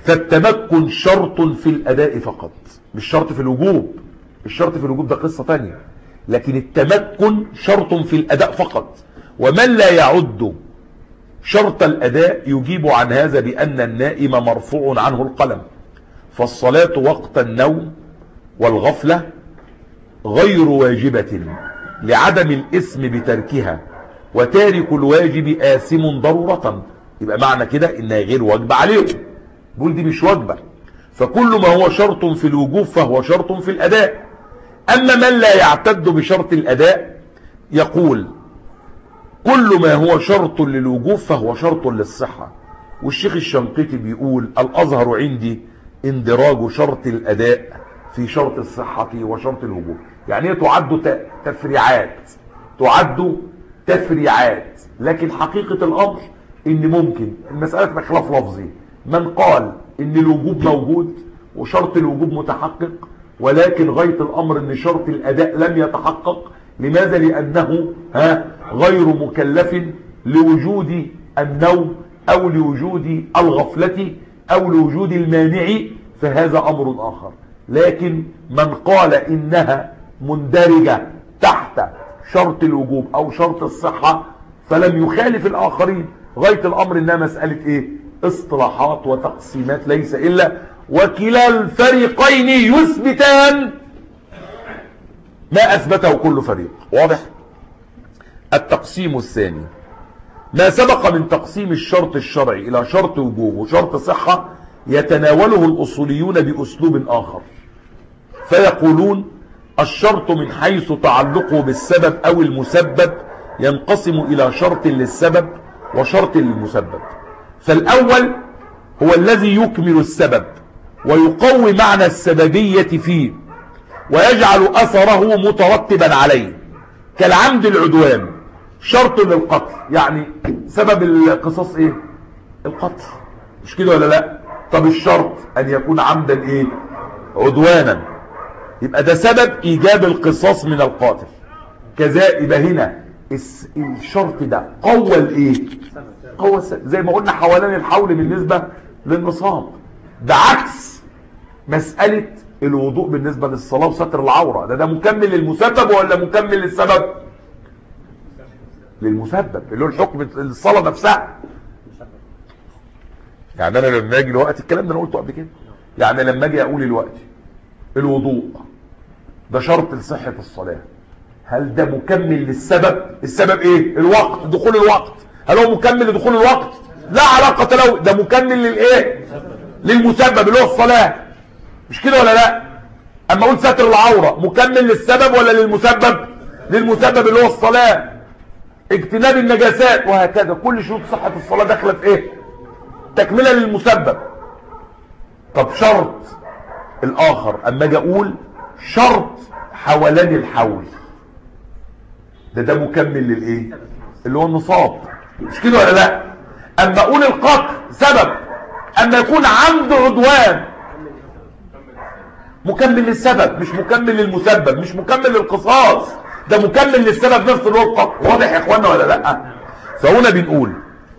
فالتمكن شرط في الأداء فقط، مش شرط في الوجوب. الشرط في الوجوب ده قصة تانية، لكن التمكن شرط في الأداء فقط. ومن لا يعد شرط الأداء يجيب عن هذا بأن النائم مرفوع عنه القلم، فالصلاة وقت النوم والغفلة غير واجبة لعدم الإثم بتركها، وتارك الواجب آثم ضرورة. يبقى معنى كده إنها غير واجبة عليه، بقول دي مش واجبة. فكل ما هو شرط في الوجوب فهو شرط في الأداء. أما من لا يعتد بشرط الأداء يقول كل ما هو شرط للوجوب فهو شرط للصحة. والشيخ الشنقيطي بيقول الأظهر عندي اندراج شرط الأداء في شرط الصحة وشرط الوجوب. يعني تعد تفريعات، تعد تفريعات، لكن حقيقة الأمر إن ممكن المسألة خلاف لفظي. من قال إن الوجوب موجود وشرط الوجوب متحقق، ولكن غاية الأمر إن شرط الأداء لم يتحقق. لماذا؟ لأنه ها غير مكلف لوجود النوم أو لوجود الغفلة أو لوجود المانع، فهذا أمر آخر. لكن من قال إنها مندرجة تحت شرط الوجوب أو شرط الصحة فلم يخالف الآخرين. غاية الأمر إنها مسألة إيه؟ اصطلاحات وتقسيمات ليس إلا، وكلا الفريقين يثبتان ما أثبته كل فريق. واضح؟ التقسيم الثاني ما سبق من تقسيم الشرط الشرعي إلى شرط وجوب وشرط صحة يتناوله الأصوليون بأسلوب آخر، فيقولون الشرط من حيث تعلقه بالسبب أو المسبب ينقسم إلى شرط للسبب وشرط للمسبب. فالأول هو الذي يكمل السبب ويقوي معنى السببية فيه ويجعل أثره مترتبا عليه، كالعمد العدوان شرط للقتل. يعني سبب القصاص ايه؟ القتل، مش كده ولا لا؟ طب الشرط ان يكون عمدا ايه؟ عدوانا. يبقى ده سبب ايجاب القصاص من القاتل. كذا يبقى هنا الشرط ده قوى الايه؟ قوى زي ما قلنا حوالين الحول بالنسبة للنصاب. ده عكس مسألة الوضوء بالنسبة للصلاة وستر العورة. ده ده مكمل للمسبب ولا مكمل للسبب؟ للمسبب اللي هو الحكم الصلاة نفسها. يعني انا لما اجي الوقت الكلام ده انا قلته قبل كده، يعني لما اجي اقول الوقت الوضوء ده شرط لصحة الصلاة، هل ده مكمل للسبب؟ السبب ايه؟ الوقت، دخول الوقت. هل هو مكمل لدخول الوقت؟ لا علاقة له. ده مكمل للايه؟ للمسبب اللي هو الصلاة، مش كده ولا لا؟ اما اقول ستر العورة مكمل للسبب ولا للمسبب؟ للمسبب اللي هو الصلاة. اجتناب النجاسات وهكذا، كل شروط صحة الصلاة داخله في ايه؟ تكملة للمسبب. طب شرط الاخر اما اجي اقول شرط حولان الحول، ده ده مكمل للايه؟ اللي هو النصاب، مش كده ولا لا؟ اما اقول القتل سبب، اما يكون عمد عدوان مكمل للسبب مش مكمل للمسبب، مش مكمل للقصاص، ده مكمل للسبب نفس الوقت. واضح يا اخوانا ولا لا؟ فهنا بنقول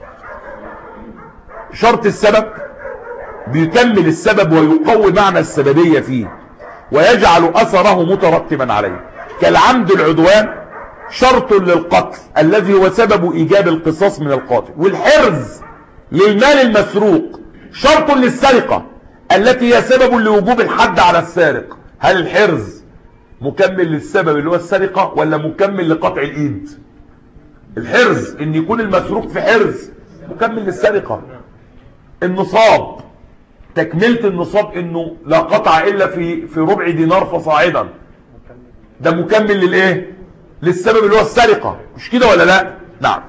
شرط السبب بيكمل السبب ويقوي معنى السببية فيه ويجعل اثره مترتبا عليه، كالعمد العدوان شرط للقتل الذي هو سبب ايجاب القصاص من القاتل، والحرز للمال المسروق شرط للسرقة التي هي سبب لوجوب الحد على السارق. هل الحرز مكمل للسبب اللي هو السرقة ولا مكمل لقطع الايد؟ الحرز ان يكون المسروق في حرز مكمل للسرقة. النصاب تكملة النصاب انه لا قطع الا في في ربع دينار فصاعدا، ده مكمل للايه؟ للسبب اللي هو السرقة، مش كده ولا لا؟ نعم.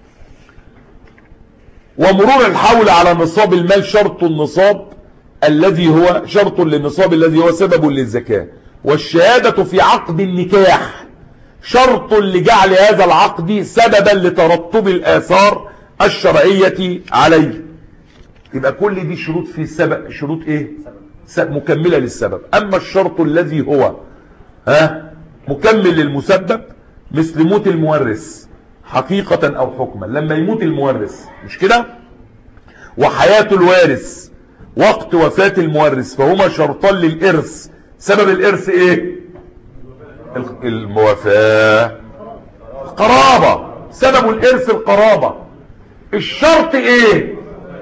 ومرور الحول على نصاب المال شرط النصاب الذي هو شرط للنصاب الذي هو سبب للزكاة، والشهادة في عقد النكاح شرط لجعل هذا العقد سببا لترتب الآثار الشرعية عليه. يبقى كل دي شروط في السبب، شروط ايه؟ سبب مكملة للسبب. اما الشرط الذي هو ها مكمل للمسبب مثل موت المورث حقيقة او حكما، لما يموت المورث مش كده، وحياة الوارث وقت وفاة المورث، فهما شرطان للإرث. سبب الإرث إيه؟ الموافاة، قرابة. سبب الإرث القرابة. الشرط إيه؟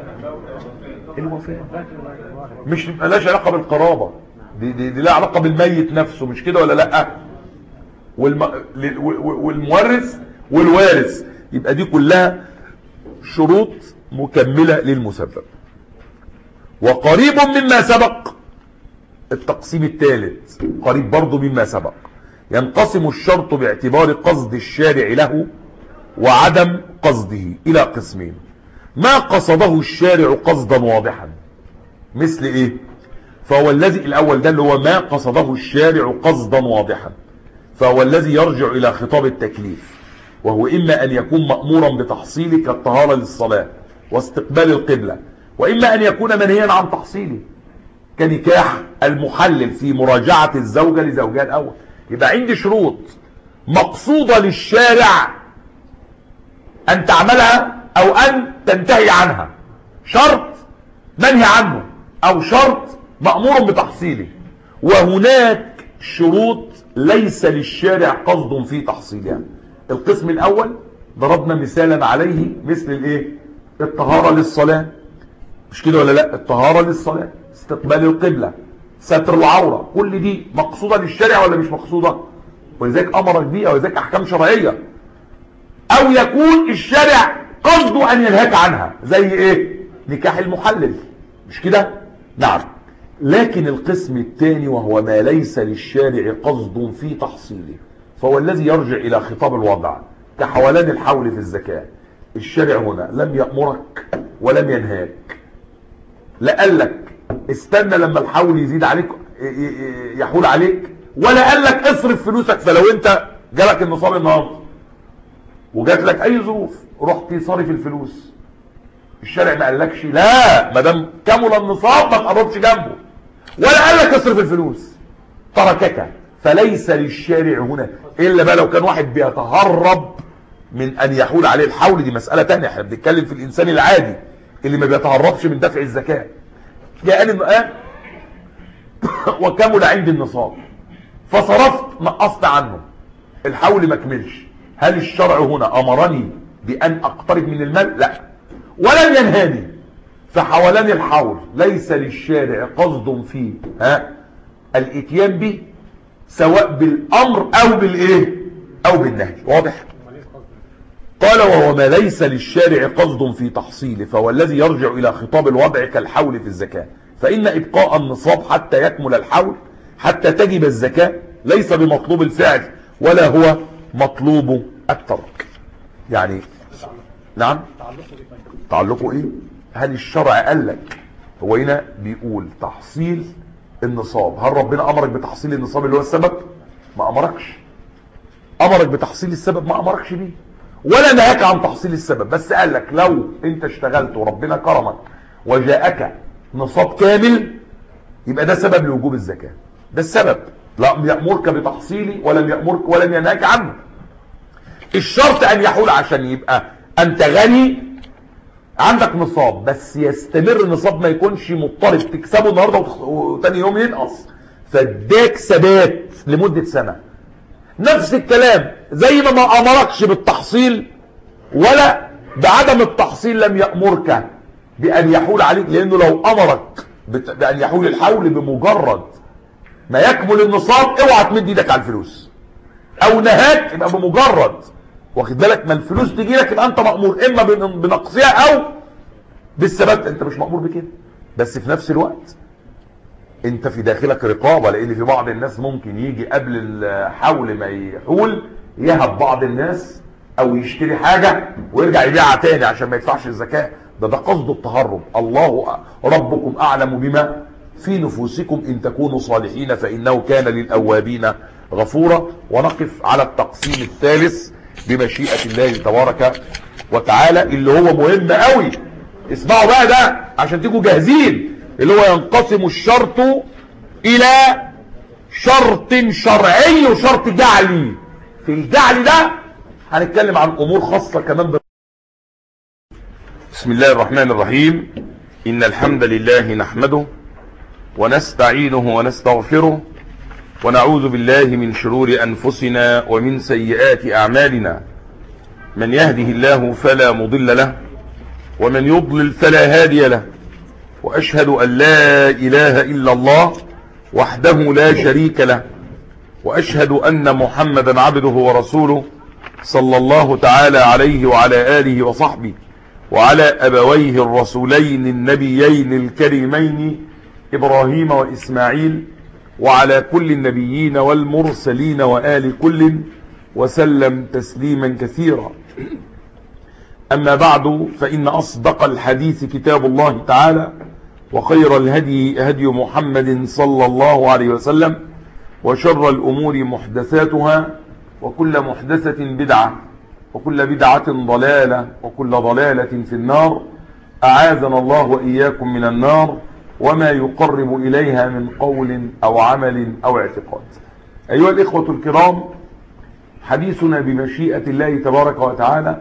الوفاة. مش ملاش علاقة بالقرابة، دي, دي, دي لا علاقة بالميت نفسه، مش كده ولا لأ؟ والم... والمورث والوارث، يبقى دي كلها شروط مكملة للمسبب. وقريب مما سبق التقسيم الثالث، قريب برضو مما سبق. ينقسم الشرط باعتبار قصد الشارع له وعدم قصده إلى قسمين: ما قصده الشارع قصدا واضحا، مثل ايه؟ فهو الذي الأول ده اللي هو ما قصده الشارع قصدا واضحا، فهو الذي يرجع إلى خطاب التكليف، وهو إما أن يكون مأمورا بتحصيله كالطهارة للصلاة واستقبال القبلة، وإما أن يكون منهيا عن تحصيله كنكاح المحلل في مراجعة الزوجة لزوجها الأول. يبقى عندي شروط مقصودة للشارع أن تعملها أو أن تنتهي عنها، شرط منهي عنه أو شرط مأمور بتحصيله، وهناك شروط ليس للشارع قصد في تحصيلها. القسم الأول ضربنا مثالا عليه، مثل الايه؟ الطهارة للصلاة، مش كده ولا لا؟ الطهارة للصلاة، استقبال القبلة، ستر العورة، كل دي مقصودة للشارع ولا مش مقصودة؟ ولذلك أمرك بيها، ولذلك أحكام شرعية. أو يكون الشارع قصده أن ينهاك عنها، زي ايه؟ نكاح المحلل، مش كده؟ نعم. لكن القسم الثاني وهو ما ليس للشارع قصد في تحصيله، فهو الذي يرجع إلى خطاب الوضع، كحولان الحول في الزكاة. الشارع هنا لم يأمرك ولم ينهاك، لا قال لك استنى لما الحول يزيد عليك يحول عليك، ولا قال لك اصرف فلوسك. فلو انت جالك النصاب النهارده وجات لك اي ظروف رحت صارف الفلوس، الشارع ما قالكش لا ما دام كمل النصاب ما تقربش جنبه، ولا قال لك اصرف الفلوس، تركك. فليس للشارع هنا الا بقى لو كان واحد بيتهرب من ان يحول عليه الحول، دي مسألة تانية. احنا بنتكلم في الانسان العادي اللي ما بيتهربش من دفع الزكاة. جاءني الآن وكمل عندي النصاب فصرفت نقصت عنه، الحول ما كملش، هل الشرع هنا امرني بان اقترب من المال؟ لا، ولم ينهاني. فحولان الحول ليس للشارع قصد فيه ها الاتيان به، سواء بالامر او بالايه او بالنهي. واضح؟ قال وهو ما ليس للشارع قصد في تحصيله، فهو الذي يرجع الى خطاب الوضع كالحول في الزكاة. فان ابقاء النصاب حتى يكمل الحول حتى تجب الزكاة ليس بمطلوب الفعل ولا هو مطلوب الترك. يعني نعم، تعلقه ايه؟ هل الشرع قال لك؟ هو هنا بيقول تحصيل النصاب، هل ربنا امرك بتحصيل النصاب اللي هو السبب؟ ما امركش. امرك بتحصيل السبب؟ ما امركش بيه، ولا نهاك عن تحصيل السبب، بس قال لك لو انت اشتغلت وربنا كرمك وجاءك نصاب كامل يبقى ده سبب لوجوب الزكاة، ده السبب. لم يأمرك بتحصيلي ولم يأمرك ولم ينهاك عنه. الشرط ان يحول عشان يبقى انت غني عندك نصاب، بس يستمر النصاب، ما يكونش مضطرب تكسبه النهارده وتاني يوم ينقص، فاداك ثبات لمدة سنة. نفس الكلام زي ما ما امركش بالتحصيل ولا بعدم التحصيل لم يأمرك بأن يحول عليك، لأنه لو أمرك بأن يحول الحول بمجرد ما يكمل النصاب اوعى تمد ايدك على الفلوس، او نهاك يبقى بمجرد واخد بالك ما الفلوس تجي لك يبقى انت مأمور اما بنقصها او بالثبات، انت مش مأمور بكده. بس في نفس الوقت انت في داخلك رقابة، لان في بعض الناس ممكن يجي قبل الحول ما يحول يهب بعض الناس او يشتري حاجة ويرجع يبيعها تاني عشان ما يدفعش الزكاة. ده ده قصد التهرب. الله ربكم اعلم بما في نفوسكم ان تكونوا صالحين فانه كان للاوابين غفورا. ونقف على التقسيم الثالث بمشيئة الله تبارك وتعالى اللي هو مهم قوي. اسمعوا بقى ده عشان تيجوا جاهزين، اللي هو ينقسم الشرط الى شرط شرعي وشرط جعلي. في الجعل ده هنتكلم عن امور خاصة كمان. بسم الله الرحمن الرحيم. إن الحمد لله نحمده ونستعينه ونستغفره ونعوذ بالله من شرور أنفسنا ومن سيئات أعمالنا. من يهده الله فلا مضل له ومن يضلل فلا هادي له، وأشهد أن لا إله إلا الله وحده لا شريك له، وأشهد أن محمدا عبده ورسوله صلى الله تعالى عليه وعلى آله وصحبه وعلى أبويه الرسولين النبيين الكريمين إبراهيم وإسماعيل وعلى كل النبيين والمرسلين وآل كل وسلم تسليما كثيرا. أما بعد، فإن أصدق الحديث كتاب الله تعالى، وخير الهدي هدي محمد صلى الله عليه وسلم، وشر الأمور محدثاتها، وكل محدثة بدعة، وكل بدعة ضلالة، وكل ضلالة في النار. أعاذنا الله وإياكم من النار وما يقرب إليها من قول أو عمل أو اعتقاد. أيها الإخوة الكرام، حديثنا بمشيئة الله تبارك وتعالى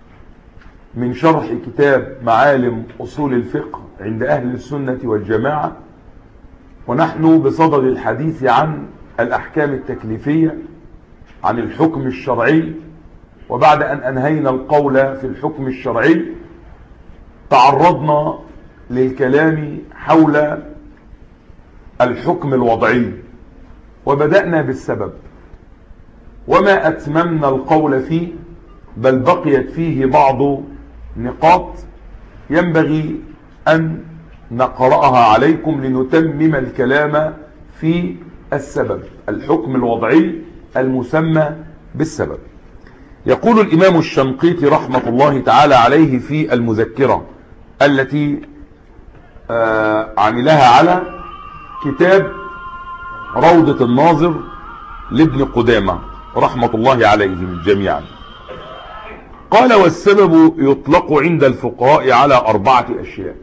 من شرح كتاب معالم أصول الفقه عند أهل السنة والجماعة، ونحن بصدد الحديث عن الأحكام التكليفية، عن الحكم الشرعي. وبعد أن أنهينا القول في الحكم الشرعي تعرضنا للكلام حول الحكم الوضعي، وبدأنا بالسبب وما أتممنا القول فيه، بل بقيت فيه بعض نقاط ينبغي أن نقرأها عليكم لنتمم الكلام في السبب، الحكم الوضعي المسمى بالسبب. يقول الإمام الشنقيطي رحمة الله تعالى عليه في المذكرة التي آه عملها على كتاب روضة الناظر لابن قدامة رحمة الله عليهم جميعا، قال: والسبب يطلق عند الفقهاء على أربعة أشياء.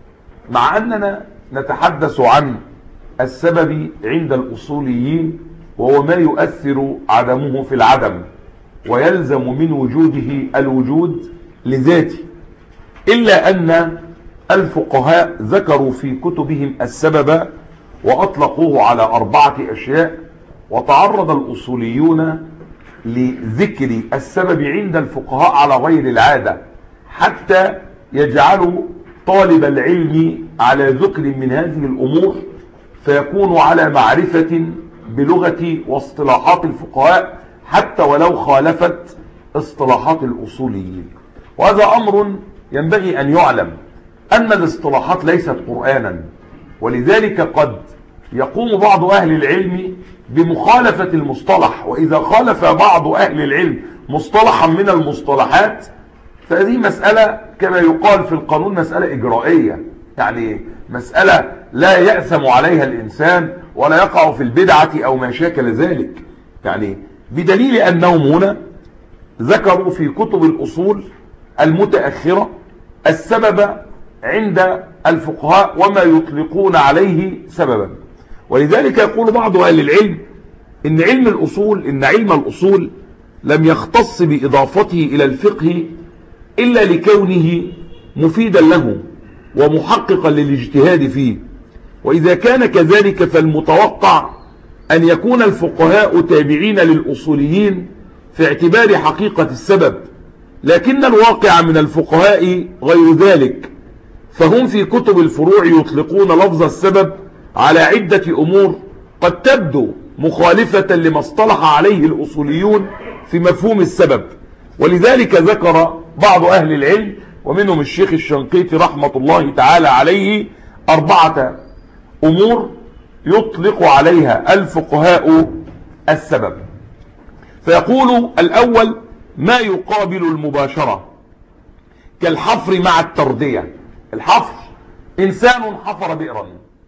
مع أننا نتحدث عن السبب عند الأصوليين، وهو ما يؤثر عدمه في العدم ويلزم من وجوده الوجود لذاته، إلا أن الفقهاء ذكروا في كتبهم السبب وأطلقوه على أربعة أشياء. وتعرض الأصوليون لذكر السبب عند الفقهاء على غير العادة، حتى يجعلوا طالب العلم على ذكر من هذه الأمور، فيكون على معرفة بلغة واصطلاحات الفقهاء حتى ولو خالفت اصطلاحات الأصوليين. وهذا أمر ينبغي أن يعلم أن الاصطلاحات ليست قرآنا، ولذلك قد يقوم بعض أهل العلم بمخالفة المصطلح، وإذا خالف بعض أهل العلم مصطلحا من المصطلحات فهذه مسألة كما يقال في القانون مسألة إجرائية، يعني مسألة لا يأثم عليها الإنسان ولا يقع في البدعة أو ما شاكل ذلك، يعني بدليل أنهم هنا ذكروا في كتب الأصول المتأخرة السبب عند الفقهاء وما يطلقون عليه سببا. ولذلك يقول بعض أهل العلم إن علم الأصول إن علم الأصول لم يختص بإضافته إلى الفقه إلا لكونه مفيدا له ومحققا للاجتهاد فيه. وإذا كان كذلك فالمتوقع أن يكون الفقهاء تابعين للأصوليين في اعتبار حقيقة السبب، لكن الواقع من الفقهاء غير ذلك، فهم في كتب الفروع يطلقون لفظ السبب على عدة أمور قد تبدو مخالفة لما اصطلح عليه الأصوليون في مفهوم السبب. ولذلك ذكر بعض أهل العلم ومنهم الشيخ الشنقيطي رحمة الله تعالى عليه أربعة أمور يطلق عليها الفقهاء السبب. فيقول: الأول ما يقابل المباشرة كالحفر مع التردية. الحفر إنسان حفر بئرا،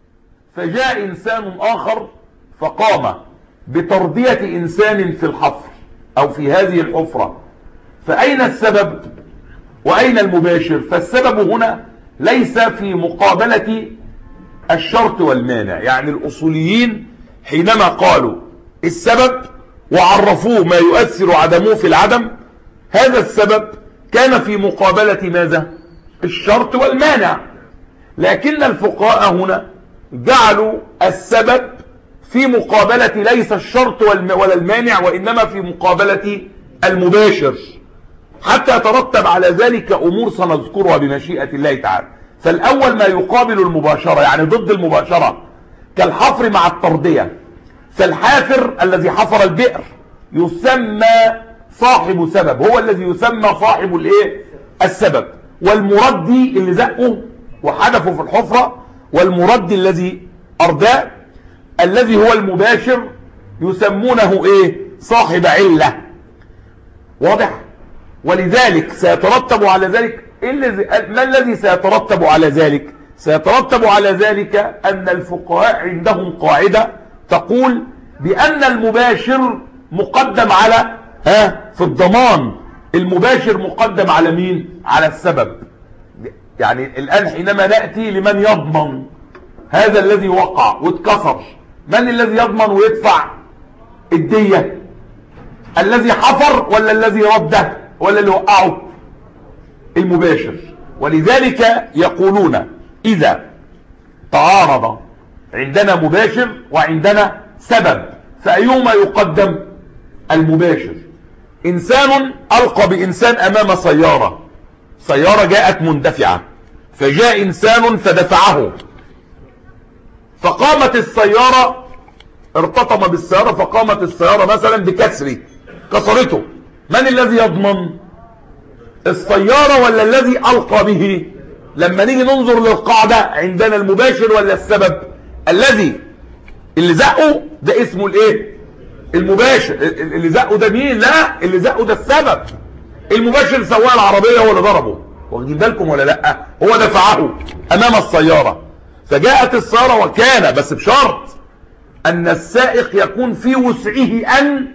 فجاء إنسان آخر فقام بتردية إنسان في الحفر أو في هذه الحفرة، فأين السبب وأين المباشر؟ فالسبب هنا ليس في مقابلة الشرط والمانع. يعني الأصوليين حينما قالوا السبب وعرفوه ما يؤثر عدمه في العدم، هذا السبب كان في مقابلة ماذا؟ الشرط والمانع. لكن الفقهاء هنا جعلوا السبب في مقابلة ليس الشرط ولا المانع، وإنما في مقابلة المباشر، حتى يترتب على ذلك أمور سنذكرها بمشيئة الله تعالى. فالأول ما يقابل المباشرة يعني ضد المباشرة، كالحفر مع التردية. فالحافر الذي حفر البئر يسمى صاحب سبب، هو الذي يسمى صاحب الايه السبب. والمردي اللي زقه وحدفه في الحفرة، والمردي الذي أرداه الذي هو المباشر يسمونه ايه صاحب علة. واضح؟ ولذلك سيترتب على ذلك ما الذي سيترتب على ذلك؟ سيترتب على ذلك أن الفقهاء عندهم قاعدة تقول بأن المباشر مقدم على ها في الضمان، المباشر مقدم على مين؟ على السبب. يعني الآن حينما نأتي لمن يضمن هذا الذي وقع واتكسر، من الذي يضمن ويدفع الدية؟ الذي حفر ولا الذي رده ولا اللي وقعه؟ المباشر. ولذلك يقولون إذا تعارض عندنا مباشر وعندنا سبب فأيهما يقدم؟ المباشر. إنسان ألقى بإنسان أمام سيارة، سيارة جاءت مندفعة، فجاء إنسان فدفعه، فقامت السيارة، ارتطم بالسيارة فقامت السيارة مثلا بكسره، كسرته. من الذي يضمن؟ السيارة ولا الذي ألقى به؟ لما نيجي ننظر للقاعدة عندنا المباشر ولا السبب؟ الذي اللي زقه ده اسمه الايه المباشر. اللي زقه ده مين؟ لا، اللي زقه ده السبب. المباشر سواق العربية هو اللي ضربه، واخدين بالكم ولا لا؟ هو دفعه امام السيارة، فجاءت السيارة وكان بس بشرط ان السائق يكون في وسعه ان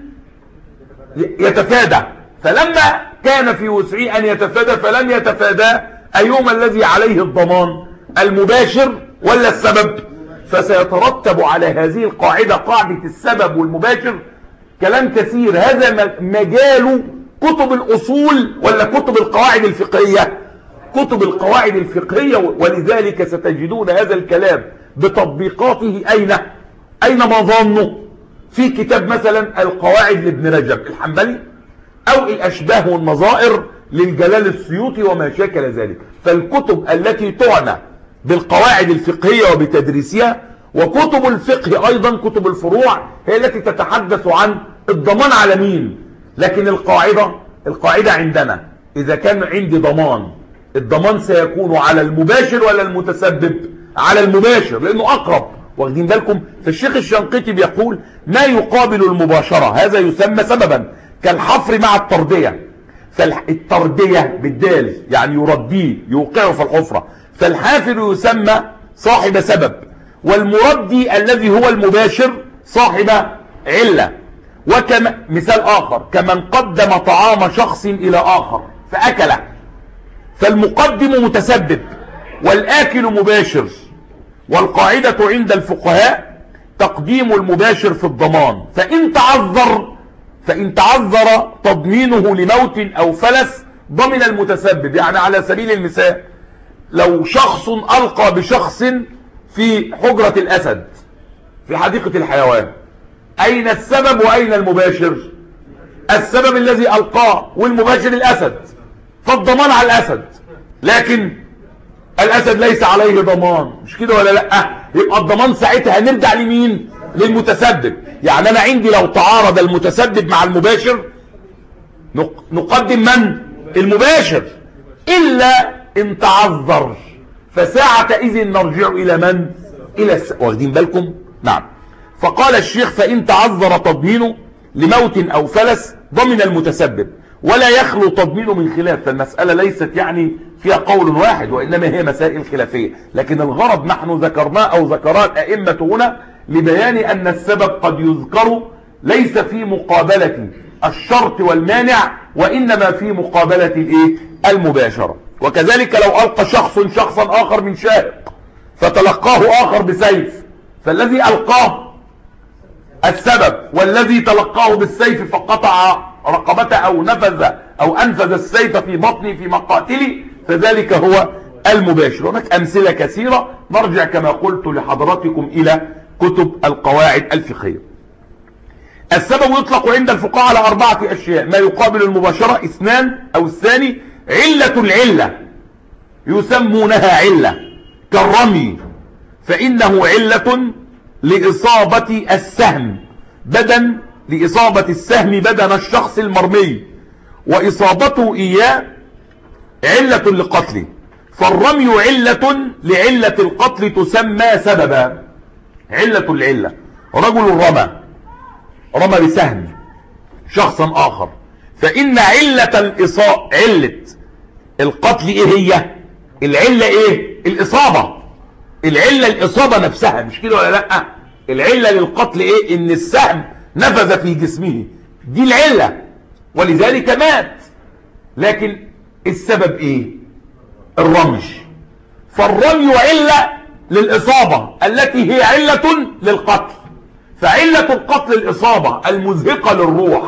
يتفادى، فلما كان في وسعه ان يتفادى فلم يتفادى، ايهما الذي عليه الضمان؟ المباشر ولا السبب؟ فسيترتب على هذه القاعدة، قاعدة السبب والمباشر، كلام كثير. هذا مجال كتب الأصول ولا كتب القواعد الفقهية؟ كتب القواعد الفقهية. ولذلك ستجدون هذا الكلام بتطبيقاته أين؟ أين مظنه؟ في كتاب مثلا القواعد لابن رجب الحنبلي، أو الأشباه والنظائر للجلال السيوطي وما شاكل ذلك. فالكتب التي تعنى بالقواعد الفقهية وبتدريسها، وكتب الفقه أيضا كتب الفروع، هي التي تتحدث عن الضمان على مين. لكن القاعدة القاعدة عندنا إذا كان عندي ضمان، الضمان سيكون على المباشر ولا المتسبب؟ على المباشر، لأنه أقرب، واخدين بالكم؟ فالشيخ الشنقيطي بيقول ما يقابل المباشرة هذا يسمى سببا، كالحفر مع التردية. فالتردية بالدال يعني يرديه، يوقعه في الحفرة. فالحافر يسمى صاحب سبب، والمردي الذي هو المباشر صاحب علة. وكما مثال آخر، كمن قدم طعام شخص إلى آخر فأكله، فالمقدم متسبب والآكل مباشر. والقاعدة عند الفقهاء تقديم المباشر في الضمان، فإن تعذر فإن تعذر تضمينه لموت أو فلس ضمن المتسبب. يعني على سبيل المثال، لو شخص ألقى بشخص في حجرة الأسد في حديقة الحيوان، أين السبب وأين المباشر؟ السبب الذي ألقاه، والمباشر الأسد، فالضمان على الأسد، لكن الأسد ليس عليه ضمان، مش كده ولا لأ؟ يبقى الضمان ساعتها هنرجع لمين؟ للمتسبب. يعني أنا عندي لو تعارض المتسبب مع المباشر نقدم من؟ المباشر، إلا إن تعذر، فساعة إذن نرجع إلى من؟ إلى الس... واخدين بالكم؟ نعم. فقال الشيخ فإن تعذر تضمينه لموت أو فلس ضمن المتسبب، ولا يخلو تضمينه من خلاف. فالمسألة ليست يعني فيها قول واحد، وإنما هي مسائل خلافية، لكن الغرض نحن ذكرناه أو ذكراه الأئمة هنا لبيان أن السبب قد يذكر ليس في مقابلة الشرط والمانع، وإنما في مقابلة الإيه؟ المباشرة. وكذلك لو ألقى شخص شخصا آخر من شاهق فتلقاه آخر بسيف، فالذي ألقاه السبب، والذي تلقاه بالسيف فقطع رقبته أو نفذ أو أنفذ السيف في بطني في مقاتلي، فذلك هو المباشر. هناك أمثلة كثيرة، نرجع كما قلت لحضراتكم إلى كتب القواعد الفقهية. السبب يطلق عند الفقهاء على أربعة أشياء: ما يقابل المباشرة اثنان، أو الثاني علة العلة يسمونها علة، كالرمي فإنه علة لإصابة السهم بدن لإصابة السهم بدن الشخص المرمي، وإصابته إياه علة لقتله، فالرمي علة لعلة القتل تسمى سببا. علة العلة: رجل رمى رمى بسهم شخصا آخر، فإن علة الإصابة علة القتل إيه هي؟ العلة إيه؟ الإصابة. العلة الإصابة نفسها، مش كده ولا لأ؟ العلة للقتل إيه؟ إن السهم نفذ في جسمه، دي العلة، ولذلك مات. لكن السبب إيه؟ الرمي. فالرمي علة للإصابة التي هي علة للقتل، فعلة القتل الإصابة المزهقة للروح،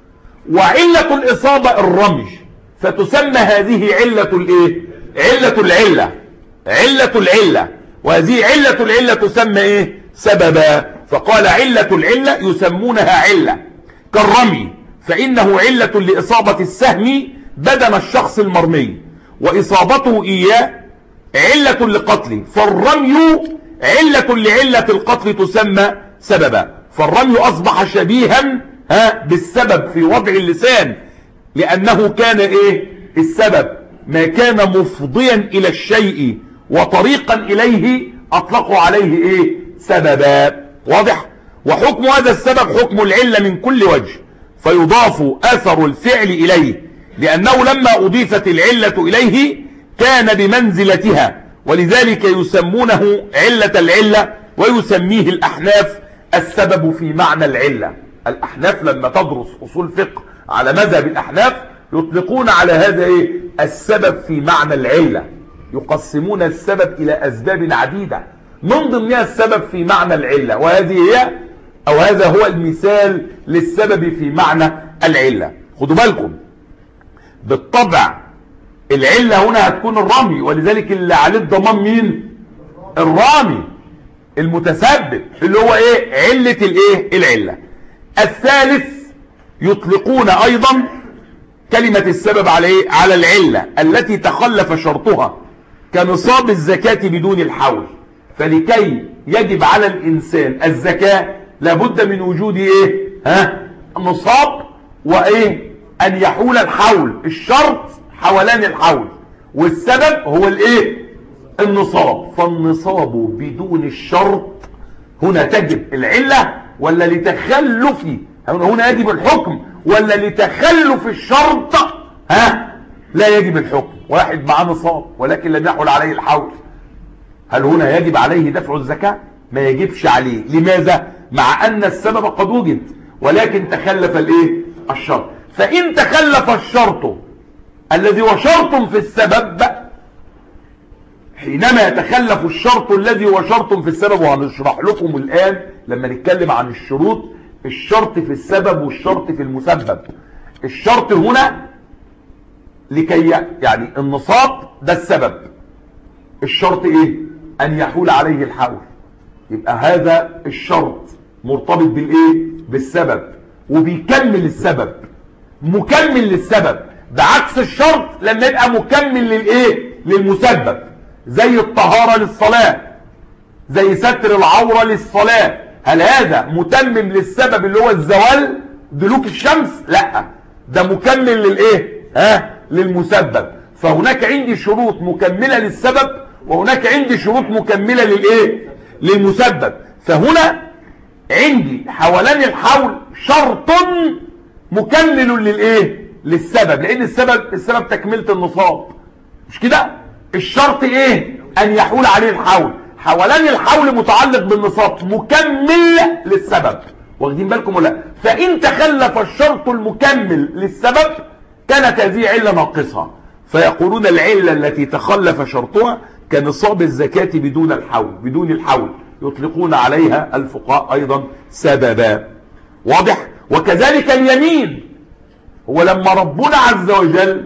وعلة الإصابة الرمي، فتسمى هذه علة الإيه؟ علة العلة. علة العلة، وهذه علة العلة تسمى إيه؟ سببا. فقال علة العلة يسمونها علة، كالرمي فإنه علة لإصابة السهم بدن الشخص المرمي، وإصابته إياه علة لقتله، فالرمي علة لعلة القتل تسمى سببا. فالرمي أصبح شبيها ها بالسبب في وضع اللسان، لأنه كان إيه؟ السبب ما كان مفضيا إلى الشيء وطريقا إليه أطلقوا عليه إيه؟ سببا. واضح؟ وحكم هذا السبب حكم العلة من كل وجه، فيضاف أثر الفعل إليه، لأنه لما أضيفت العلة إليه كان بمنزلتها، ولذلك يسمونه علة العلة، ويسميه الأحناف السبب في معنى العلة. الأحناف لما تدرس أصول فقه على مذهب الأحناف يطلقون على هذا إيه؟ السبب في معنى العلة، يقسمون السبب إلى أسباب عديدة، من ضمنها السبب في معنى العلة، وهذه هي أو هذا هو المثال للسبب في معنى العلة. خدوا بالكم، بالطبع العلة هنا هتكون الرمي، ولذلك اللي عليه الضمان مين؟ الرامي المتسبب، اللي هو ايه؟ علة الايه؟ العلة. الثالث يطلقون ايضا كلمة السبب على ايه؟ على العلة التي تخلف شرطها، كنصاب الزكاة بدون الحول، فلكي يجب على الانسان الزكاة لابد من وجود ايه؟ ها؟ نصاب، وايه؟ ان يحول الحول. الشرط حولان الحول، والسبب هو الايه؟ النصاب. فالنصاب بدون الشرط هنا تجب العلة، ولا لتخلف هنا يجب الحكم، ولا لتخلف الشرط ها لا يجب الحكم؟ واحد معاه نصاب ولكن لم يحول عليه الحول، هل هنا يجب عليه دفع الزكاة؟ ما يجبش عليه. لماذا؟ مع ان السبب قد وجد ولكن تخلف الايه؟ الشرط. فان تخلف الشرط الذي هو شرط في السبب، حينما يتخلف الشرط الذي هو شرط في السبب، وهنشرح لكم الآن لما نتكلم عن الشروط الشرط في السبب والشرط في المسبب. الشرط هنا لكي يعني النصاب ده السبب، الشرط ايه؟ ان يحول عليه الحول، يبقى هذا الشرط مرتبط بالايه؟ بالسبب، وبيكمل السبب، مكمل للسبب، بعكس الشرط لما يبقى مكمل للايه؟ للمسبب، زي الطهارة للصلاة، زي ستر العورة للصلاة. هل هذا متمم للسبب اللي هو الزوال دلوك الشمس؟ لا، ده مكمل للايه؟ ها للمسبب. فهناك عندي شروط مكملة للسبب، وهناك عندي شروط مكملة للايه؟ للمسبب. فهنا عندي حولان الحول شرط مكمل للايه؟ للسبب، لان السبب السبب تكملة النصاب، مش كده؟ الشرط ايه؟ ان يحول عليه الحول. حولان الحول متعلق بالنصاب، مكمل للسبب. واخدين بالكم ولا؟ فان تخلف الشرط المكمل للسبب كانت هذه علة ناقصة، فيقولون العلة التي تخلف شرطها كنصاب الزكاة بدون الحول بدون الحول يطلقون عليها الفقهاء ايضا سببا. واضح؟ وكذلك اليمين، هو لما ربنا عز وجل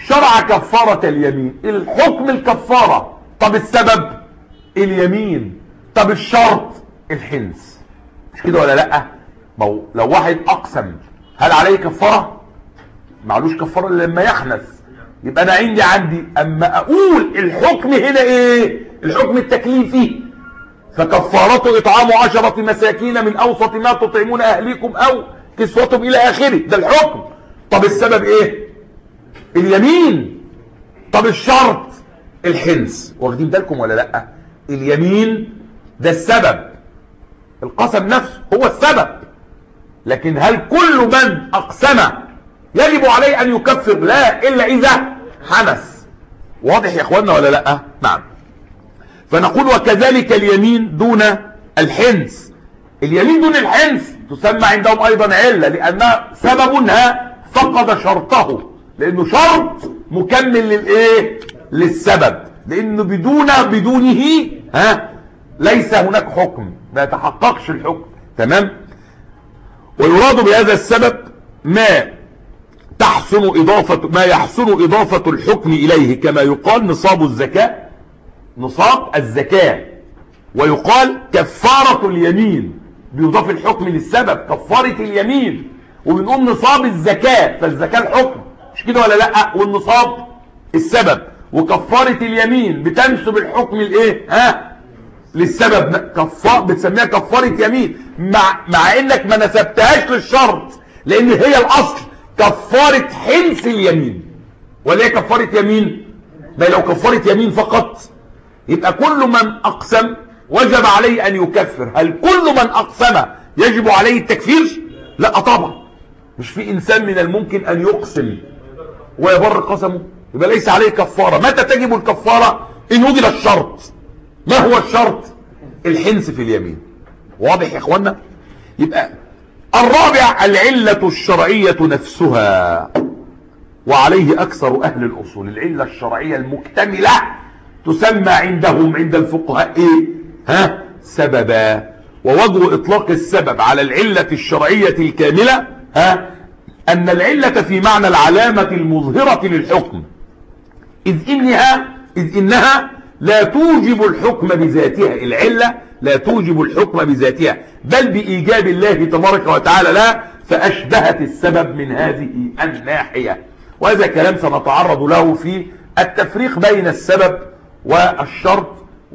شرع كفارة اليمين. الحكم الكفارة، طب السبب اليمين، طب الشرط الحنس. مش كده ولا لا؟ لو واحد اقسم هل عليه كفارة؟ معلوش كفارة الا لما يحنث. يبقى انا عندي عندي اما اقول الحكم هنا ايه؟ الحكم التكليفي، فكفارته اطعام عشرة مساكين من اوسط ما تطعمون اهليكم او كسوتهم الى اخره، ده الحكم. طب السبب ايه؟ اليمين. طب الشرط الحنس. واخدين بالكم ولا لا؟ اليمين ده السبب، القسم نفسه هو السبب، لكن هل كل من اقسم يجب عليه ان يكفر؟ لا، الا اذا حنث. واضح يا اخوانا ولا لا؟ نعم. فنقول وكذلك اليمين دون الحنس. اليمين دون الحنس تسمى عندهم ايضا علة، لانها سببها فقد شرطه، لانه شرط مكمل للايه؟ للسبب، لانه بدون بدونه ها ليس هناك حكم، ما يتحققش الحكم. تمام. ويراد بهذا السبب ما تحسن اضافة ما يحسن اضافة الحكم اليه، كما يقال نصاب الزكاة، نصاب الزكاة، ويقال كفارة اليمين، بيضاف الحكم للسبب، كفارة اليمين. وبنقوم نصاب الزكاة، فالزكاة الحكم، مش كده ولا لا؟ والنصاب السبب، وكفارة اليمين بتنسب الحكم الايه؟ ها للسبب، كفار بتسميها كفارة يمين، مع مع انك ما نسبتهاش للشرط، لان هي الاصل كفارة حنس اليمين، ولا هي كفارة يمين؟ ما لو كفارة يمين فقط يبقى كل من اقسم وجب عليه ان يكفر. هل كل من اقسم يجب عليه التكفير؟ لا طبعا. مش في انسان من الممكن ان يقسم ويبر قسمه، يبقى ليس عليه كفارة. متى تجب الكفارة؟ ان وجد الشرط. ما هو الشرط؟ الحنس في اليمين. واضح يا اخوانا؟ يبقى الرابع العلة الشرعية نفسها، وعليه اكثر اهل الاصول. العلة الشرعية المكتملة تسمى عندهم عند الفقهاء ايه؟ ها سببا. ووجه اطلاق السبب على العلة الشرعية الكاملة ها ان العلة في معنى العلامة المظهرة للحكم، اذ انها اذ انها لا توجب الحكم بذاتها. العلة لا توجب الحكم بذاتها، بل بإيجاب الله تبارك وتعالى لا، فأشبهت السبب من هذه الناحية. وهذا كلام سنتعرض له في التفريق بين السبب والشرط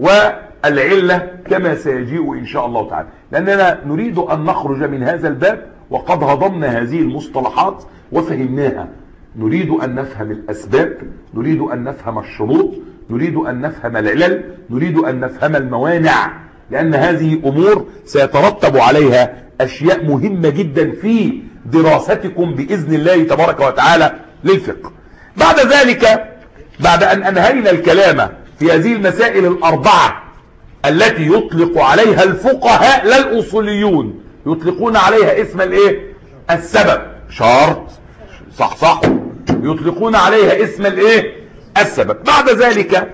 والعلة كما سيجيء إن شاء الله تعالى، لأننا نريد أن نخرج من هذا الباب وقد هضمنا هذه المصطلحات وفهمناها. نريد أن نفهم الأسباب، نريد أن نفهم الشروط، نريد أن نفهم العلل، نريد أن نفهم الموانع، لأن هذه أمور سيترتب عليها أشياء مهمة جدا في دراستكم بإذن الله تبارك وتعالى للفقه. بعد ذلك، بعد أن أنهينا الكلام في هذه المسائل الأربعة التي يطلق عليها الفقهاء لا الأصوليون، يطلقون عليها اسم الايه؟ السبب، شرط صح صح، يطلقون عليها اسم الايه؟ السبب. بعد ذلك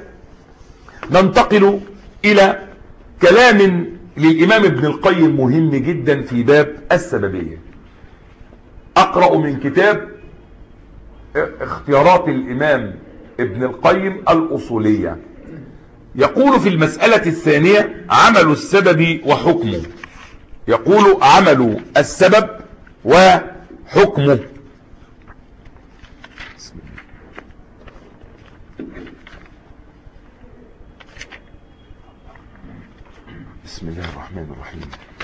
ننتقل الى كلام للامام ابن القيم مهم جدا في باب السببية. اقرأ من كتاب اختيارات الامام ابن القيم الاصولية. يقول في المسألة الثانية عمل السبب وحكمه. يقول عمل السبب وحكمه. بسم الله الرحمن الرحيم.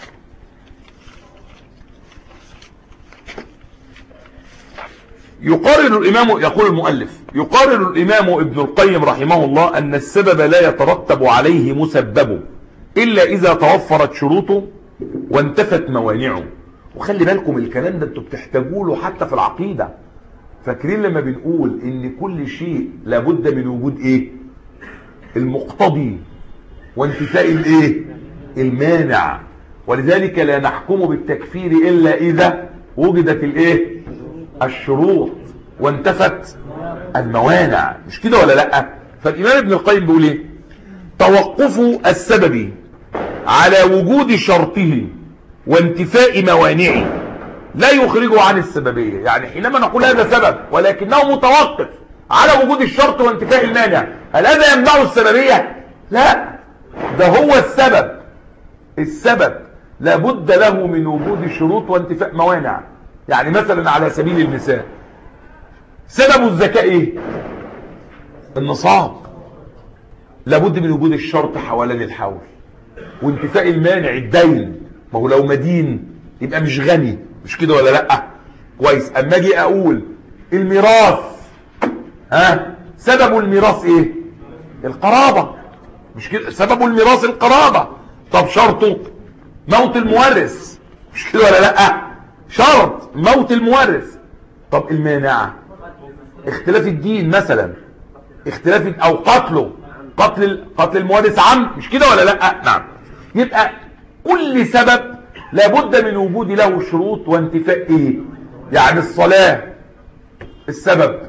يقرر الإمام، يقول المؤلف، يقرر الإمام ابن القيم رحمه الله أن السبب لا يترتب عليه مسببه إلا إذا توفرت شروطه وانتفت موانعه. وخلي بالكم الكلام ده انتوا بتحتاجوا له حتى في العقيدة. فاكرين لما بنقول ان كل شيء لابد من وجود ايه؟ المقتضي وانتفاء الايه؟ المانع. ولذلك لا نحكم بالتكفير الا اذا وجدت الايه؟ الشروط وانتفت الموانع. مش كده ولا لا؟ فالامام ابن القيم بيقول ايه؟ توقف السبب على وجود شرطه وانتفاء موانعه لا يخرجه عن السببية. يعني حينما نقول هذا سبب ولكنه متوقف على وجود الشرط وانتفاء المانع، هل هذا يمنع السببية؟ لا، ده هو السبب. السبب لابد له من وجود شروط وانتفاء موانع. يعني مثلا على سبيل المثال، سبب الزكاة ايه؟ النصاب، لابد من وجود الشرط حوالين الحول، وانتفاء المانع الدين. ما هو لو مدين يبقى مش غني، مش كده ولا لا؟ كويس. اما اجي اقول الميراث، ها سبب الميراث ايه؟ القرابة، مش كده؟ سبب الميراث القرابة. طب شرطه موت المورث، مش كده ولا لا؟ شرط موت المورث. طب المانع اختلاف الدين مثلا، اختلاف او قتله، قتل قتل المورث عم، مش كده ولا لا؟ نعم. يبقى كل سبب لابد من وجود له شروط وانتفاء ايه؟ يعني الصلاة السبب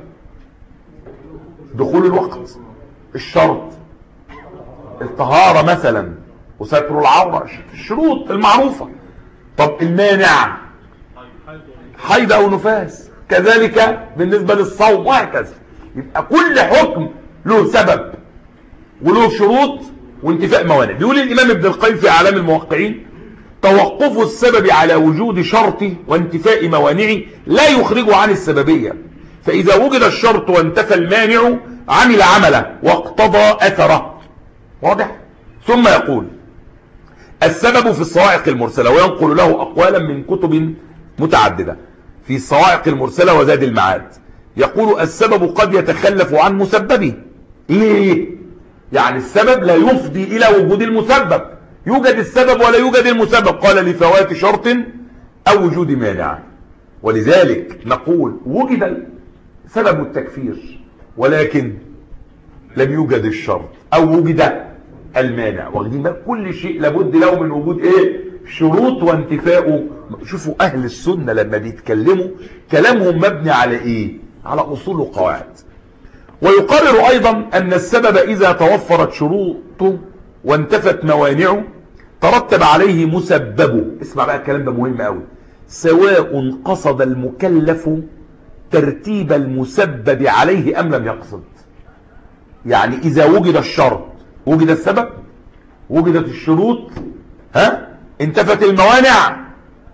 دخول الوقت، الشرط الطهارة مثلا وستر العورة، الشروط المعروفة. طب المانع حيض او نفاس، كذلك بالنسبة للصوم وهكذا. يبقى كل حكم له سبب وله شروط وانتفاء موانع. بيقول الامام ابن القيم في اعلام الموقعين: توقف السبب على وجود شرط وانتفاء موانعه لا يخرجه عن السببية، فاذا وجد الشرط وانتفى المانع عمل عمله واقتضى اثره. واضح؟ ثم يقول: السبب في الصواعق المرسلة، وينقل له اقوالا من كتب متعددة في الصواعق المرسلة وزاد المعاد. يقول: السبب قد يتخلف عن مسببه. ليه؟ يعني السبب لا يفضي الى وجود المسبب، يوجد السبب ولا يوجد المسبب. قال: لفوات شرط او وجود مانع. ولذلك نقول: وجد سبب التكفير ولكن لم يوجد الشرط، او وجد المانع. واخدين بالك؟ كل شيء لابد له من وجود ايه؟ شروط وانتفاءه. شوفوا اهل السنة لما بيتكلموا كلامهم مبني على ايه؟ على اصول وقواعد. ويقرر ايضا ان السبب اذا توفرت شروطه وانتفت موانعه ترتب عليه مسببه. اسمع بقى الكلام ده مهم قوي: سواء قصد المكلف ترتيب المسبب عليه ام لم يقصد. يعني اذا وجد الشرط، وجد السبب، وجدت الشروط، ها انتفت الموانع،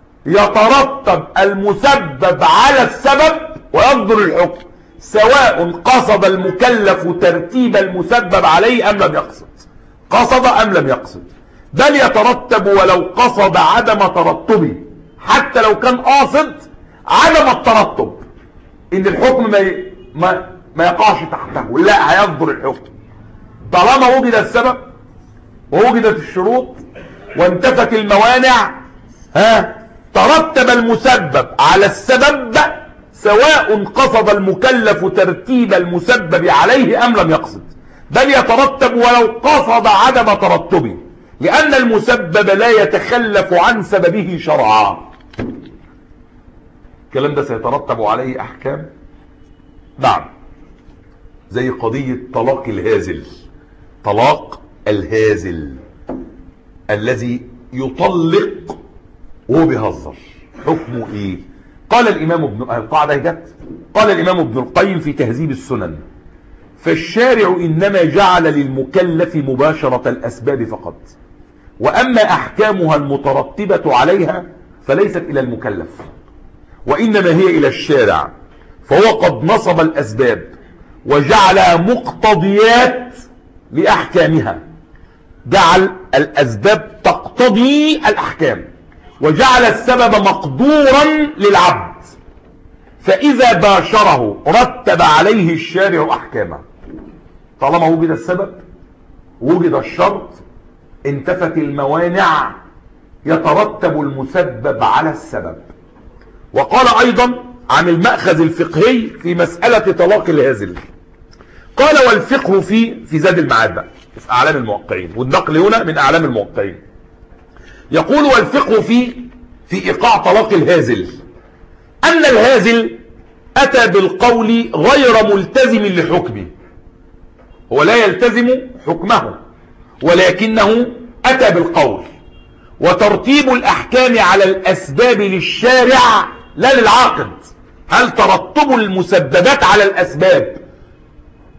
يترتب المسبب على السبب ويصدر الحكم، سواء قصد المكلف ترتيب المسبب عليه ام لم يقصد. قصد ام لم يقصد. بل يترتب ولو قصد عدم ترتبه، حتى لو كان قاصد عدم الترتب، ان الحكم ما ي... ما ما يقعش تحته، لا هيصدر الحكم طالما وجد السبب ووجدت الشروط وانتفت الموانع. ها ترتب المسبب على السبب سواء قصد المكلف ترتيب المسبب عليه ام لم يقصد، بل يترتب ولو قصد عدم ترتبه، لان المسبب لا يتخلف عن سببه شرعا. الكلام ده سيترتب عليه احكام. نعم، زي قضية طلاق الهازل. طلاق الهازل الذي يطلق وهو بيهزر، حكمه ايه؟ قال الامام ابن القاعدة جت قال الامام ابن القيم في تهذيب السنن: فالشارع انما جعل للمكلف مباشرة الاسباب فقط، واما احكامها المترتبة عليها فليست الى المكلف، وانما هي الى الشارع، فهو قد نصب الاسباب وجعل مقتضيات لاحكامها، جعل الاسباب تقتضي الاحكام، وجعل السبب مقدورا للعبد، فاذا باشره رتب عليه الشارع احكامه. طالما وجد السبب وجد الشرط انتفت الموانع يترتب المسبب على السبب. وقال ايضا عن المأخذ الفقهي في مسألة طلاق الهازل، قال: والفقه في في زاد المعاد بقى في اعلام الموقعين، والنقل هنا من اعلام الموقعين. يقول: والفقه في في ايقاع طلاق الهازل ان الهازل اتى بالقول غير ملتزم لحكمه، هو لا يلتزم حكمه ولكنه اتى بالقول، وترتيب الاحكام على الاسباب للشارع لا للعاقد. هل ترتب المسببات على الاسباب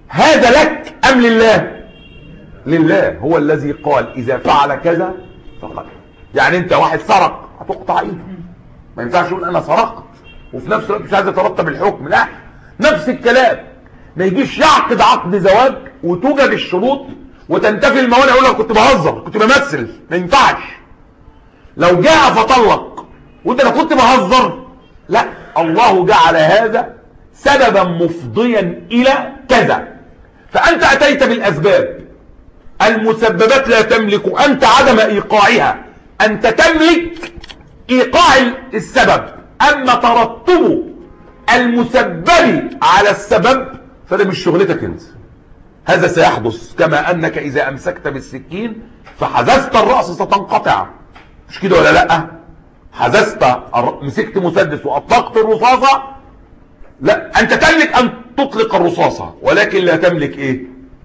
هذا لك أم لله؟ لله. هو الذي قال إذا فعل كذا فقد. يعني انت واحد سرق هتقطع ايده، ما ينفعش يقول انا سرقت وفي نفس الوقت مش عايز يترتب الحكم. لا، نفس الكلام. ما يجيش يعقد عقد زواج وتوجد الشروط وتنتفي الموانع يقول لك كنت بهزر كنت بمثل. ما ينفعش. لو جاء فطلق وانت انا كنت بهزر، لا، الله جعل هذا سببا مفضيا الى كذا، فانت اتيت بالاسباب. المسببات لا تملك انت عدم ايقاعها، انت تملك ايقاع السبب. اما ترتب المسبب على السبب فده مش شغلتك انت. هذا سيحدث كما انك اذا امسكت بالسكين فحززت الرأس ستنقطع، مش كده ولا لا؟ حززت مسكت مسدس واطلقت الرصاصة، لا، انت تملك ان تطلق الرصاصة ولكن لا تملك ايه؟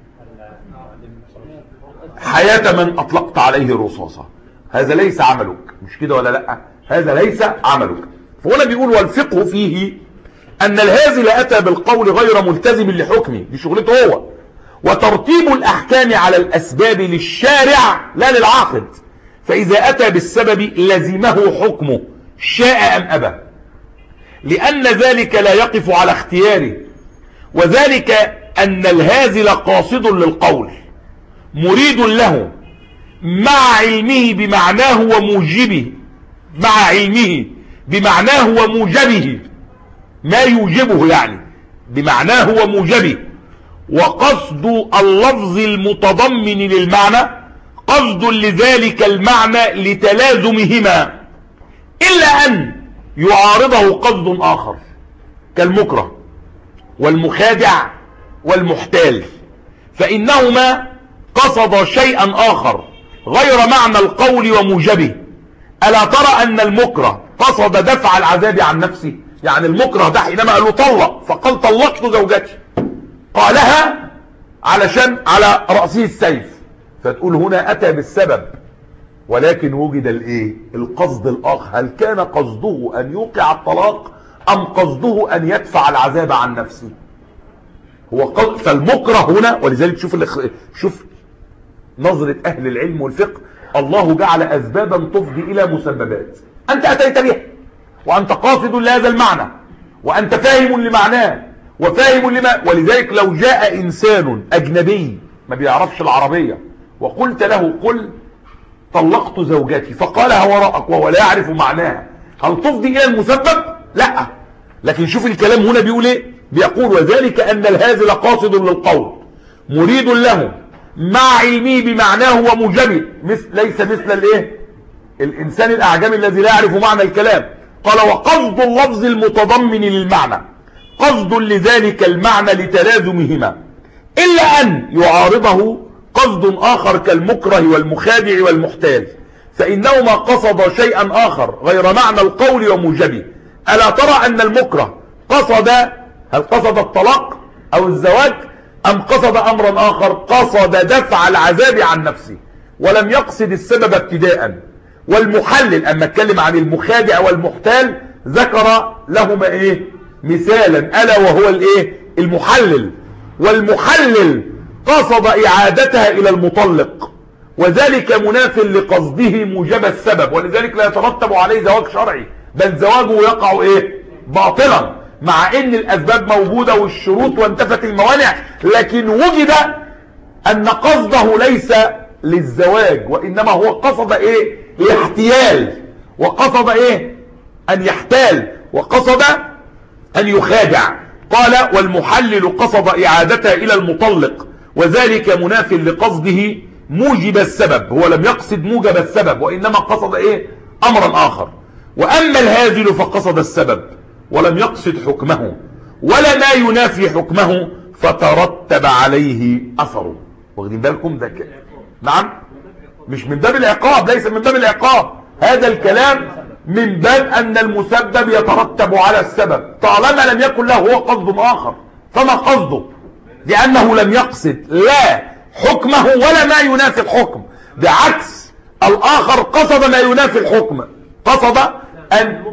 حياة من اطلقت عليه الرصاصة. هذا ليس عملك، مش كده ولا لا؟ هذا ليس عملك. فهنا بيقول والفقه فيه ان الهازل اتى بالقول غير ملتزم لحكمه، دي شغلته هو، وترتيب الاحكام على الاسباب للشارع لا للعاقد، فاذا اتى بالسبب لزمه حكمه شاء ام ابى، لان ذلك لا يقف على اختياره، وذلك ان الهازل قاصد للقول مريد له مع علمه بمعناه وموجبه، مع علمه بمعناه وموجبه، ما يوجبه يعني بمعناه وموجبه، وقصد اللفظ المتضمن للمعنى قصد لذلك المعنى لتلازمهما، إلا أن يعارضه قصد آخر كالمكره والمخادع والمحتال، فإنهما قصد شيئا آخر غير معنى القول وموجبه. ألا ترى أن المكره قصد دفع العذاب عن نفسه؟ يعني المكره ده حينما قال له طلق فقال طلقت زوجتي، قالها علشان على رأسه السيف، فتقول هنا أتى بالسبب ولكن وجد الايه؟ القصد الآخر. هل كان قصده أن يوقع الطلاق أم قصده أن يدفع العذاب عن نفسه؟ هو قصد. فالمكره هنا، ولذلك شوف شوف نظرة أهل العلم والفقه، الله جعل أسبابا تفضي إلى مسببات، أنت أتيت بها وأنت قاصد لهذا المعنى وأنت فاهم لمعناه وفاهم لما، ولذلك لو جاء إنسان أجنبي ما بيعرفش العربية وقلت له قل طلقت زوجتي فقالها وراءك وهو لا يعرف معناها، هل تفضي إلى المسبب؟ لا. لكن شوف الكلام هنا بيقول ايه؟ بيقول وذلك أن الهازل قاصد للقول مريد له مع علمه بمعناه وموجبه، مثل ليس مثل الايه؟ الإنسان الأعجمي الذي لا يعرف معنى الكلام. قال وقصد اللفظ المتضمن للمعنى قصد لذلك المعنى لتلازمهما، إلا أن يعارضه قصد آخر كالمكره والمخادع والمحتال، فإنهما قصد شيئا آخر غير معنى القول وموجبه. ألا ترى أن المكره قصد، هل قصد الطلاق أو الزواج أم قصد أمرا آخر؟ قصد دفع العذاب عن نفسه ولم يقصد السبب ابتداء. والمحلل، أما اتكلم عن المخادع والمحتال ذكر لهما إيه؟ مثالا، ألا وهو الإيه؟ المحلل. والمحلل قصد إعادتها إلى المطلق، وذلك مناف لقصده موجب السبب، ولذلك لا يترتب عليه زواج شرعي، بل زواجه يقع إيه؟ باطلا، مع ان الاسباب موجودة والشروط وانتفت الموانع، لكن وجد ان قصده ليس للزواج وانما هو قصد ايه؟ الاحتيال، وقصد ايه؟ ان يحتال، وقصد ان يخادع. قال والمحلل قصد اعادتها الى المطلق، وذلك مناف لقصده موجب السبب، هو لم يقصد موجب السبب وانما قصد ايه؟ امرا اخر. واما الهازل فقصد السبب ولم يقصد حكمه ولا ما ينافي حكمه فترتب عليه اثره. واخدين بالكم ده كده؟ نعم، مش من باب العقاب، ليس من باب العقاب، هذا الكلام من باب ان المسبب يترتب على السبب طالما لم يكن له هو قصد اخر. فما قصده؟ لانه لم يقصد لا حكمه ولا ما ينافي الحكم، بعكس الاخر قصد ما ينافي الحكم، قصد ان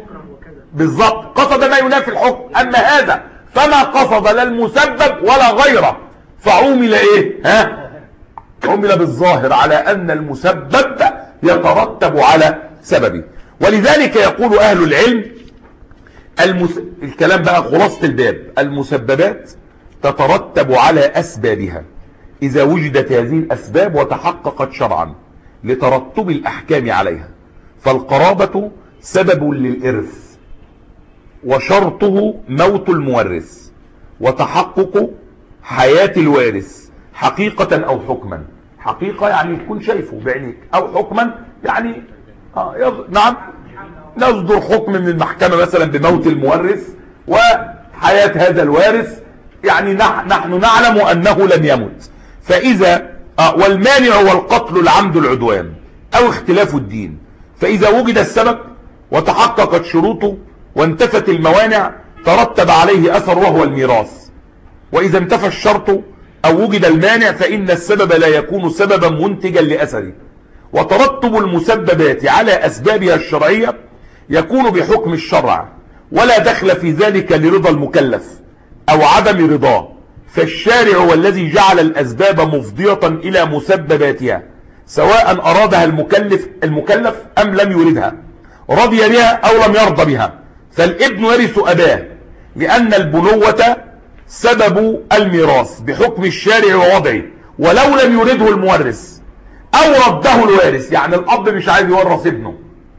بالضبط قصد ما ينافي الحكم. اما هذا فما قصد لا المسبب ولا غيره، فعمل ايه؟ ها؟ عمل بالظاهر على ان المسبب يترتب على سببه. ولذلك يقول اهل العلم المس... الكلام بقى خلاصة الباب، المسببات تترتب على اسبابها اذا وجدت هذه الاسباب وتحققت شرعا لترتب الاحكام عليها. فالقرابة سبب للإرث وشرطه موت المورث وتحقق حياة الوارث حقيقة أو حكما. حقيقة يعني تكون شايفه بعينيك، أو حكما يعني آه يض... نعم نصدر حكم من المحكمة مثلا بموت المورث وحياة هذا الوارث، يعني نح... نحن نعلم أنه لم يمت. فإذا آه والمانع والقتل العمد العدوان أو اختلاف الدين. فإذا وجد السبب وتحققت شروطه وانتفت الموانع ترتب عليه أثر وهو الميراث. وإذا انتفى الشرط أو وجد المانع فإن السبب لا يكون سببا منتجا لأثره. وترتب المسببات على أسبابها الشرعية يكون بحكم الشرع ولا دخل في ذلك لرضا المكلف أو عدم رضاه. فالشارع هو الذي جعل الأسباب مفضية إلى مسبباتها سواء أرادها المكلف المكلف أم لم يردها، رضي بها أو لم يرضى بها. فالابن يرث أباه لأن البنوة سبب الميراث بحكم الشارع ووضعه ولو لم يرده المورث أو رده الوارث. يعني الأب مش عايز يورث ابنه،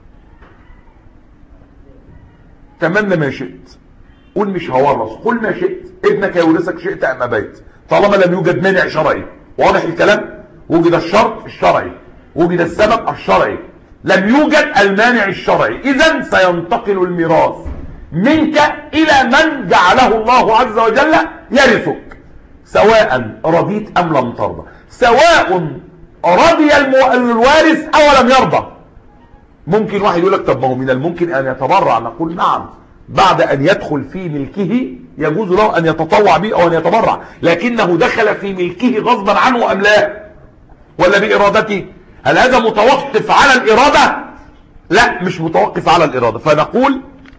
تمنى ما شئت، قل مش هورث، قل ما شئت، ابنك يورثك شئت أم أبيت طالما لم يوجد مانع شرعي. واضح الكلام؟ وجد الشرط الشرعي، وجد السبب الشرعي، لم يوجد المانع الشرعي، إذن سينتقل الميراث منك إلى من جعله الله عز وجل يرثك سواء رضيت أم لم ترضى، سواء رضي الوارث أو لم يرضى. ممكن واحد يقول لك طب ما هو من الممكن أن يتبرع، نقول نعم، بعد أن يدخل في ملكه يجوز له أن يتطوع به أو أن يتبرع، لكنه دخل في ملكه غصبا عنه أم لا، ولا بإرادته؟ هل هذا متوقف على الإرادة؟ لا، مش متوقف على الإرادة. فنقول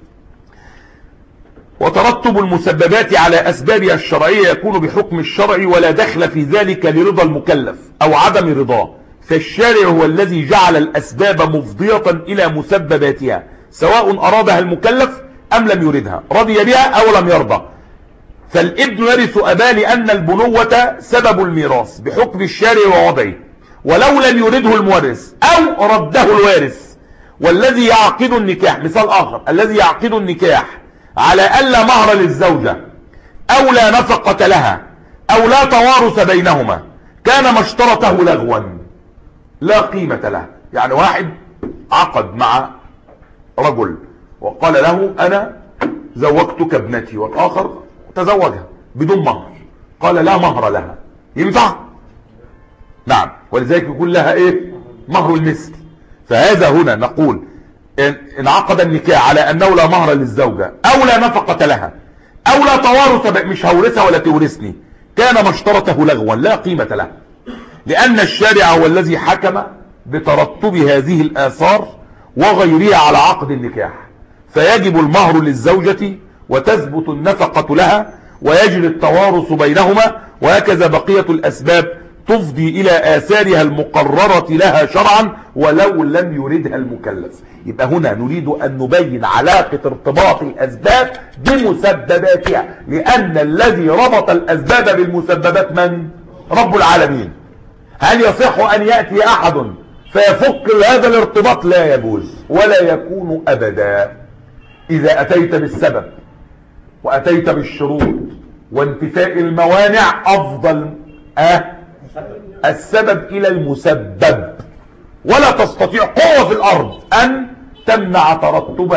وترتب المسببات على أسبابها الشرعية يكون بحكم الشرع ولا دخل في ذلك لرضا المكلف أو عدم رضاه. فالشارع هو الذي جعل الأسباب مفضية إلى مسبباتها سواء أرادها المكلف أم لم يردها، رضي بها أو لم يرضى. فالابن يرث أباه لأن البنوة سبب الميراث بحكم الشارع ووضعه ولو لم يرده المورث أو رده الوارث. والذي يعقد النكاح، مثال آخر، الذي يعقد النكاح على ألا مهر للزوجة أو لا نفقة لها أو لا توارث بينهما كان ما اشترطه لغوا لا قيمة له. يعني واحد عقد مع رجل وقال له أنا زوجتك ابنتي، والآخر تزوجها بدون مهر، قال لا مهر لها، ينفع؟ نعم، ولذلك يقول لها ايه؟ مهر المثل. فهذا هنا نقول ان عقد النكاح على انه لا مهر للزوجة او لا نفقة لها او لا توارث، مش هورثها ولا تورثني، كان ما اشترطه لغوا لا قيمة له، لان الشارع هو الذي حكم بترتب هذه الاثار وغيرها على عقد النكاح. فيجب المهر للزوجة وتثبت النفقة لها ويجري التوارث بينهما، وهكذا بقية الأسباب تفضي إلى آثارها المقررة لها شرعا ولو لم يردها المكلف. يبقى هنا نريد أن نبين علاقة ارتباط الأسباب بمسبباتها، لأن الذي ربط الأسباب بالمسببات من؟ رب العالمين. هل يصح أن يأتي أحد فيفك هذا الارتباط؟ لا يجوز ولا يكون أبدا. إذا أتيت بالسبب وأتيت بالشروط وانتفاء الموانع أفضل أه السبب إلى المسبب، ولا تستطيع قوة في الأرض أن تمنع ترتب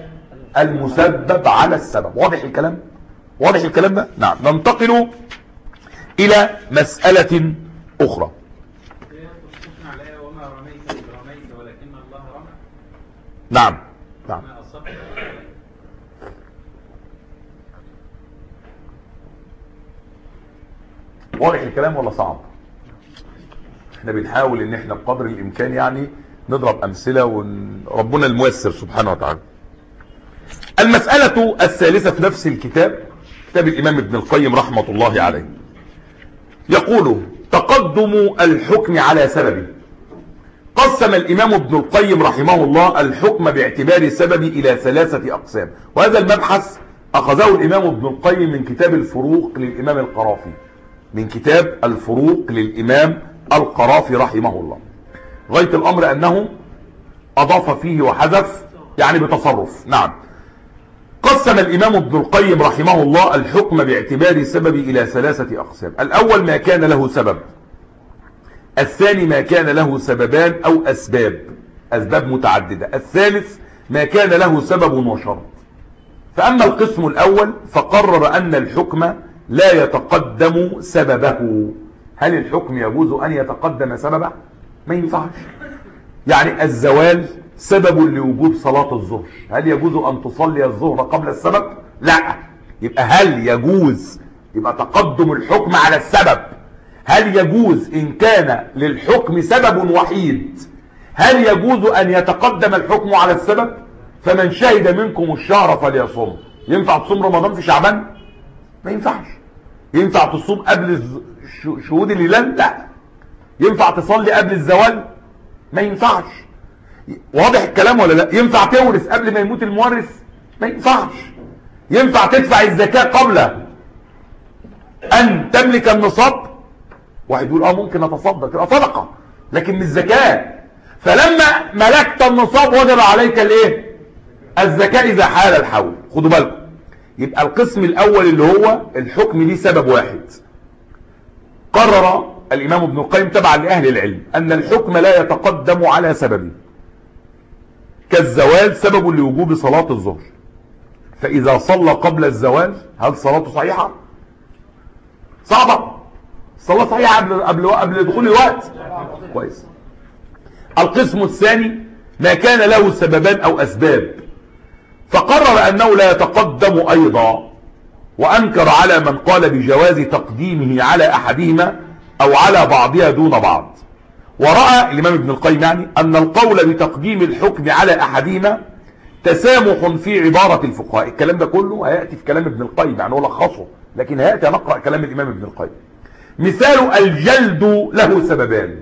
المسبب على السبب. واضح الكلام؟ واضح الكلام ده؟ نعم. ننتقل إلى مسألة أخرى. نعم نعم. واضح الكلام ولا صعب؟ احنا بنحاول ان احنا بقدر الامكان يعني نضرب امثلة وربنا الميسر سبحانه وتعالى. المسألة الثالثة في نفس الكتاب، كتاب الامام ابن القيم رحمة الله عليه، يقول تقدم الحكم على سببه. قسم الإمام ابن القيم رحمه الله الحكم باعتبار السبب إلى ثلاثة أقسام، وهذا المبحث أخذه الإمام ابن القيم من كتاب الفروق للإمام القرافي، من كتاب الفروق للإمام القرافي رحمه الله. غاية الأمر أنه أضاف فيه وحذف يعني بتصرف. نعم. قسم الإمام ابن القيم رحمه الله الحكم باعتبار السبب إلى ثلاثة أقسام. الأول ما كان له سبب، الثاني ما كان له سببان أو أسباب أسباب متعددة، الثالث ما كان له سبب وشرط. فأما القسم الأول فقرر أن الحكم لا يتقدم سببه. هل الحكم يجوز أن يتقدم سببه؟ ما ينفعش. يعني الزوال سبب لوجوب صلاة الظهر، هل يجوز أن تصلي الظهر قبل السبب؟ لا. يبقى هل يجوز، يبقى تقدم الحكم على السبب. هل يجوز إن كان للحكم سبب وحيد، هل يجوز أن يتقدم الحكم على السبب؟ فمن شهد منكم الشهر فليصوم. ينفع تصوم رمضان في شعبان؟ ما ينفعش. ينفع تصوم قبل شهود الهلال؟ لا. ينفع تصلي قبل الزوال؟ ما ينفعش. واضح الكلام ولا لا؟ ينفع تورث قبل ما يموت المورث؟ ما ينفعش. ينفع تدفع الزكاة قبل أن تملك النصاب؟ واحد يقول اه ممكن اتصدق، تبقى صدقة لكن مش زكاة. فلما ملكت النصاب وجب عليك الايه؟ الزكاة اذا حال الحول. خدوا بالكم. يبقى القسم الاول اللي هو الحكم ليه سبب واحد، قرر الامام ابن القيم تبعا لاهل العلم ان الحكم لا يتقدم على سببه، كالزوال سبب لوجوب صلاة الظهر، فاذا صلى قبل الزوال هل صلاته صحيحة؟ صعبة. الصلاة صحيحة قبل قبل قبل دخول الوقت. كويس. القسم الثاني ما كان له سببان او اسباب، فقرر انه لا يتقدم ايضا، وانكر على من قال بجواز تقديمه على احدهما او على بعضها دون بعض. ورأى الامام ابن القيم يعني ان القول بتقديم الحكم على احدهما تسامح في عبارة الفقهاء. الكلام ده كله هيأتي في كلام ابن القيم، يعني هو لخصه، لكن هيأتي نقرأ كلام الامام ابن القيم. مثال الجلد له سببان،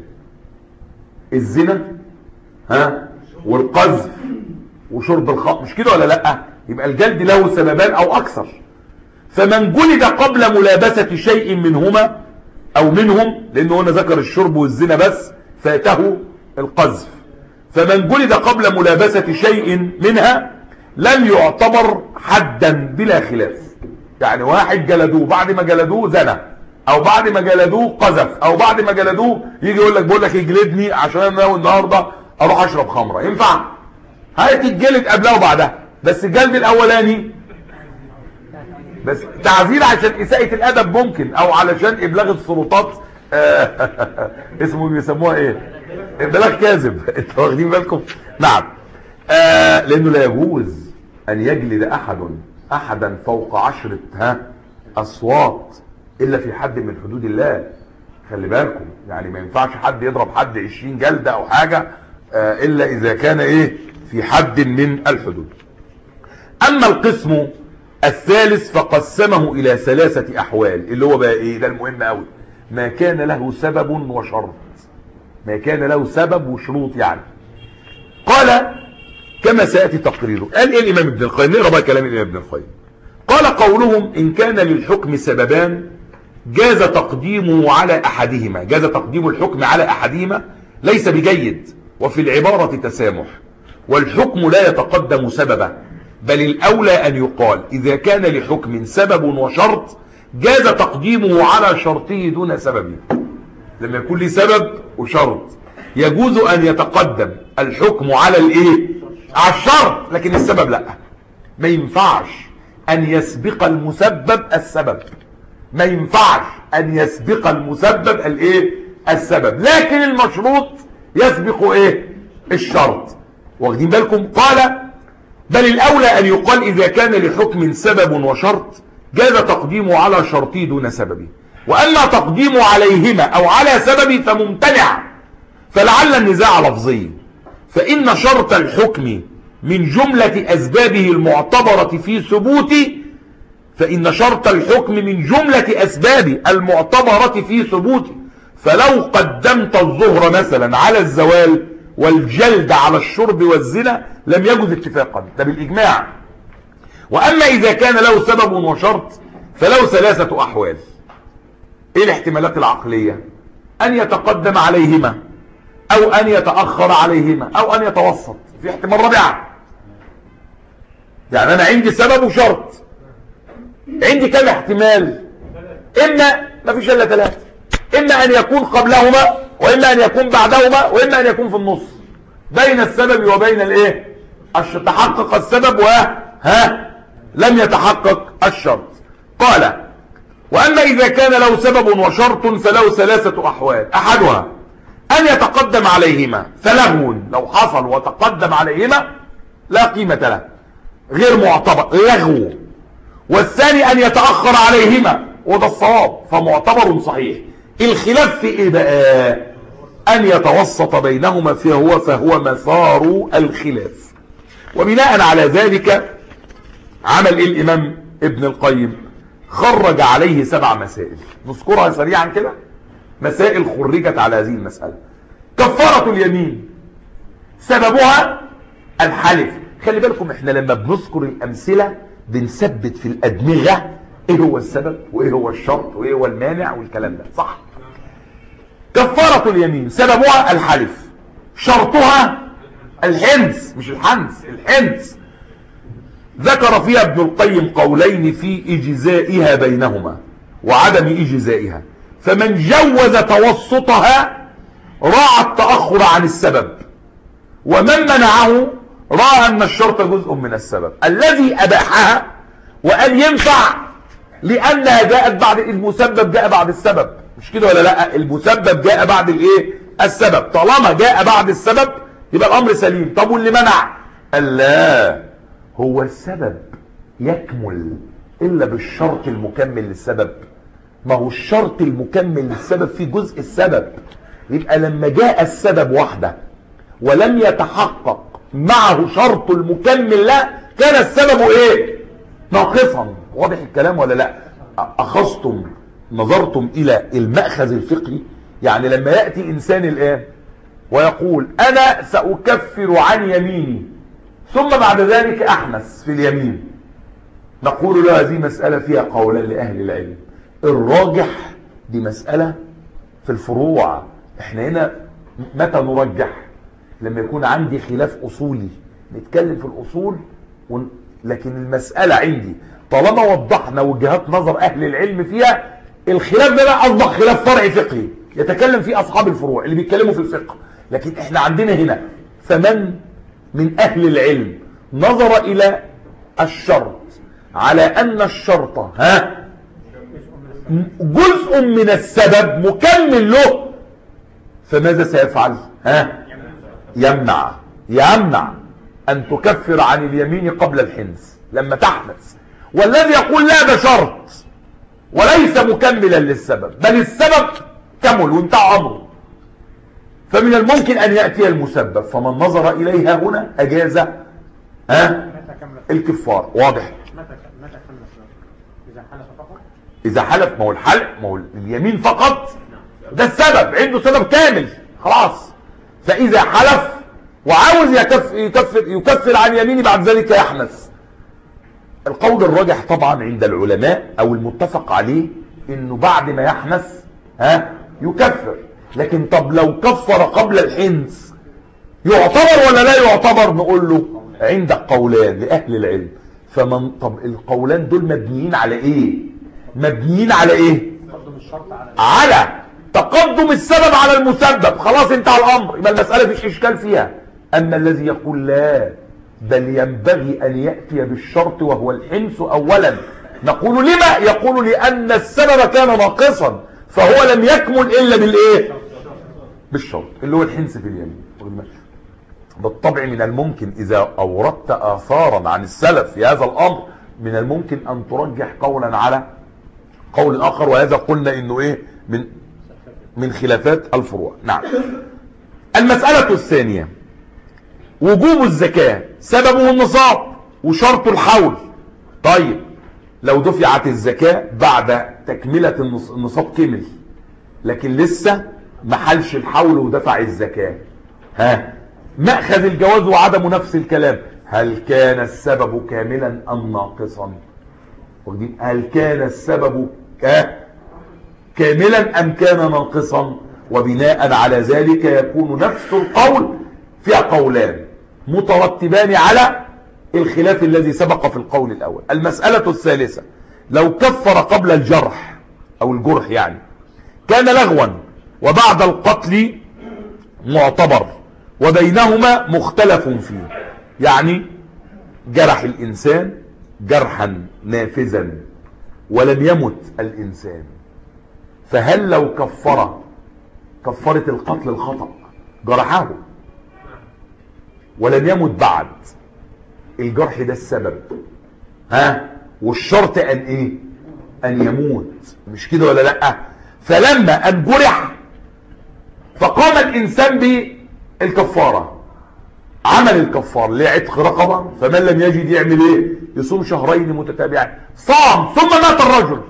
الزنا ها والقذف وشرب الخمر، مش كده ولا لا؟ يبقى الجلد له سببان او اكثر. فمن جلد قبل ملابسة شيء منهما او منهم، لانه هنا ذكر الشرب والزنا بس فاته القذف، فمن جلد قبل ملابسة شيء منها لم يعتبر حدا بلا خلاف. يعني واحد جلدوه، بعد ما جلدوه زنا، او بعد ما جلدوه قذف، او بعد ما جلدوه يجي يقول لك بقول لك يجلدني عشان انا ناوي النهارده اروح اشرب خمره. ينفع؟ هتتجلد قبلها وبعدها، بس الجلد الاولاني بس تعزير عشان اساءة الادب ممكن، او علشان ابلاغ السلطات اسمه بيسموها ايه؟ ابلاغ كاذب. انتوا واخدين بالكم؟ نعم. آه لانه لا يجوز ان يجلد احد احدا فوق عشرة ها اصوات الا في حد من حدود الله. خلي بالكم، يعني ما ينفعش حد يضرب حد عشرين جلدة او حاجة آه الا اذا كان ايه في حد من الحدود. اما القسم الثالث فقسمه الى ثلاثة احوال، اللي هو بقى ايه؟ ده المهم قوي. ما كان له سبب وشرط. ما كان له سبب وشروط يعني. قال كما سيأتي تقريره. قال ايه الامام ابن القيم؟ نقرأ بقى كلام الامام ابن القيم. قال قولهم ان كان للحكم سببان جاز تقديمه على احدهما، جاز تقديم الحكم على احدهما ليس بجيد، وفي العبارة تسامح، والحكم لا يتقدم سببه، بل الاولى ان يقال اذا كان لحكم سبب وشرط جاز تقديمه على شرطه دون سببه. لما يكون لي سبب وشرط يجوز ان يتقدم الحكم على الايه؟ على الشرط، لكن السبب لا. ما ينفعش ان يسبق المسبب السبب، ما ينفعش ان يسبق المسبب الايه؟ السبب، لكن المشروط يسبق ايه؟ الشرط. واخدين بالكم؟ قال بل الاولى ان يقال اذا كان لحكم سبب وشرط جاز تقديمه على شرطه دون سببه، واما تقديمه عليهما او على سببه فممتنع، فلعل النزاع لفظي، فان شرط الحكم من جملة اسبابه المعتبرة في ثبوت فإن شرط الحكم من جملة أسباب المعتبرة في ثبوته، فلو قدمت الظهر مثلا على الزوال والجلد على الشرب والزنا لم يجوز اتفاقا، ده بالإجماع. وأما إذا كان له سبب وشرط فله ثلاثة أحوال. إيه الاحتمالات العقلية؟ أن يتقدم عليهما، أو أن يتأخر عليهما، أو أن يتوسط. في احتمال رابعة، يعني أنا عندي سبب وشرط، عندي كم احتمال؟ إما ما فيش إلا ثلاثة، إما أن يكون قبلهما، وإما أن يكون بعدهما، وإما أن يكون في النص بين السبب وبين الإيه؟ تحقق السبب وها لم يتحقق الشرط. قال: وأما إذا كان له سبب وشرط فله ثلاثة أحوال. أحدها أن يتقدم عليهما فلغو، لو حصل وتقدم عليهما لا قيمة له، غير معتبر، لغو. والثاني أن يتأخر عليهما، وده الصواب فمعتبر صحيح. الخلاف في إيه بقى؟ أن يتوسط بينهما فهو فهو مسار الخلاف. وبناء على ذلك عمل إيه الإمام ابن القيم؟ خرج عليه سبع مسائل، نذكرها سريعا كده. مسائل خرجت على هذه المسألة. كفارة اليمين سببها الحلف. خلي بالكم احنا لما بنذكر الأمثلة بنثبت في الأدمغة ايه هو السبب وايه هو الشرط وايه هو المانع والكلام ده، صح؟ كفارة اليمين سببها الحلف، شرطها الحنث، مش الحنث، الحنث. ذكر فيها ابن القيم قولين في إجزائها بينهما وعدم إجزائها. فمن جوز توسطها راعى التأخر عن السبب، ومن منعه راى أن الشرط جزء من السبب. الذي أباحها وأن ينفع لأنها جاءت بعد المسبب، جاء بعد السبب، مش كده ولا لا؟ المسبب جاء بعد الايه؟ السبب. طالما جاء بعد السبب يبقى الأمر سليم. طب واللي منع؟ قال لا، هو السبب يكمل إلا بالشرط المكمل للسبب. ما هو الشرط المكمل للسبب في جزء السبب. يبقى لما جاء السبب وحده ولم يتحقق معه شرط المكمل له كان السبب ايه؟ ناقصا. واضح الكلام ولا لا؟ أخذتم نظرتم إلى المأخذ الفقهي. يعني لما يأتي إنسان الآن ويقول أنا سأكفر عن يميني ثم بعد ذلك أحنث في اليمين، نقول له هذه مسألة فيها قولا لأهل العلم. الراجح دي مسألة في الفروع. احنا هنا متى نرجح؟ لما يكون عندي خلاف أصولي نتكلم في الأصول ون... لكن المسألة عندي طالما وضحنا وجهات نظر أهل العلم فيها، الخلاف ده بقى أصبح خلاف فرعي فقهي يتكلم فيه أصحاب الفروع اللي بيتكلموا في الفقه. لكن احنا عندنا هنا فمن من أهل العلم نظر إلى الشرط على أن الشرط ها جزء من السبب مكمل له، فماذا سيفعل؟ ها يمنع يمنع أن تكفر عن اليمين قبل الحنث لما تحنث. والذي يقول لا ده شرط وليس مكملا للسبب، بل السبب كمل وانتهى أمره، فمن الممكن أن يأتي المسبب. فمن نظر إليها هنا أجاز ها الكفار. واضح؟ متى كمل؟ إذا حلف فقط؟ إذا حلف، ما هو الحلف ما هو اليمين فقط ده السبب، عنده سبب كامل خلاص. فإذا حلف وعاوز يكفر, يكفر, يكفر عن يمينه بعد ذلك يحنث. القول الراجح طبعا عند العلماء أو المتفق عليه إنه بعد ما يحنث ها يكفر. لكن طب لو كفر قبل الحنث يعتبر ولا لا يعتبر؟ نقول له عندك قولان لأهل العلم. فمن طب القولان دول مبنيين على ايه؟ مبنيين على ايه؟ على تقدم السبب على المسبب. خلاص انتهى الامر، يبقى المسألة فيش اشكال فيها. اما الذي يقول لا بل ينبغي ان يأتي بالشرط وهو الحنث اولا، نقول لما؟ يقول لان السبب كان ناقصا فهو لم يكمل الا بالايه؟ بالشرط اللي هو الحنث في اليمين. بالطبع من الممكن اذا اوردت اثارا عن السلف في هذا الامر من الممكن ان ترجح قولا على قول اخر، وهذا قلنا انه ايه من من خلافات الفروع. نعم. المسألة الثانية وجوب الزكاة سببه النصاب وشرط الحول. طيب لو دفعت الزكاة بعد تكملة النصاب كمل لكن لسه ما حلش الحول ودفع الزكاة، ها مأخذ الجواز وعدم نفس الكلام، هل كان السبب كاملا أم ناقصا؟ هل كان السبب كاملا أم كان ناقصا؟ وبناء على ذلك يكون نفس القول فيها قولان مترتبان على الخلاف الذي سبق في القول الأول. المسألة الثالثة، لو كفر قبل الجرح أو الجرح يعني كان لغوا وبعد القتل معتبر وبينهما مختلف فيه، يعني جرح الإنسان جرحا نافذا ولم يمت الإنسان، فهل لو كفر كفرت القتل الخطأ جرحه ولم يمت بعد، الجرح ده السبب، ها والشرط ان ايه ان يموت، مش كده ولا لا؟ فلما ان جرح فقام الانسان بالكفارة، عمل الكفار لعتق رقبة، فمن لم يجد يعمل ايه؟ يصوم شهرين متتابعين، صام ثم مات الرجل،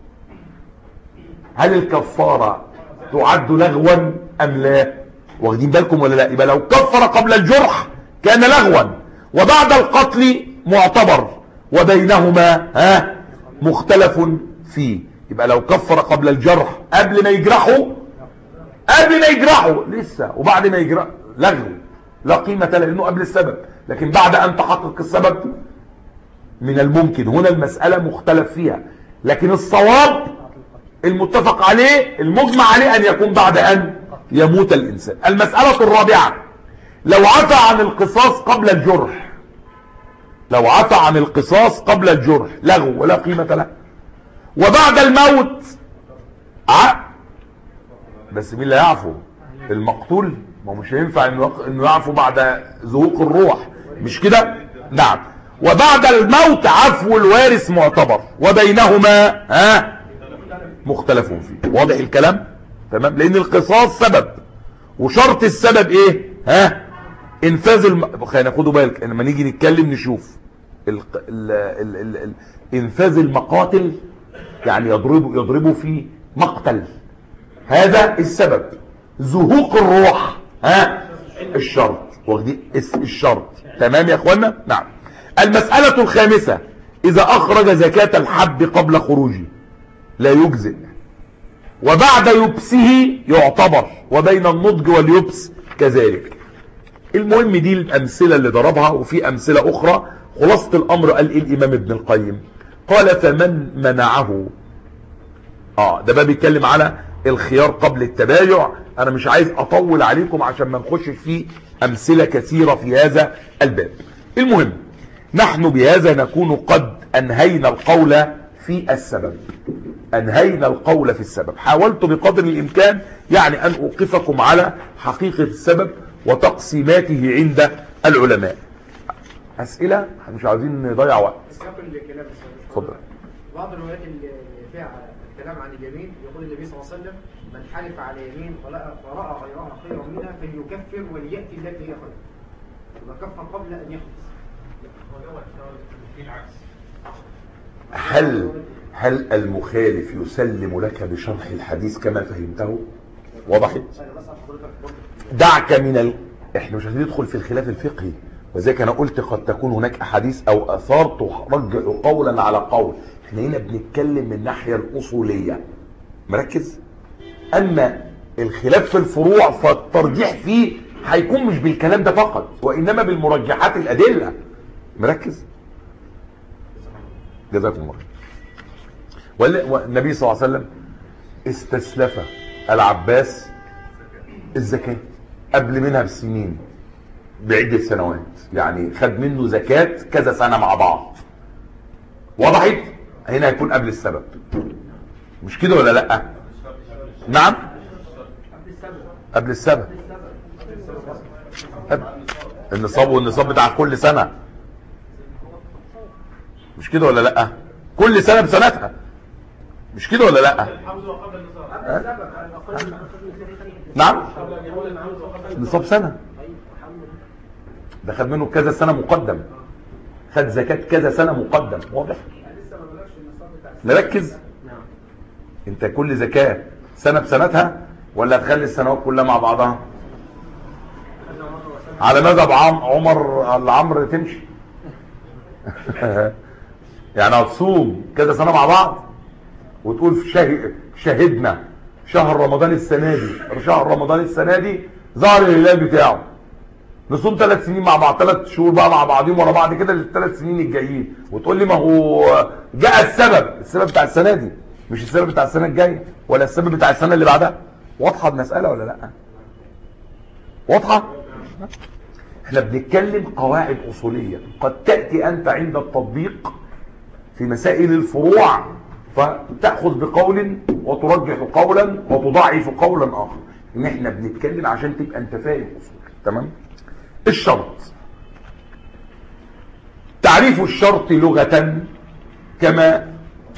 هل الكفارة تعد لغوا ام لا؟ واخدين بالكم ولا لا؟ يبقى لو كفر قبل الجرح كان لغوا وبعد القتل معتبر وبينهما ها مختلف فيه. يبقى لو كفر قبل الجرح قبل ما يجرحه قبل ما يجرحه لسه وبعد ما يجرح لغو لا قيمة له لانه قبل السبب، لكن بعد ان تحقق السبب من الممكن، هنا المسألة مختلف فيها، لكن الصواب المتفق عليه المجمع عليه ان يكون بعد ان يموت الانسان. المسألة الرابعة، لو عفى عن القصاص قبل الجرح، لو عفى عن القصاص قبل الجرح لغو ولا قيمة له، وبعد الموت ع... بس مين اللي يعفو؟ المقتول، ما مش هينفع انه يعفو بعد ذوق الروح، مش كده؟ نعم. وبعد الموت عفو الوارث معتبر وبينهما ها مختلف فيه. واضح الكلام؟ تمام، لان القصاص سبب وشرط السبب ايه؟ ها انفاذ الم... خلينا ناخدوا بالك لما نيجي نتكلم نشوف ال... ال... ال... ال... ال... انفاذ المقاتل، يعني يضربوا يضربوا في مقتل، هذا السبب. زهوق الروح ها الشرط، واخدين الشرط. تمام يا اخوانا؟ نعم. المسألة الخامسة، اذا اخرج زكاة الحب قبل خروجه لا يجزئ وبعد يبسه يعتبر وبين النضج واليبس كذلك. المهم دي الامثلة اللي ضربها، وفي امثلة اخرى. خلاصة الامر قال ايه الامام ابن القيم؟ قال فمن منعه، اه ده بقى بيتكلم على الخيار قبل التبايع. انا مش عايز اطول عليكم عشان ما نخش في امثلة كثيرة في هذا الباب. المهم نحن بهذا نكون قد انهينا القول في السبب، انهينا القول في السبب. حاولت بقدر الامكان يعني ان اوقفكم على حقيقة السبب وتقسيماته عند العلماء. اسئلة؟ مش عايزين نضيع وقت. اتفضل. بعض الروايات اللي فيها الكلام عن اليمين يقول النبي صلى الله عليه وسلم من حلف على يمين ورأى غيرها خيرا منها فليكفر وليأتي التي هي خير، يبقى كفر قبل ان يخلص. هل هل المخالف يسلم لك بشرح الحديث كما فهمته؟ وضحت؟ دعك من ال... احنا مش عايزين ندخل في الخلاف الفقهي، وذلك انا قلت قد تكون هناك احاديث او اثار ترجع قولا على قول. احنا هنا بنتكلم من الناحيه الاصوليه، مركز. اما الخلاف في الفروع فالترجيح فيه هيكون مش بالكلام ده فقط، وانما بالمرجحات الادله، مركز. جزاكم الله. والنبي صلى الله عليه وسلم استسلف العباس الزكاه قبل منها بسنين، بعدة سنوات، يعني خد منه زكاة كذا سنة مع بعض. وضحت؟ هنا هيكون قبل السبب، مش كده ولا لا؟ نعم قبل السبب. النصاب والنصاب بتاع كل سنة، مش كده ولا لا؟ كل سنة بسنتها، مش كده ولا لا؟ نعم النصاب سنة، ده خد منه كذا سنة مقدم، خد زكاة كذا سنة مقدم. واضح؟ نركز. انت كل زكاة سنة بسنتها ولا تخلي السنوات كلها مع بعضها؟ على مذهب عمر العمر تمشي يعني هتصوم كذا سنة مع بعض وتقول شاهد شاهدنا شهر رمضان السنة دي، شهر رمضان السنة دي ظهر الهلال بتاعه، نصوم ثلاث سنين مع بعض، ثلاث شهور بقى مع بعضهم ورا بعض كده للثلاث سنين الجايين، وتقول لي ما هو جاء السبب، السبب بتاع السنة دي مش السبب بتاع السنة الجاية ولا السبب بتاع السنة اللي بعدها. واضحة المسألة ولا لا؟ واضحة؟ احنا بنتكلم قواعد أصولية قد تأتي أنت عند التطبيق في مسائل الفروع فتأخذ بقول وترجح قولا وتضعف قولا آخر. ان احنا بنتكلم عشان تبقى انت فاهم أصول. تمام؟ الشرط، تعريف الشرط لغة كما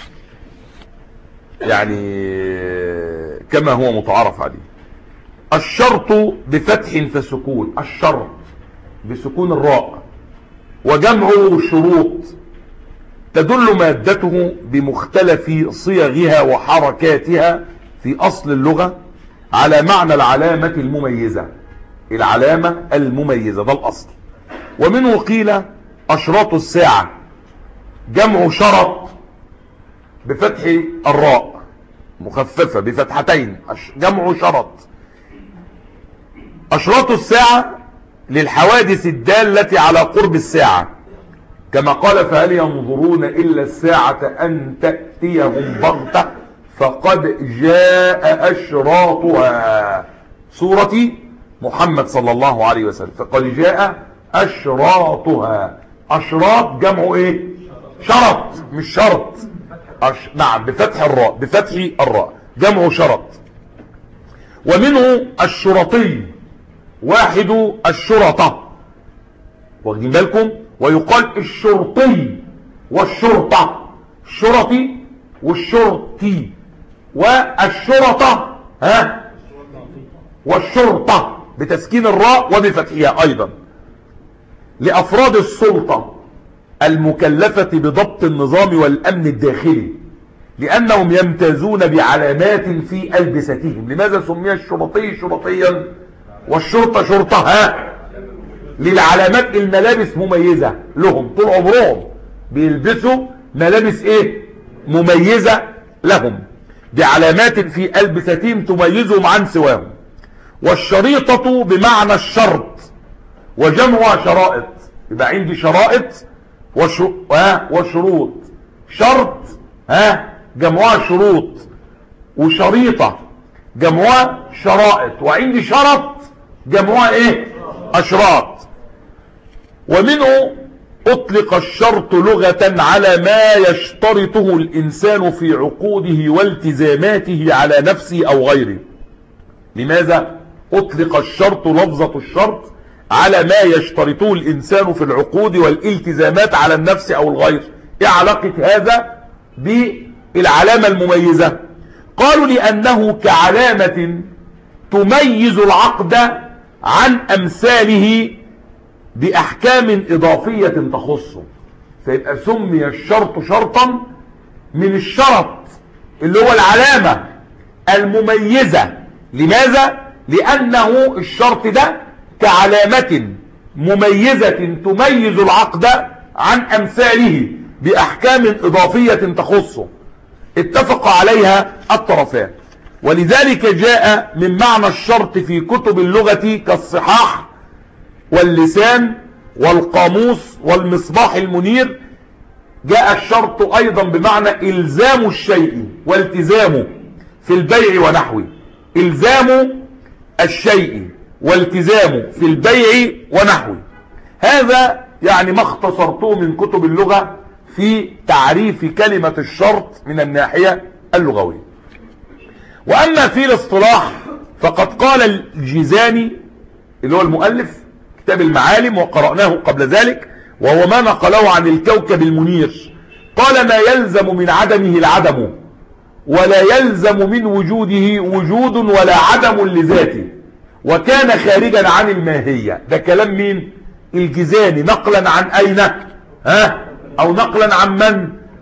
يعني كما هو متعارف عليه. الشرط بفتح فسكون، الشرط بسكون الراء، وجمعه شروط تدل مادته بمختلف صيغها وحركاتها في أصل اللغة على معنى العلامة المميزة، العلامة المميزة ده الأصل. ومنه قيل أشراط الساعة، جمع شرط بفتح الراء مخففة بفتحتين، جمع شرط. أشراط الساعة للحوادث الدالة على قرب الساعة، كما قال فهل ينظرون إلا الساعة أن تأتيهم بغتة فقد جاء أشراطها، سورة محمد صلى الله عليه وسلم، فقد جاء أشراطها. أشراط جمع إيه؟ شرط مش شرط. أش... نعم بفتح الراء، بفتح الراء جمع شرط. ومنه الشرطي، واحد الشرطة، واخدين بالكم؟ ويقال الشرطي والشرطة، الشرطي والشرطي والشرطة ها والشرطة بتسكين الراء وبفتحها أيضا، لأفراد السلطة المكلفة بضبط النظام والأمن الداخلي، لأنهم يمتازون بعلامات في ألبستهم. لماذا سمي الشرطي شرطيا والشرطة شرطة؟ ها للعلامات، الملابس مميزة لهم، طول عمرهم بيلبسوا ملابس ايه مميزة لهم بعلامات في ألبستهم تميزهم عن سواهم. والشريطة بمعنى الشرط وجمعها شرائط، يبقى عندي شرائط وشروط، شرط ها جمعها شروط، وشريطة جمعها شرائط، وعندي شرط جمعها ايه اشراط. ومنه اطلق الشرط لغة على ما يشترطه الانسان في عقوده والتزاماته على نفسه او غيره. لماذا اطلق الشرط لفظة الشرط على ما يشترطه الانسان في العقود والالتزامات على النفس او الغير؟ ايه علاقة هذا بالعلامة المميزة؟ قالوا لانه كعلامة تميز العقد عن امثاله باحكام اضافية تخصه، فيبقى سمي الشرط شرطا من الشرط اللي هو العلامة المميزة. لماذا؟ لانه الشرط ده كعلامة مميزة تميز العقد عن امثاله باحكام اضافية تخصه اتفق عليها الطرفان. ولذلك جاء من معنى الشرط في كتب اللغة كالصحاح واللسان والقاموس والمصباح المنير، جاء الشرط ايضا بمعنى الزام الشيء والتزامه في البيع ونحوه، الزام الشيء والتزامه في البيع ونحوه. هذا يعني ما اختصرته من كتب اللغة في تعريف كلمة الشرط من الناحية اللغوية. وأما في الاصطلاح فقد قال الجيزاني اللي هو المؤلف كتاب المعالم وقرأناه قبل ذلك، وهو ما نقله عن الكوكب المنير، قال ما يلزم من عدمه العدم ولا يلزم من وجوده وجود ولا عدم لذاته، وكان خارجا عن الماهية. ده كلام مين؟ الجيزاني، نقلا عن أين؟ ها؟ أو نقلا عن من؟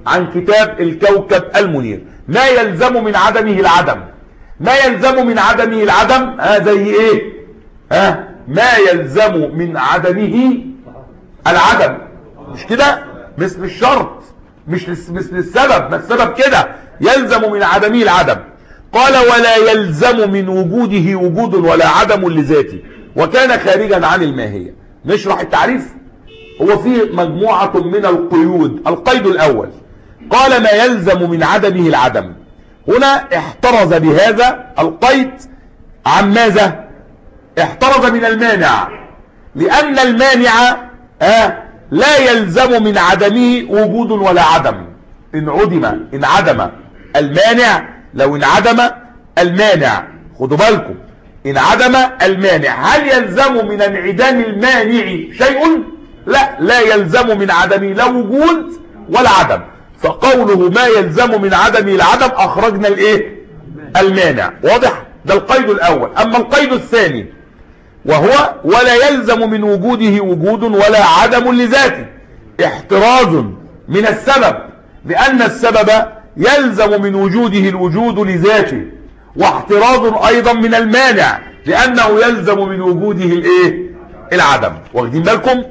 عن كتاب الكوكب المنير. ما يلزم من عدمه العدم، ما يلزم من عدمه العدم ها زي ايه؟ ها ما يلزم من عدمه العدم، مش كده؟ مثل الشرط، مش مثل السبب، ما السبب كده يلزم من عدمه العدم. قال ولا يلزم من وجوده وجود ولا عدم لذاته وكان خارجا عن الماهية. نشرح التعريف. هو فيه مجموعة من القيود. القيد الأول قال ما يلزم من عدمه العدم، هنا احترز بهذا القيد عن ماذا؟ احترز من المانع، لأن المانع آه لا يلزم من عدمه وجود ولا عدم. إن عدم إن عدم المانع، لو انعدم المانع، خدوا بالكم، انعدم المانع، هل يلزم من انعدام المانع شيء؟ لا، لا يلزم من عدمه لا وجود ولا عدم. فقوله ما يلزم من عدمه العدم اخرجنا الايه؟ المانع. واضح؟ ده القيد الاول. اما القيد الثاني وهو ولا يلزم من وجوده وجود ولا عدم لذاته، احتراز من السبب، لان السبب يلزم من وجوده الوجود لذاته، واحتراز ايضا من المانع لانه يلزم من وجوده الايه؟ العدم. واخدين بالكم؟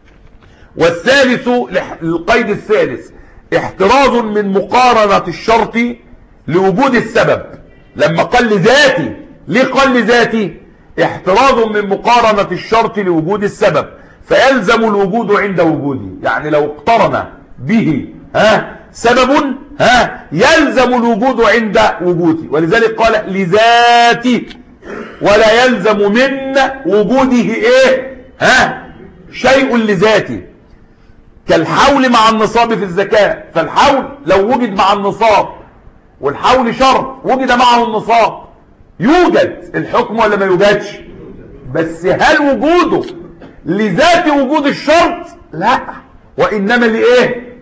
والثالث القيد الثالث احتراز من مقارنة الشرط لوجود السبب. لما قال لذاتي، ليه قال لذاتي؟ احتراز من مقارنة الشرط لوجود السبب، فيلزم الوجود عند وجوده. يعني لو اقترن به ها سبب ها يلزم الوجود عند وجوده، ولذلك قال لذاتي ولا يلزم من وجوده ايه ها شيء لذاتي، كالحول مع النصاب في الزكاة. فالحول لو وجد مع النصاب، والحول شرط وجد معه النصاب، يوجد الحكم ولا ما يوجدش؟ بس هل وجوده لذات وجود الشرط؟ لا، وإنما لإيه؟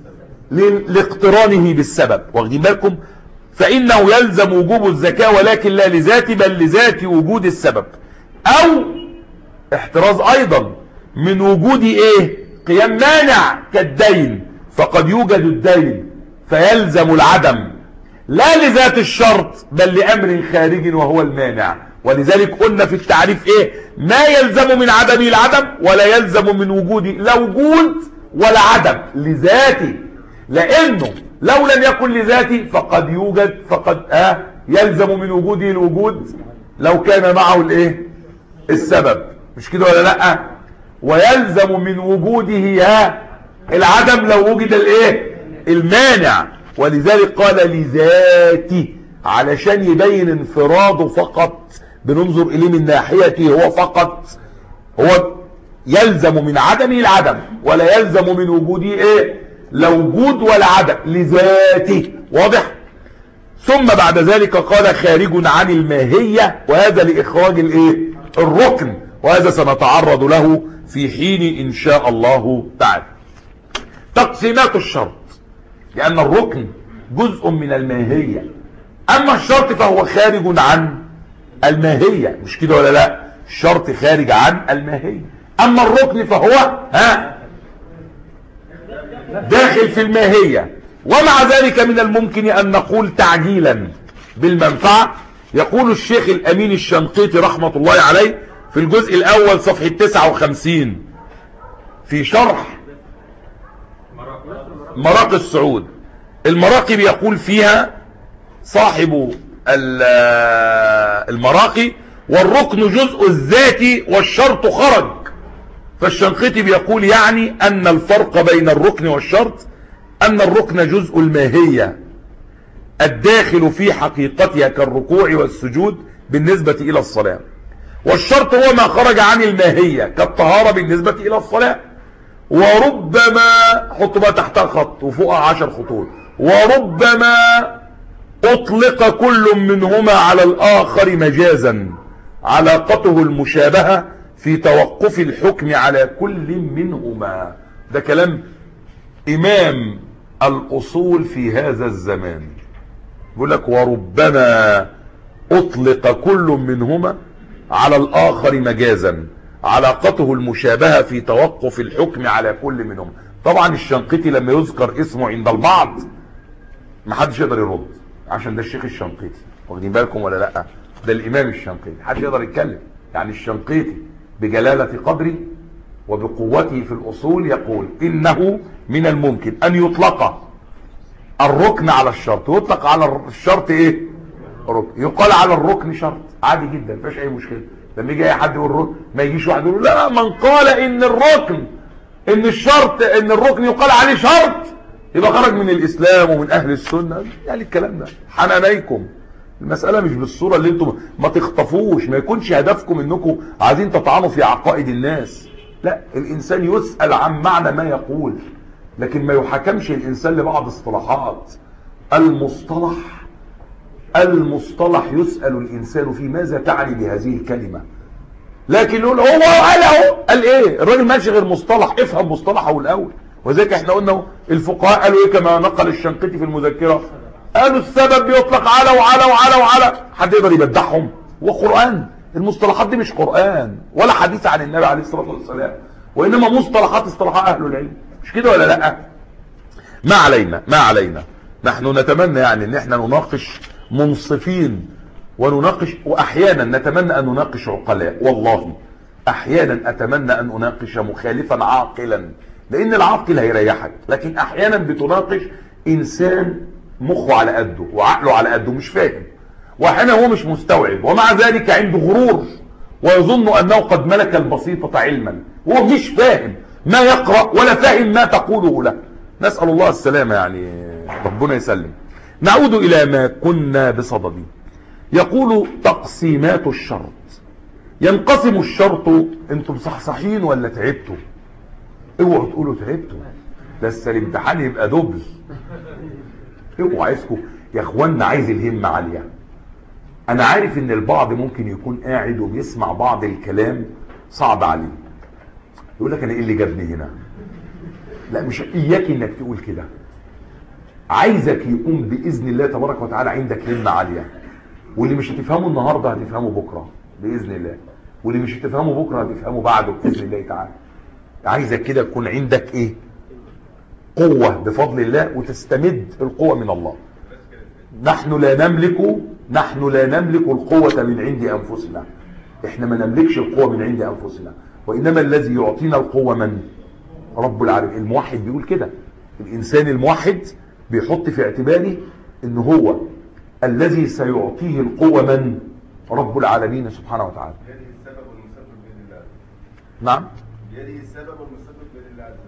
لاقترانه بالسبب. واخدين بالكم؟ فإنه يلزم وجوب الزكاة ولكن لا لذات بل لذات وجود السبب. أو احتراز أيضا من وجود إيه؟ قيام مانع كالدين، فقد يوجد الدين فيلزم العدم لا لذات الشرط بل لأمر خارج وهو المانع. ولذلك قلنا في التعريف ايه؟ ما يلزم من عدمه العدم ولا يلزم من وجوده لا وجود ولا عدم لذاته، لانه لو لم يكن لذاته فقد يوجد، فقد آه يلزم من وجوده الوجود لو كان معه الايه؟ السبب، مش كده ولا لا؟ ويلزم من وجوده ها العدم لو وجد الايه؟ المانع. ولذلك قال لذاتي علشان يبين انفراده فقط، بننظر اليه من ناحيته هو فقط، هو يلزم من عدمه العدم ولا يلزم من وجوده ايه؟ لا وجود ولا عدم لذاته. واضح؟ ثم بعد ذلك قال خارج عن الماهية، وهذا لإخراج الايه؟ الركن، وهذا سنتعرض له في حين إن شاء الله تعالى. تقسيمات الشرط، لأن الركن جزء من الماهية، أما الشرط فهو خارج عن الماهية، مش كده ولا لا؟ الشرط خارج عن الماهية، أما الركن فهو ها داخل في الماهية. ومع ذلك من الممكن أن نقول تعجيلا بالمنفعة. يقول الشيخ الأمين الشنقيطي رحمة الله عليه في الجزء الأول صفحة تسعة وخمسين في شرح مراقي السعود. المراقي بيقول فيها صاحب المراقي والركن جزء الذاتي والشرط خرج. فالشنقيطي بيقول يعني أن الفرق بين الركن والشرط أن الركن جزء الماهية الداخل في حقيقتها كالركوع والسجود بالنسبة إلى الصلاة، والشرط هو ما خرج عن الماهية كالطهارة بالنسبة إلى الصلاة. وربما حط بقى تحتها خط وفوقها عشر خطوط، وربما أطلق كل منهما على الآخر مجازا علاقته المشابهة في توقف الحكم على كل منهما. ده كلام إمام الأصول في هذا الزمان، بيقول لك وربما أطلق كل منهما على الآخر مجازا علاقته المشابهة في توقف الحكم على كل منهما. طبعا الشنقيطي لما يذكر اسمه عند البعض ما حدش يقدر يرد، عشان ده الشيخ الشنقيطي، واخدين بالكم ولا لا؟ ده الامام الشنقيطي، حد يقدر يتكلم. يعني الشنقيطي بجلالة قدره وبقوته في الاصول يقول انه من الممكن ان يطلق الركن على الشرط، ويطلق على الشرط ايه؟ ركن. يقال على الركن شرط عادي جدا، مفيش اي مشكله. لما يجي اي حد يقول الركن ما يجيش واحد يقول لا من قال ان الركن ان الشرط ان الركن يقال عليه شرط يبقى خرج من الاسلام ومن اهل السنه. يعني الكلام ده حنانيكم، المساله مش بالصوره اللي انتم ما تخطفوش، ما يكونش هدفكم انكم عايزين تطعنوا في عقائد الناس. لا، الانسان يسال عن معنى ما يقول، لكن ما يحكمش الانسان لبعض اصطلاحات. المصطلح المصطلح يسال الانسان في ماذا تعني بهذه الكلمه، لكن يقول هو قال اهو قال ايه؟ الراجل ماشي غير مصطلح، افهم مصطلحه الاول. وذلك احنا قلنا الفقهاء قالوا ايه كما نقل الشنقيطي في المذكره؟ قالوا السبب بيطلق على وعلى وعلى وعلى. حد يقدر يبدعهم؟ وقرآن. المصطلحات دي مش قرآن ولا حديث عن النبي عليه الصلاه والسلام، وانما مصطلحات اصطلاحات اهل العلم، مش كده ولا لا؟ ما علينا ما علينا نحن نتمنى يعني ان احنا نناقش منصفين، ونناقش، واحيانا نتمنى ان نناقش عقلاء. والله احيانا اتمنى ان اناقش مخالفا عاقلا، لان العاقل هيريحك، لكن احيانا بتناقش انسان مخه على قده وعقله على قده مش فاهم، واحيانا هو مش مستوعب، ومع ذلك عنده غرور ويظن انه قد ملك البسيطة علما، وهو مش فاهم ما يقرأ ولا فاهم ما تقوله له. نسأل الله السلامة، يعني ربنا يسلم. نعود الى ما كنا بصدده. يقول تقسيمات الشرط. ينقسم الشرط، انتم صحصحين ولا تعبتوا؟ اوعوا تقولوا تعبتوا، لسه الامتحان يبقى دبل. اوعوا، عايزكم يا اخوانا، عايز الهمة عالية. انا عارف ان البعض ممكن يكون قاعد وبيسمع بعض الكلام صعب عليه، يقول لك انا ايه اللي جابني هنا؟ لا، مش اياك انك تقول كده. عايزك يكون باذن الله تبارك وتعالى عندك همة عالية، واللي مش هتفهمه النهارده هتفهمه بكره باذن الله، واللي مش هتفهمه بكره هتفهمه بعده باذن الله تعالى. عايزك كده يكون عندك ايه؟ قوة بفضل الله، وتستمد القوة من الله. نحن لا نملك نحن لا نملك القوة من عند انفسنا، احنا ما نملكش القوة من عند انفسنا، وانما الذي يعطينا القوة من؟ رب العالمين. الموحد بيقول كده، الانسان الموحد بيحط في اعتباره ان هو الذي سيعطيه القوة من؟ رب العالمين سبحانه وتعالى. بيده السبب والمسبب بيد الله. نعم، بيده السبب والمسبب بيد الله عز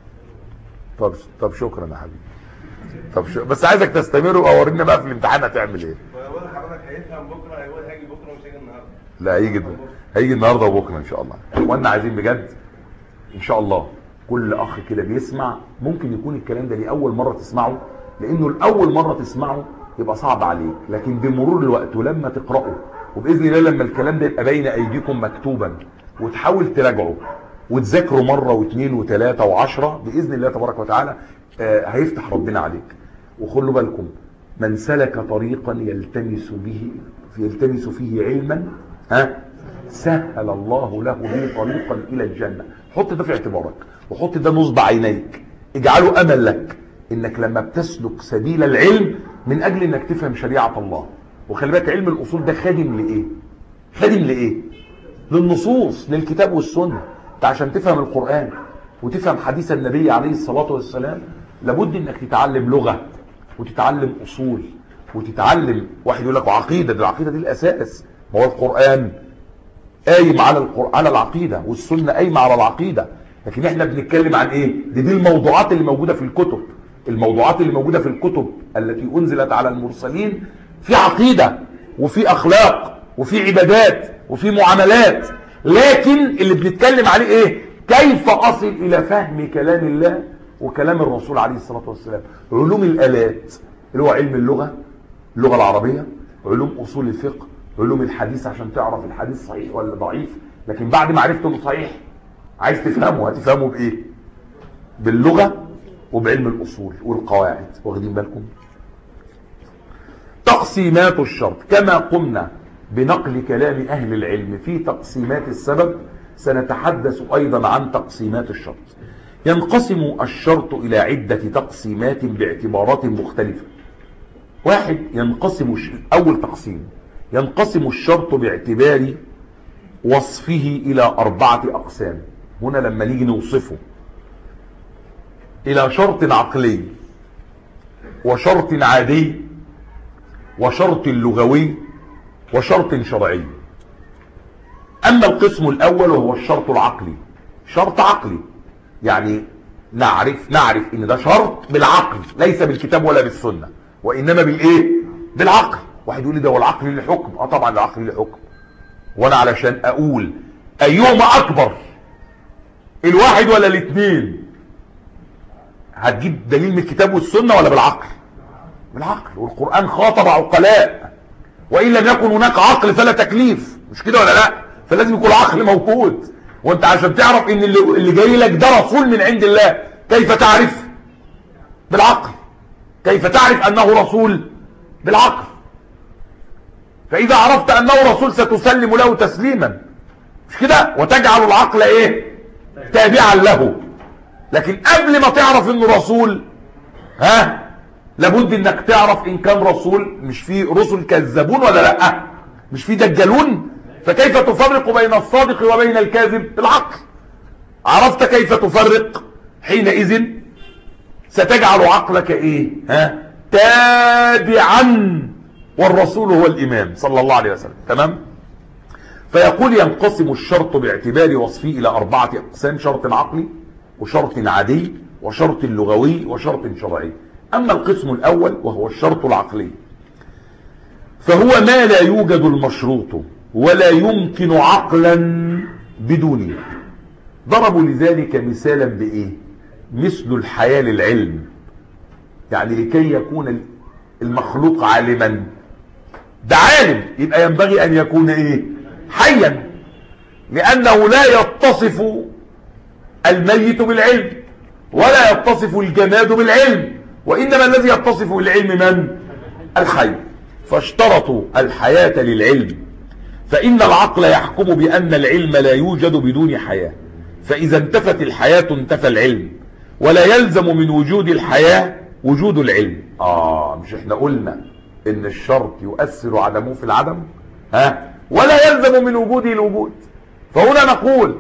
وجل. طب طب شكرا يا حبيبي. طب شو... بس عايزك تستمر واورينا بقى في الامتحان هتعمل ايه. ويقول حضرتك هيفهم بكره، هيقول هيجي بكره مش هيجي النهارده. لا، هيجي هيجي النهارده وبكره ان شاء الله. وانا عايزين بجد ان شاء الله كل اخ كده بيسمع، ممكن يكون الكلام ده لاول مره تسمعه، لانه الاول مره تسمعه يبقى صعب عليك، لكن بمرور الوقت ولما تقراه، وباذن الله لما الكلام ده يبقى بين ايديكم مكتوبا، وتحاول تراجعه وتذاكره مره واثنين وثلاثه وعشرة، باذن الله تبارك وتعالى آه هيفتح ربنا عليك. وخلوا بالكم، من سلك طريقا يلتمس به يلتمس فيه علما ها سهل الله له به طريقا الى الجنه. حط ده في اعتبارك، وحط ده نصب عينيك، اجعله امل لك انك لما بتسلك سبيل العلم من اجل انك تفهم شريعه الله. وخلي بالك علم الاصول ده خادم لايه؟ خادم لايه؟ للنصوص، للكتاب والسنه. انت عشان تفهم القران وتفهم حديث النبي عليه الصلاه والسلام لابد انك تتعلم لغه، وتتعلم اصول، وتتعلم، واحد يقول لك عقيده، ده العقيده دي الاساس. ما هو القران قايم على القرآن على العقيده، والسنه قايمه على العقيده، لكن احنا بنتكلم عن ايه؟ دي دي الموضوعات اللي موجوده في الكتب. الموضوعات اللي موجوده في الكتب التي انزلت على المرسلين في عقيده وفي اخلاق وفي عبادات وفي معاملات، لكن اللي بنتكلم عليه ايه؟ كيف اصل الى فهم كلام الله وكلام الرسول عليه الصلاه والسلام. علوم الالات اللي هو علم اللغه، اللغه العربيه، علوم اصول الفقه، علوم الحديث عشان تعرف الحديث صحيح ولا ضعيف، لكن بعد ما عرفت انه صحيح عايز تفهمه، هتفهمه بايه؟ باللغه وبعلم الاصول والقواعد. واخدين بالكم؟ تقسيمات الشرط، كما قمنا بنقل كلام اهل العلم في تقسيمات السبب، سنتحدث ايضا عن تقسيمات الشرط. ينقسم الشرط إلى عدة تقسيمات باعتبارات مختلفة. واحد، ينقسم أول تقسيم ينقسم الشرط باعتبار وصفه إلى أربعة أقسام. هنا لما نيجي نوصفه إلى شرط عقلي وشرط عادي وشرط لغوي وشرط شرعي. أما القسم الأول وهو الشرط العقلي، شرط عقلي يعني نعرف نعرف إن ده شرط بالعقل ليس بالكتاب ولا بالسنة، وإنما بالإيه؟ بالعقل. واحد يقول لي ده والعقل له حكم. اه طبعا العقل له حكم، وانا علشان اقول ايهما اكبر، الواحد ولا الاثنين، هتجيب دليل من الكتاب والسنة ولا بالعقل؟ بالعقل. والقرآن خاطب عقلاء، وإن لم يكن هناك عقل فلا تكليف، مش كده ولا لا؟ فلازم يكون العقل موجود. وانت عشان تعرف ان اللي, اللي جاي لك ده رسول من عند الله، كيف تعرف؟ بالعقل. كيف تعرف انه رسول؟ بالعقل. فاذا عرفت انه رسول ستسلم له تسليما، مش كده؟ وتجعل العقل ايه؟ تابعا له. لكن قبل ما تعرف انه رسول، ها، لابد انك تعرف ان كان رسول. مش في رسل كذابون ولا لا؟ مش في دجالون؟ فكيف تفرق بين الصادق وبين الكاذب؟ بالعقل. عرفت كيف تفرق حينئذ ستجعل عقلك ايه؟ ها، تابعا، والرسول هو الامام صلى الله عليه وسلم. تمام؟ فيقول ينقسم الشرط باعتبار وصفه الى اربعة اقسام: شرط عقلي وشرط عادي وشرط لغوي وشرط شرعي. اما القسم الاول وهو الشرط العقلي فهو ما لا يوجد المشروط ولا يمكن عقلا بدونه. ضربوا لذلك مثالا بايه؟ مثل الحياة للعلم. يعني لكي يكون المخلوق عالما، ده عالم، يبقى ينبغي ان يكون ايه؟ حيا، لانه لا يتصف الميت بالعلم ولا يتصف الجماد بالعلم، وانما الذي يتصف بالعلم من؟ الحي. فاشترطوا الحياة للعلم، فان العقل يحكم بان العلم لا يوجد بدون حياة، فاذا انتفت الحياة انتفى العلم، ولا يلزم من وجود الحياة وجود العلم. اه مش احنا قلنا ان الشرط يؤثر عدمه في العدم؟ ها، ولا يلزم من وجوده الوجود. فهنا نقول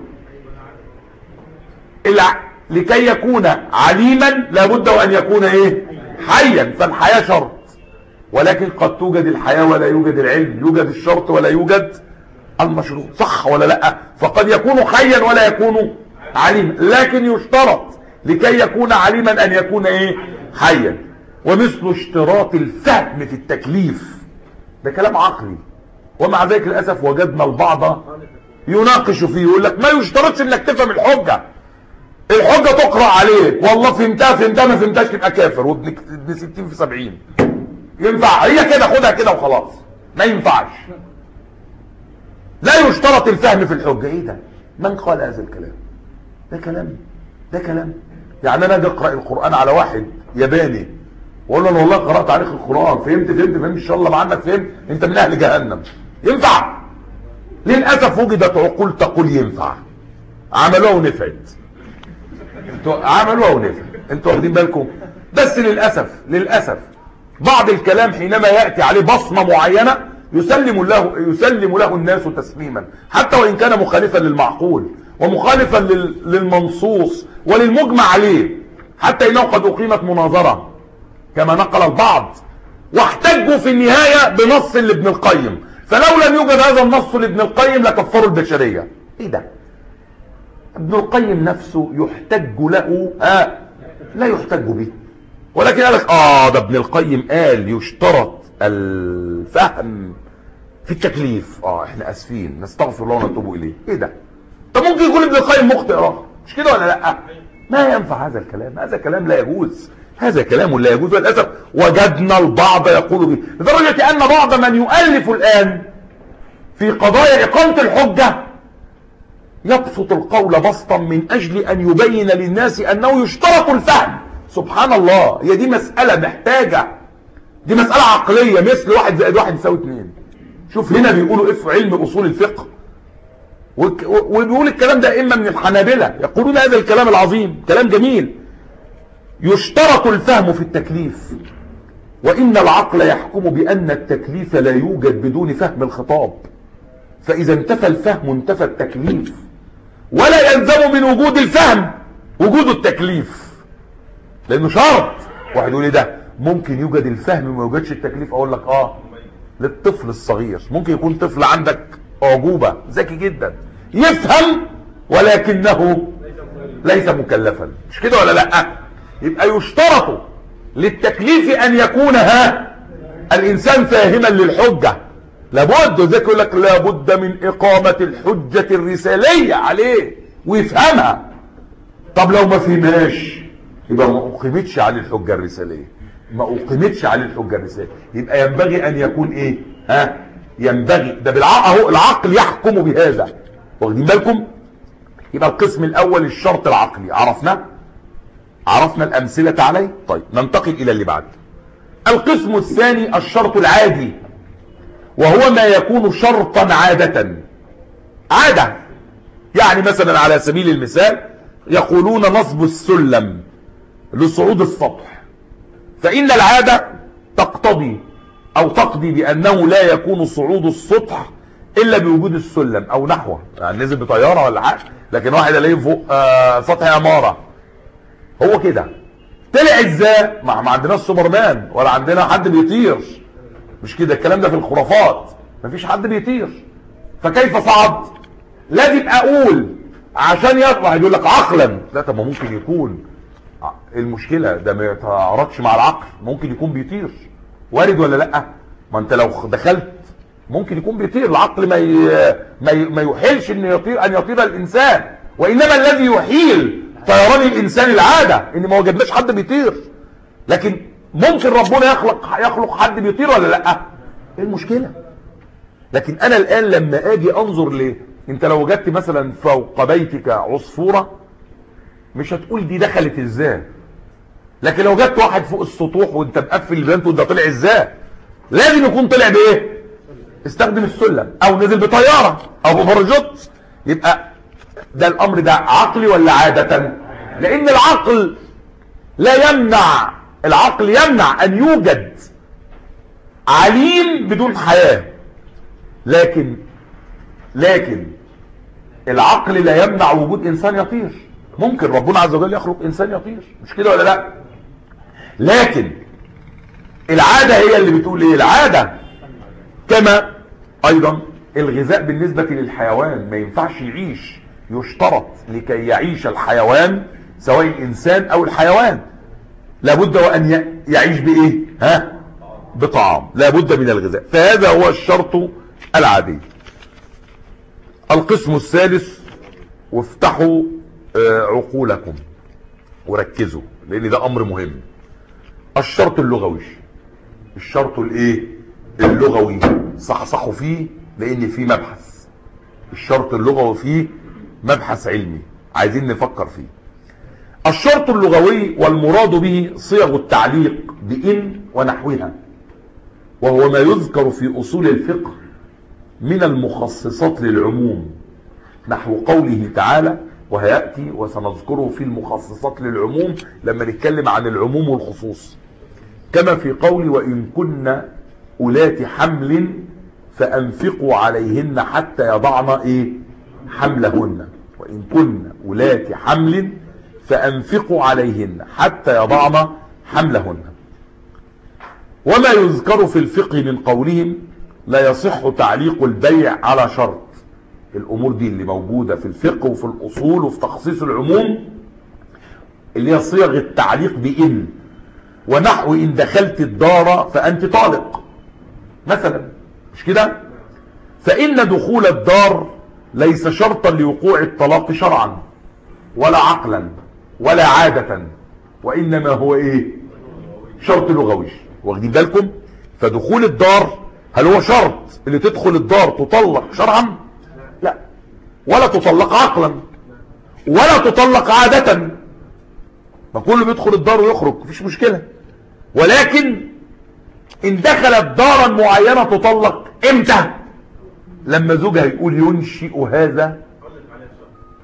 لكي يكون عليما لابد ان يكون ايه؟ حيا. فالحياة شرط، ولكن قد توجد الحياة ولا يوجد العلم، يوجد الشرط ولا يوجد المشروط، صح ولا لا؟ فقد يكون حيا ولا يكون عليما، لكن يشترط لكي يكون عليما ان يكون ايه؟ حيا. ومثل اشتراط الفهم في التكليف، ده كلام عقلي، ومع ذلك للاسف وجدنا البعض يناقش فيه، يقول لك ما يشترطش انك تفهم الحجة، الحجة تقرأ عليك، والله فهمتها فهمتها ما فهمتهاش تبقى كافر، وابن ستين في سبعين. ينفع هي كده؟ خدها كده وخلاص. ما ينفعش، لا يشترط الفهم في الحجة. ايه ده؟ من قال هذا الكلام؟ ده كلام ده كلام يعني انا اجي اقرا القران على واحد ياباني واقول له انا والله قرات عليك القران، فهمت فهمت فهمت ان شاء الله ما عنك فهمت، انت من اهل جهنم. ينفع؟ للاسف وجدت عقول تقول ينفع، عملوها ونفعت. انتوا عملوها ونفعت، انتوا واخدين بالكم؟ بس للاسف للاسف بعض الكلام حينما ياتي عليه بصمه معينه يسلم له يسلم له الناس تسليما، حتى وان كان مخالفا للمعقول ومخالفا للمنصوص وللمجمع عليه، حتى انه قد اقيمت مناظره كما نقل البعض واحتجوا في النهايه بنص لابن القيم، فلو لم يوجد هذا النص لابن القيم لكفروا البشريه. ايه ده؟ ابن القيم نفسه يحتج له، آه لا يحتج به، ولكن قال لك اه ده ابن القيم قال يشترط الفهم في التكليف. اه احنا اسفين، نستغفر الله ونتوب اليه. ايه ده؟ طب ممكن يكون ابن القيم مخطئ راه، مش كده ولا لا؟ ما ينفع هذا الكلام، هذا كلام لا يجوز، هذا كلام لا يجوز. وللاسف وجدنا البعض يقول به، لدرجه ان بعض من يؤلف الان في قضايا اقامه الحجه يبسط القول بسطا من اجل ان يبين للناس انه يشترط الفهم. سبحان الله، هي دي مساله محتاجه، دي مساله عقليه، مثل واحد زائد واحد يساوي اتنين. شوف هنا بيقولوا ايه في علم اصول الفقه، وبيقول الكلام ده إما من الحنابلة يقولون هذا الكلام العظيم، كلام جميل. يشترط الفهم في التكليف، وإن العقل يحكم بأن التكليف لا يوجد بدون فهم الخطاب، فإذا انتفى الفهم انتفى التكليف، ولا يلزم من وجود الفهم وجود التكليف، لأنه شرط. واحد يقول لي ده ممكن يوجد الفهم وما يوجدش التكليف، أقول لك آه للطفل الصغير. ممكن يكون طفل عندك أعجوبة ذكي جدا يفهم ولكنه ليس مكلفا، مش كده ولا لا؟ يبقى يشترط للتكليف أن يكون ها الإنسان فاهما للحجة، لابد. ذلك يقول لك لابد من إقامة الحجة الرسالية عليه ويفهمها. طب لو ما فهمهاش يبقى ما أقيمتش عليه الحجة الرسالية، ما أقيمتش عليه الحجة الرسالية. يبقى ينبغي أن يكون إيه؟ ها ينبغي ده بالعقل، اهو العقل يحكم بهذا، واخدين بالكم؟ يبقى القسم الأول الشرط العقلي عرفنا عرفنا الأمثلة عليه. طيب ننتقل إلى اللي بعد. القسم الثاني الشرط العادي، وهو ما يكون شرطا عادة. عادة يعني مثلا على سبيل المثال يقولون نصب السلم لصعود السطح، فإن العادة تقتضي أو تقضي بأنه لا يكون صعود السطح إلا بوجود السلم أو نحوه، يعني نزل بطيارة ولا حاجة، لكن واحد الاقيه فوق آه سطح عمارة، هو كده طلع ازاي؟ ما ما عندناش سوبرمان ولا عندنا حد بيطير، مش كده؟ الكلام ده في الخرافات، مفيش حد بيطير، فكيف صعد؟ لازم اقول عشان يطلع. يقول لك عقلا، لا طب ما ممكن يكون المشكلة ده ما يتعارضش مع العقل، ممكن يكون بيطير، وارد ولا لا؟ ما انت لو دخلت ممكن يكون بيطير، العقل ما ي... ما, ي... ما يحيلش ان يطير ان يطير الانسان، وانما الذي يحيل طيران الانسان العاده ان ما وجدناش حد بيطير. لكن ممكن ربنا يخلق يخلق حد بيطير ولا لا؟ ايه المشكله؟ لكن انا الان لما اجي انظر ليه، انت لو وجدت مثلا فوق بيتك عصفوره مش هتقول دي دخلت ازاي، لكن لو وجدت واحد فوق السطوح وانت مقفل البيبان تقول ده طلع ازاي؟ لازم يكون طلع بايه؟ استخدم السلم او نزل بطياره او بباراشوت. يبقى ده الامر ده عقلي ولا عادة؟ لان العقل لا يمنع، العقل يمنع ان يوجد عليم بدون حياة، لكن لكن العقل لا يمنع وجود انسان يطير. ممكن ربنا عز وجل يخلق انسان يطير، مش كده ولا لا؟ لكن العادة هي اللي بتقول ايه؟ العادة كما ايضا الغذاء بالنسبة للحيوان ما ينفعش يعيش، يشترط لكي يعيش الحيوان سواء الانسان او الحيوان لابد وان يعيش بايه؟ ها بطعام، لابد من الغذاء، فهذا هو الشرط العادي. القسم الثالث، وافتحوا عقولكم وركزوا لان ده امر مهم، الشرط اللغوي. الشرط الايه؟ اللغوي، صحصحوا فيه لان فيه مبحث، الشرط اللغوي فيه مبحث علمي عايزين نفكر فيه. الشرط اللغوي والمراد به صيغ التعليق بإن ونحوها، وهو ما يذكر في أصول الفقه من المخصصات للعموم، نحو قوله تعالى، وهيأتي وسنذكره في المخصصات للعموم لما نتكلم عن العموم والخصوص، كما في قول وإن كن أولات حمل فأنفقوا عليهن حتى يضعن إيه؟ حملهن. وإن كن أولات حمل فأنفقوا عليهن حتى يضعن حملهن. وما يذكر في الفقه من قولهم لا يصح تعليق البيع على شرط. الأمور دي اللي موجودة في الفقه وفي الأصول وفي تخصيص العموم اللي هي صيغ التعليق بإن، ونحو إن دخلت الدار فأنت طالق مثلا، مش كده؟ فإن دخول الدار ليس شرطا لوقوع الطلاق شرعا ولا عقلا ولا عادة، وإنما هو إيه؟ شرط لغوي، واخدين بالكم؟ فدخول الدار هل هو شرط اللي تدخل الدار تطلق شرعا؟ لا، ولا تطلق عقلا ولا تطلق عادة، ما كله بيدخل الدار ويخرج مفيش مشكلة، ولكن إن دخلت دارا معينة تطلق امتى؟ لما زوجها يقول ينشئ هذا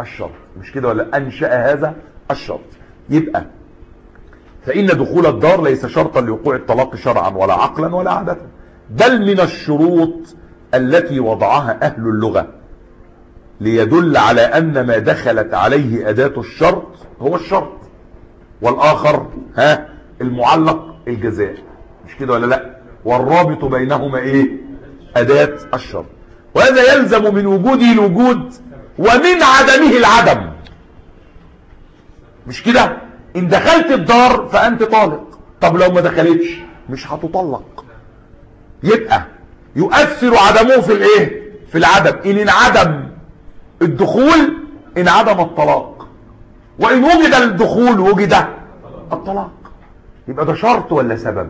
الشرط، مش كده ولا؟ أنشأ هذا الشرط. يبقى فإن دخول الدار ليس شرطا لوقوع الطلاق شرعا ولا عقلا ولا عادة، بل من الشروط التي وضعها أهل اللغة ليدل على أن ما دخلت عليه أداة الشرط هو الشرط، والآخر ها المعلق الجزاء، مش كده ولا لا؟ والرابط بينهما ايه؟ أداة الشرط. وهذا يلزم من وجوده الوجود ومن عدمه العدم، مش كده؟ إن دخلت الدار فأنت طالق، طب لو ما دخلتش مش هتطلق. يبقى يؤثر عدمه في الايه؟ في العدم. إن انعدم الدخول انعدم الطلاق، وإن وجد الدخول وجد الطلاق. يبقى ده شرط ولا سبب؟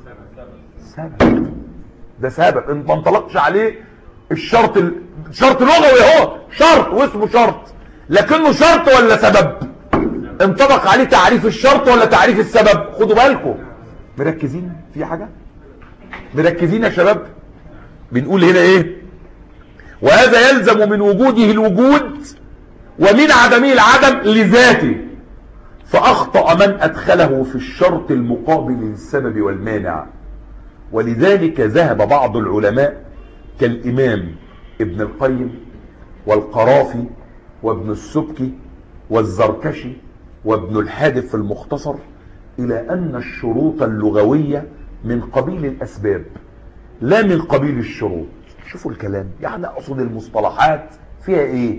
سبب. ده سبب انت ما انطلقش عليه الشرط ال... شرط لغوي اهو، شرط واسمه شرط، لكنه شرط ولا سبب؟ انطبق عليه تعريف الشرط ولا تعريف السبب؟ خدوا بالكم، مركزين في حاجة؟ مركزين يا شباب؟ بنقول هنا ايه؟ وهذا يلزم من وجوده الوجود ومن عدمه العدم لذاته، فأخطأ من أدخله في الشرط المقابل للسبب والمانع. ولذلك ذهب بعض العلماء كالإمام ابن القيم والقرافي وابن السبكي والزركشي وابن الحادث في المختصر إلى أن الشروط اللغوية من قبيل الأسباب لا من قبيل الشروط. شوفوا الكلام، يعني أقصد المصطلحات فيها إيه؟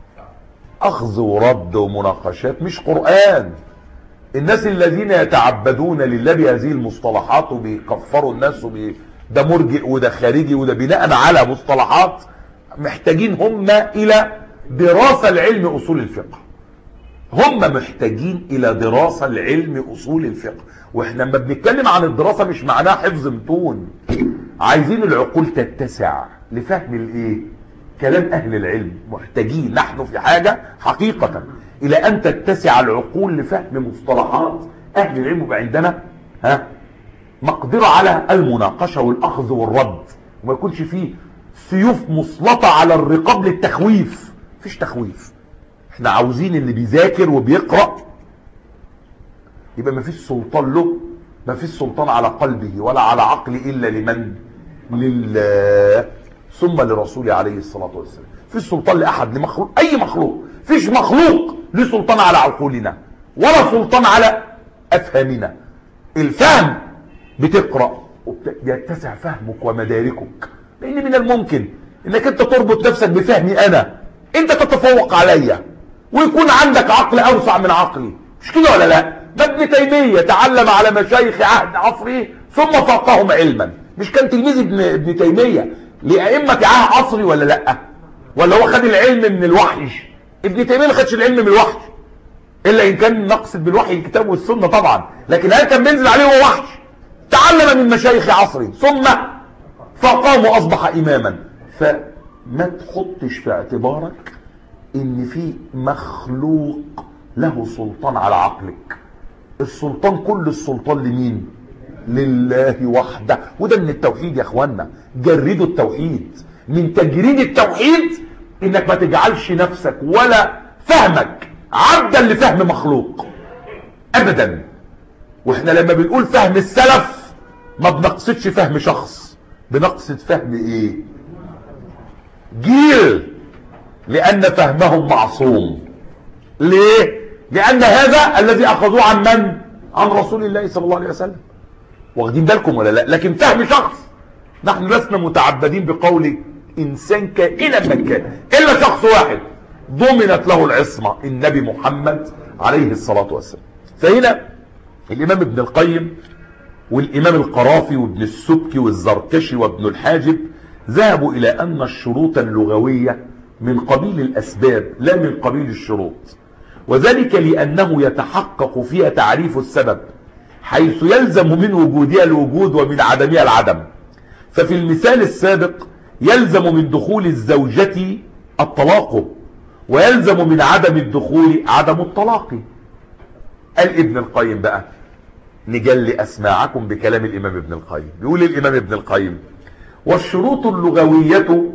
أخذ ورد ومناقشات، مش قرآن. الناس الذين يتعبدون لله بهذه المصطلحات وبيكفروا الناس وبي... ده مرجئ وده خارجي وده بناء على مصطلحات، محتاجين هم إلى دراسة العلم أصول الفقه. هم محتاجين إلى دراسة العلم أصول الفقه. وإحنا لما بنتكلم عن الدراسة مش معناها حفظ متون، عايزين العقول تتسع لفهم الإيه؟ كلام أهل العلم. محتاجين نحن في حاجة حقيقة إلى أن تتسع العقول لفهم مصطلحات أهل العلم، ويبقى عندنا ها مقدرة على المناقشة والأخذ والرد، وما يكونش فيه سيوف مسلطة على الرقاب للتخويف. مفيش تخويف. احنا عاوزين اللي بيذاكر وبيقرأ يبقى مفيش سلطان له، مفيش سلطان على قلبه ولا على عقله إلا لمن؟ لله ثم لرسوله عليه الصلاة والسلام. فيش سلطان لأحد، لمخلوق، أي مخلوق. فيش مخلوق له سلطان على عقولنا ولا سلطان على أفهامنا. الفهم بتقرأ ويتسع فهمك ومداركك، لأن من الممكن انك انت تربط نفسك بفهمي انا، انت تتفوق عليا ويكون عندك عقل اوسع من عقلي، مش كده ولا لا؟ ده ابن تيمية تعلم على مشايخ عهد عصره ثم فاقهم علما، مش كان تلميذ ابن, ابن تيمية لأئمة عهد عصري ولا لا؟ ولا هو خد العلم من الوحي؟ ابن تيمية ما خدش العلم من الوحي الا ان كان نقصد بالوحي الكتاب والسنة طبعا، لكن هل كان بينزل عليه هو وحي؟ تعلم من مشايخ عصره ثم فقام واصبح اماما. فما تحطش في اعتبارك ان في مخلوق له سلطان على عقلك. السلطان كل السلطان لمين؟ لله وحده. وده من التوحيد يا اخوانا، جردوا التوحيد. من تجريد التوحيد انك ما تجعلش نفسك ولا فهمك عبدا لفهم مخلوق ابدا. واحنا لما بنقول فهم السلف ما بنقصدش فهم شخص، بنقصد فهم ايه؟ جيل. لان فهمهم معصوم. ليه؟ لان هذا الذي اخذوه عن من؟ عن رسول الله صلى الله عليه وسلم. واخدين بالكم ولا لا؟ لكن فهم شخص، نحن لسنا متعبدين بقول انسان كائنا من كان الا شخص واحد ضمنت له العصمة، النبي محمد عليه الصلاة والسلام. فهنا الامام ابن القيم والامام القرافي وابن السبكي والزركشي وابن الحاجب ذهبوا الى ان الشروط اللغوية من قبيل الاسباب لا من قبيل الشروط، وذلك لانه يتحقق فيها تعريف السبب حيث يلزم من وجودها الوجود ومن عدمها العدم. ففي المثال السابق يلزم من دخول الزوجة الطلاق، ويلزم من عدم الدخول عدم الطلاق. قال ابن القيم بقى، نجلي أسماعكم بكلام الإمام ابن القيم. بيقول الإمام ابن القيم: والشروط اللغوية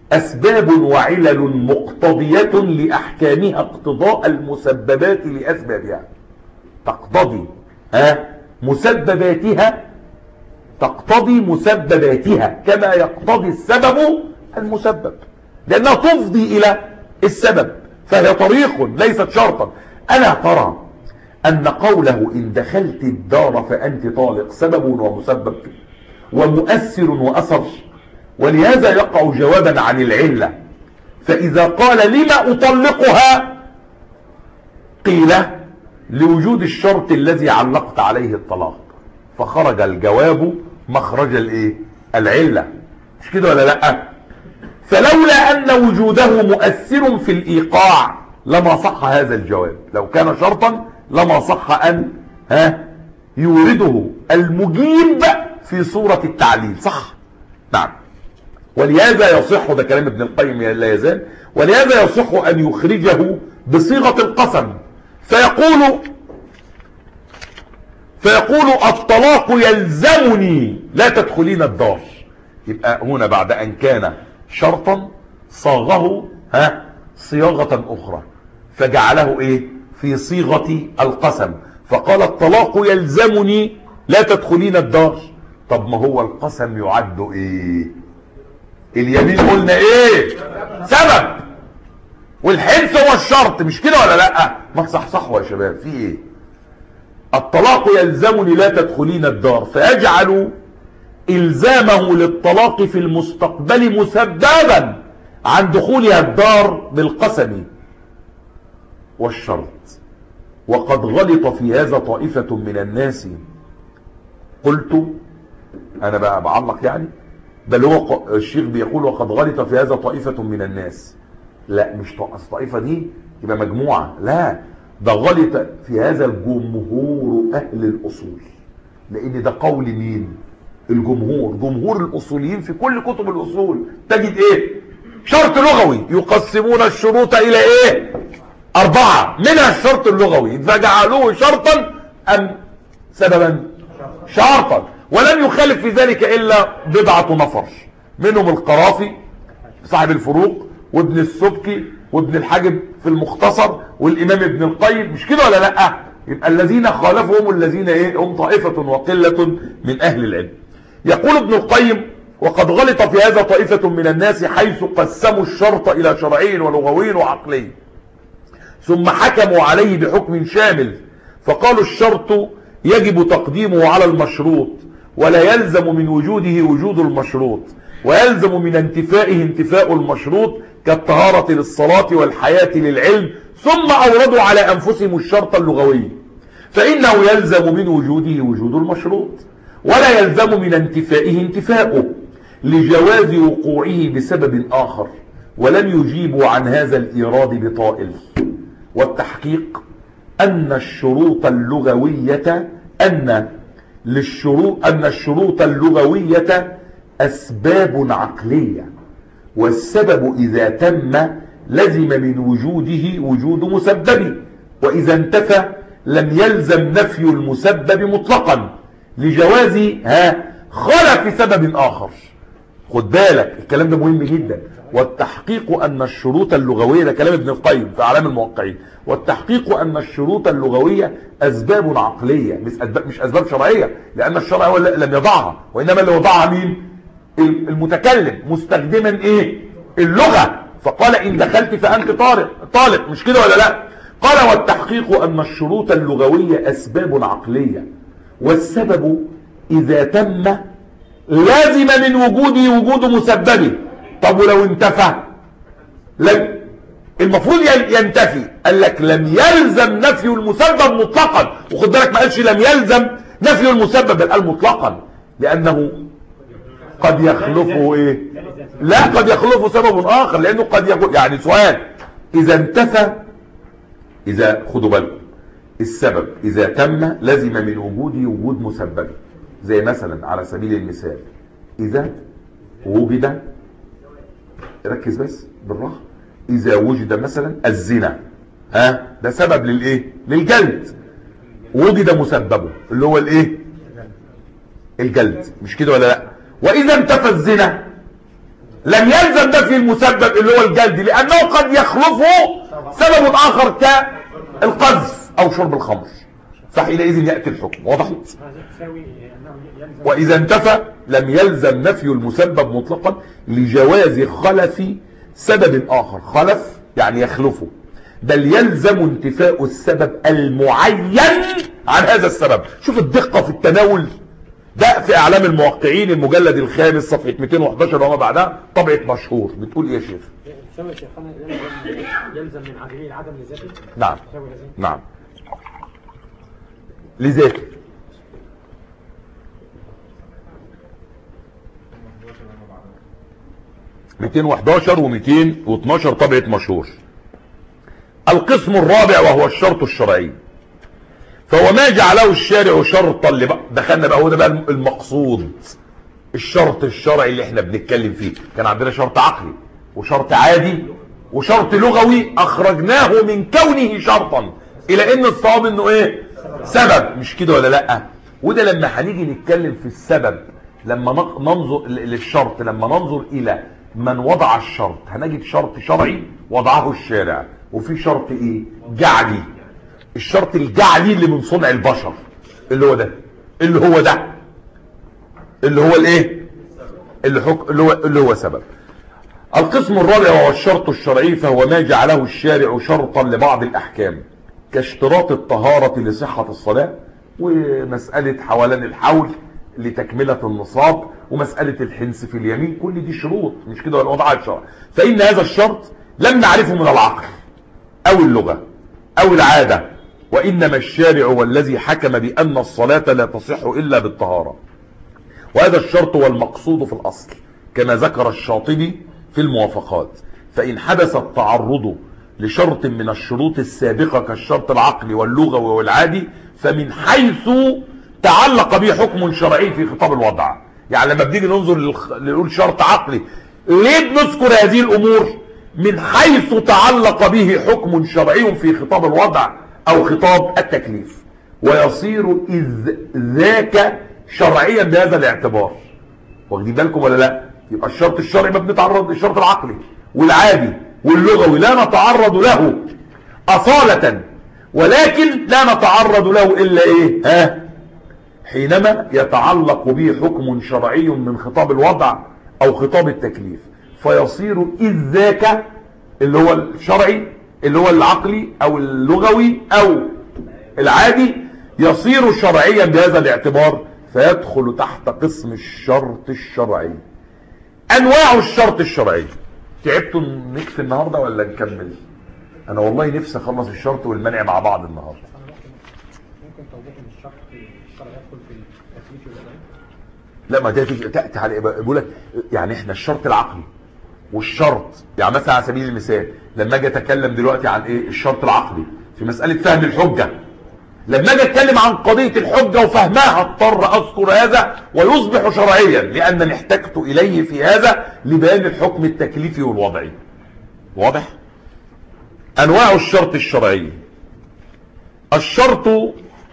أسباب وعلل مقتضية لأحكامها اقتضاء المسببات لأسبابها. تقتضي ها مسبباتها، تقتضي مسبباتها كما يقتضي السبب المسبب، لأنها تفضي إلى السبب، فهي طريق ليست شرطا. ألا ترى أن قوله إن دخلت الدار فأنت طالق سبب ومسبب ومؤثر وأثر، ولهذا يقع جوابا عن العلة. فإذا قال لما أطلقها قيل لوجود الشرط الذي علقت عليه الطلاق، فخرج الجواب مخرج الايه العلة، مش كده ولا لا؟ فلولا أن وجوده مؤثر في الإيقاع لما صح هذا الجواب. لو كان شرطا لما صح أن ها يورده المجيب في صورة التعليل، صح؟ نعم. ولهذا يصح، ده كلام ابن القيم لا يزال، ولهذا يصح أن يخرجه بصيغة القسم، فيقول فيقول الطلاق يلزمني لا تدخلين الدار. يبقى هنا بعد أن كان شرطا صاغه ها صياغة أخرى فجعله إيه في صيغة القسم، فقال الطلاق يلزمني لا تدخلين الدار. طب ما هو القسم يعد إيه؟ اليمين قلنا إيه؟ سبب، والحنث هو الشرط، مش كده ولا لا؟ ما تصحصحوا يا شباب، في إيه؟ الطلاق يلزمني لا تدخلين الدار، فيجعل إلزامه للطلاق في المستقبل مسببا عن دخولها الدار بالقسم والشرط. وقد غلط في هذا طائفة من الناس. قلت أنا بقى بعلق يعني، بل هو الشيخ بيقول وقد غلط في هذا طائفة من الناس. لا، مش الطائفة دي يبقى مجموعة، لا، ده غلط في هذا الجمهور أهل الأصول، لأن ده قول مين؟ الجمهور. جمهور الأصوليين في كل كتب الأصول تجد إيه؟ شرط لغوي، يقسمون الشروط إلى إيه؟ أربعة، منها الشرط اللغوي، فجعلوه شرطا أم سببا؟ شرطا. ولم يخالف في ذلك إلا بضعة نفر، منهم القرافي صاحب الفروق، وابن السبكي، وابن الحاجب في المختصر، والإمام ابن القيم، مش كده ولا لأ؟ يبقى الذين خالفهم الذين إيه؟ هم طائفة وقلة من أهل العلم. يقول ابن القيم وقد غلط في هذا طائفة من الناس حيث قسموا الشرط إلى شرعي ولغوي وعقلي، ثم حكموا عليه بحكم شامل، فقالوا الشرط يجب تقديمه على المشروط، ولا يلزم من وجوده وجود المشروط، ويلزم من انتفائه انتفاء المشروط كالطهارة للصلاة والحياة للعلم، ثم أوردوا على أنفسهم الشرط اللغوي، فإنه يلزم من وجوده وجود المشروط، ولا يلزم من انتفائه انتفاؤه لجواز وقوعه بسبب آخر، ولم يجيبوا عن هذا الإيراد بطائل. والتحقيق أن الشروط اللغوية أن للشروط أن الشروط اللغوية أسباب عقلية، والسبب إذا تم لزم من وجوده وجود مسبب، وإذا انتفى لم يلزم نفي المسبب مطلقا لجواز ها خلف سبب آخر. خد بالك الكلام ده مهم جدا. والتحقيق أن الشروط اللغوية، ده كلام ابن القيم في أعلام الموقعين، والتحقيق أن الشروط اللغوية أسباب عقلية مش أسباب, مش أسباب شرعية، لأن الشرع هو لم يضعها، وإنما اللي وضعها مين؟ المتكلم مستخدما إيه؟ اللغة، فقال إن دخلت فأنت طارق طالق، مش كده ولا لا؟ قال والتحقيق أن الشروط اللغوية أسباب عقلية، والسبب إذا تم لازم من وجوده وجود مسببه. طب ولو انتفى لم المفروض ينتفي، قال لك لم يلزم نفي المسبب مطلقا. وخد بالك ما قالش لم يلزم نفي المسبب، بل قال مطلقا، لأنه قد يخلفه ايه؟ لا، قد يخلفه سبب آخر، لأنه قد يقول يعني سؤال إذا انتفى، إذا خدوا بالكم السبب إذا تم لازم من وجوده وجود مسبب، زي مثلا على سبيل المثال إذا وجد، ركز بس بالراحة، إذا وجد مثلا الزنا، ها ده سبب للإيه؟ للجلد، وجد مسببه اللي هو الإيه؟ الجلد، مش كده ولا لا؟ وإذا انتفى الزنا لم يلزم نفي المسبب اللي هو الجلد، لأنه قد يخلفه سبب آخر كالقذف أو شرب الخمر، فحينئذ يأتي الحكم. وضحت؟ وإذا انتفى لم يلزم نفي المسبب مطلقا لجواز خلف سبب آخر. خلف يعني يخلفه، بل يلزم انتفاء السبب المعين عن هذا السبب. شوف الدقة في التناول ده في اعلام الموقعين المجلد الخامس صفحة مئتين وأحد عشر وما بعدها، طبعة مشهور. بتقول ايه يا شيخ؟ يساوي شيخنا يلزم من عدمه العدم لذاته. نعم نعم لذاته. مئتين وأحد عشر ومئتين واثناشر طبعة مشهور. القسم الرابع وهو الشرط الشرعي، فهو ما جعله الشارع شرطا لبقى. دخلنا بقى هو ده بقى المقصود، الشرط الشرعي اللي احنا بنتكلم فيه. كان عندنا شرط عقلي وشرط عادي وشرط لغوي، اخرجناه من كونه شرطا الى ان الصواب انه ايه؟ سبب. مش كده ولا لا؟ وده لما هنيجي نتكلم في السبب، لما ننظر للشرط، لما ننظر الى من وضع الشرط هنجد شرط شرعي وضعه الشارع، وفي شرط ايه؟ جعلي. الشرط الجعلي اللي من صنع البشر اللي هو ده اللي هو ده اللي هو الايه؟ اللي, حك... اللي هو اللي هو سبب. القسم الرابع وهو الشرط الشرعي، فهو ما جعله الشارع شرطا لبعض الاحكام، كاشتراط الطهارة لصحة الصلاة، ومسألة حولان الحول لتكملة النصاب، ومسألة الحنس في اليمين. كل دي شروط، مش كده ولا وضعها الشرع. فإن هذا الشرط لم نعرفه من العقل أو اللغة أو العادة، وإنما الشارع والذي حكم بأن الصلاة لا تصح إلا بالطهارة. وهذا الشرط هو المقصود في الأصل كما ذكر الشاطبي في الموافقات. فإن حدث التعرض لشرط من الشروط السابقة كالشرط العقلي واللغوي والعادي، فمن حيث تعلق به حكم شرعي في خطاب الوضع. يعني لما بنيجي ننظر نقول شرط عقلي، ليه بنذكر هذه الأمور؟ من حيث تعلق به حكم شرعي في خطاب الوضع أو خطاب التكليف، ويصير إذ ذاك شرعيا بهذا الاعتبار. واخدين بالكم ولا لا؟ يبقى الشرط الشرعي ما بنتعرض للشرط العقلي والعادي واللغوي لا نتعرض له أصالة، ولكن لا نتعرض له إلا إيه؟ ها؟ حينما يتعلق به حكم شرعي من خطاب الوضع أو خطاب التكليف، فيصير إذ ذاك اللي هو الشرعي اللي هو العقلي أو اللغوي أو العادي يصير شرعيا بهذا الاعتبار، فيدخل تحت قسم الشرط الشرعي. أنواع الشرط الشرعي. تعبتوا نكفي النهاردة ولا نكمل؟ أنا والله نفسي أخلص الشرط والمنع مع بعض النهاردة. ممكن توضيح ان الشرط الشرعي يدخل في التكليف والوضع؟ لا، ما ده تأتي على بقول لك يعني احنا الشرط العقلي والشرط، يعني مثلا على سبيل المثال لما اجي اتكلم دلوقتي عن ايه؟ الشرط العقلي في مسألة فهم الحجة. لما اجي اتكلم عن قضية الحجة وفهمها اضطر اذكر هذا ويصبح شرعيا لانني احتجت اليه في هذا لبيان الحكم التكليفي والوضعي. واضح؟ انواع الشرط الشرعي. الشرط،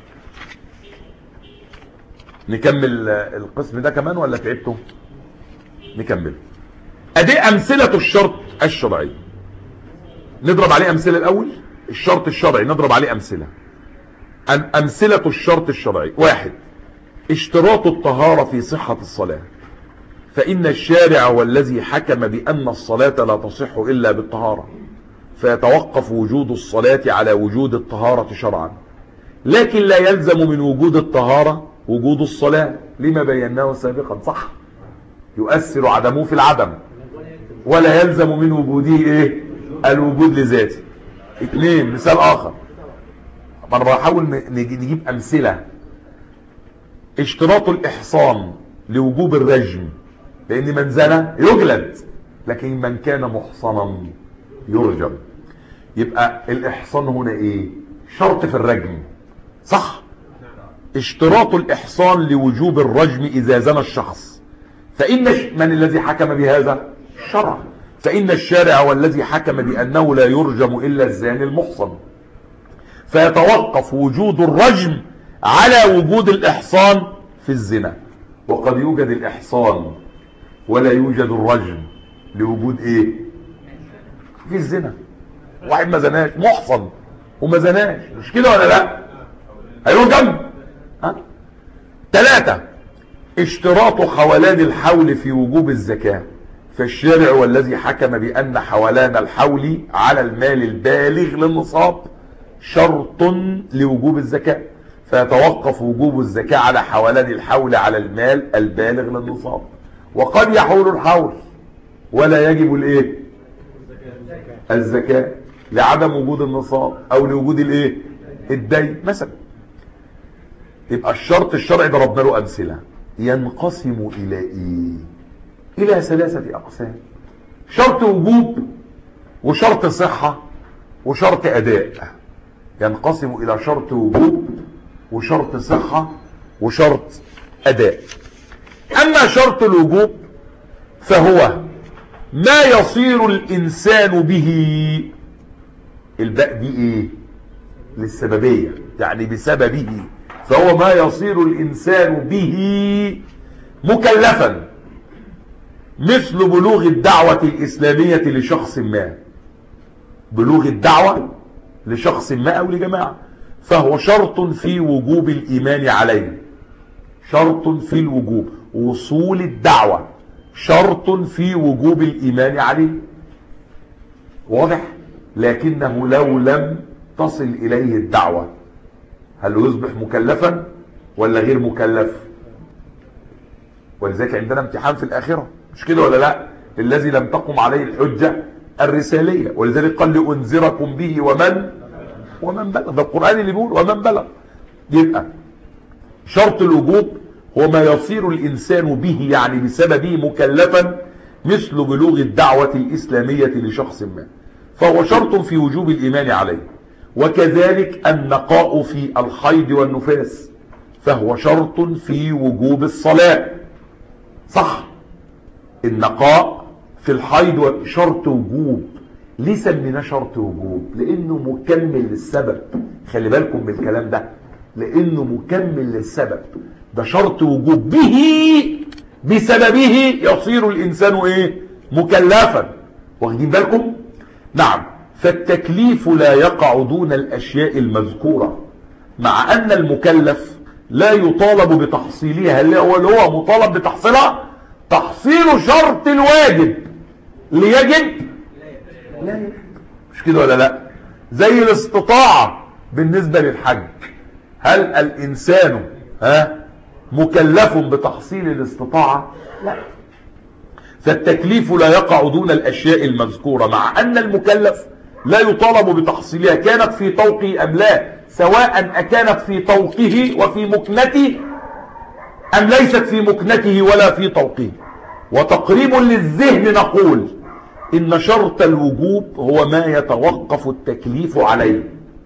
نكمل القسم ده كمان ولا تعبتوا؟ نكمل. ادي امثلة الشرط الشرعي، نضرب عليه امثلة الاول. الشرط الشرعي نضرب عليه امثلة. امثلة الشرط الشرعي: واحد، اشتراط الطهارة في صحة الصلاة، فإن الشارع والذي حكم بأن الصلاة لا تصح إلا بالطهارة، فيتوقف وجود الصلاة على وجود الطهارة شرعا، لكن لا يلزم من وجود الطهارة وجود الصلاة لما بيناه سابقا. صح؟ يؤثر عدمه في العدم، ولا يلزم من وجوده ايه؟ الوجود لذاته. اثنين، مثال آخر، انا بحاول نجيب امثله. اشتراط الاحصان لوجوب الرجم، لان من زنى يجلد، لكن من كان محصنا يرجم. يبقى الاحصان هنا ايه؟ شرط في الرجم. صح؟ اشتراط الاحصان لوجوب الرجم اذا زنى الشخص، فان من الذي حكم بهذا؟ الشرع. فان الشارع والذي حكم بانه لا يرجم الا الزاني المحصن، فيتوقف وجود الرجم على وجود الإحصان في الزنا. وقد يوجد الإحصان ولا يوجد الرجم، لوجود ايه؟ في الزنا. واحد ما زناش محصن وما زناش، مش كده ولا لا؟ هيرجم. ها؟ ثلاثة، اشتراط حولان الحول في وجوب الزكاة، فالشارع والذي حكم بأن حولان الحول على المال البالغ للنصاب شرط لوجوب الزكاة، فيتوقف وجوب الزكاة على حولان الحول على المال البالغ للنصاب. وقد يحول الحول ولا يجب الايه؟ الزكاة لعدم وجود النصاب او لوجود الايه؟ الدين مثلا. يبقى الشرط الشرعي ضربنا له امثله، ينقسم الى ايه؟ الى ثلاثه اقسام: شرط وجوب وشرط صحه وشرط اداء. ينقسم الى شرط وجوب وشرط صحه وشرط اداء. اما شرط الوجوب فهو ما يصير الانسان به، الباء دي ايه؟ للسببيه، يعني بسببه، فهو ما يصير الإنسان به مكلفا، مثل بلوغ الدعوة الإسلامية لشخص ما، بلوغ الدعوة لشخص ما أو لجماعة، فهو شرط في وجوب الإيمان عليه، شرط في الوجوب. وصول الدعوة شرط في وجوب الإيمان عليه، واضح؟ لكنه لو لم تصل إليه الدعوة هل يصبح مكلفا ولا غير مكلف؟ ولذلك عندنا امتحان في الآخرة، مش كده ولا لا؟ الذي لم تقم عليه الحجة الرسالية، ولذلك قال لأنذركم به ومن ومن بلغ، ده القرآن اللي بيقول ومن بلغ. يبقى شرط الوجوب هو ما يصير الإنسان به يعني بسببه مكلفا، مثل بلوغ الدعوة الإسلامية لشخص ما، فهو شرط في وجوب الإيمان عليه. وكذلك النقاء في الحيض والنفاس، فهو شرط في وجوب الصلاة، صح؟ النقاء في الحيض شرط وجوب. ليه سميناه شرط وجوب؟ لانه مكمل للسبب. خلي بالكم من الكلام ده، لانه مكمل للسبب، ده شرط وجوب، به بسببه يصير الانسان ايه؟ مكلفا. واخدين بالكم؟ نعم. فالتكليف لا يقع دون الاشياء المذكورة، مع ان المكلف لا يطالب بتحصيلها، اللي هو اللي هو مطالب بتحصيلها تحصيل شرط الواجب ليجب لا يجب، مش كده ولا لا؟ زي الاستطاعة بالنسبة للحج، هل الانسان ها مكلف بتحصيل الاستطاعة؟ لا. فالتكليف لا يقع دون الاشياء المذكورة، مع ان المكلف لا يطالب بتحصيلها كانت في طوقه ام لا، سواء اكانت في طوقه وفي مكنته ام ليست في مكنته ولا في طوقه. وتقريب للذهن نقول ان شرط الوجوب هو ما يتوقف التكليف عليه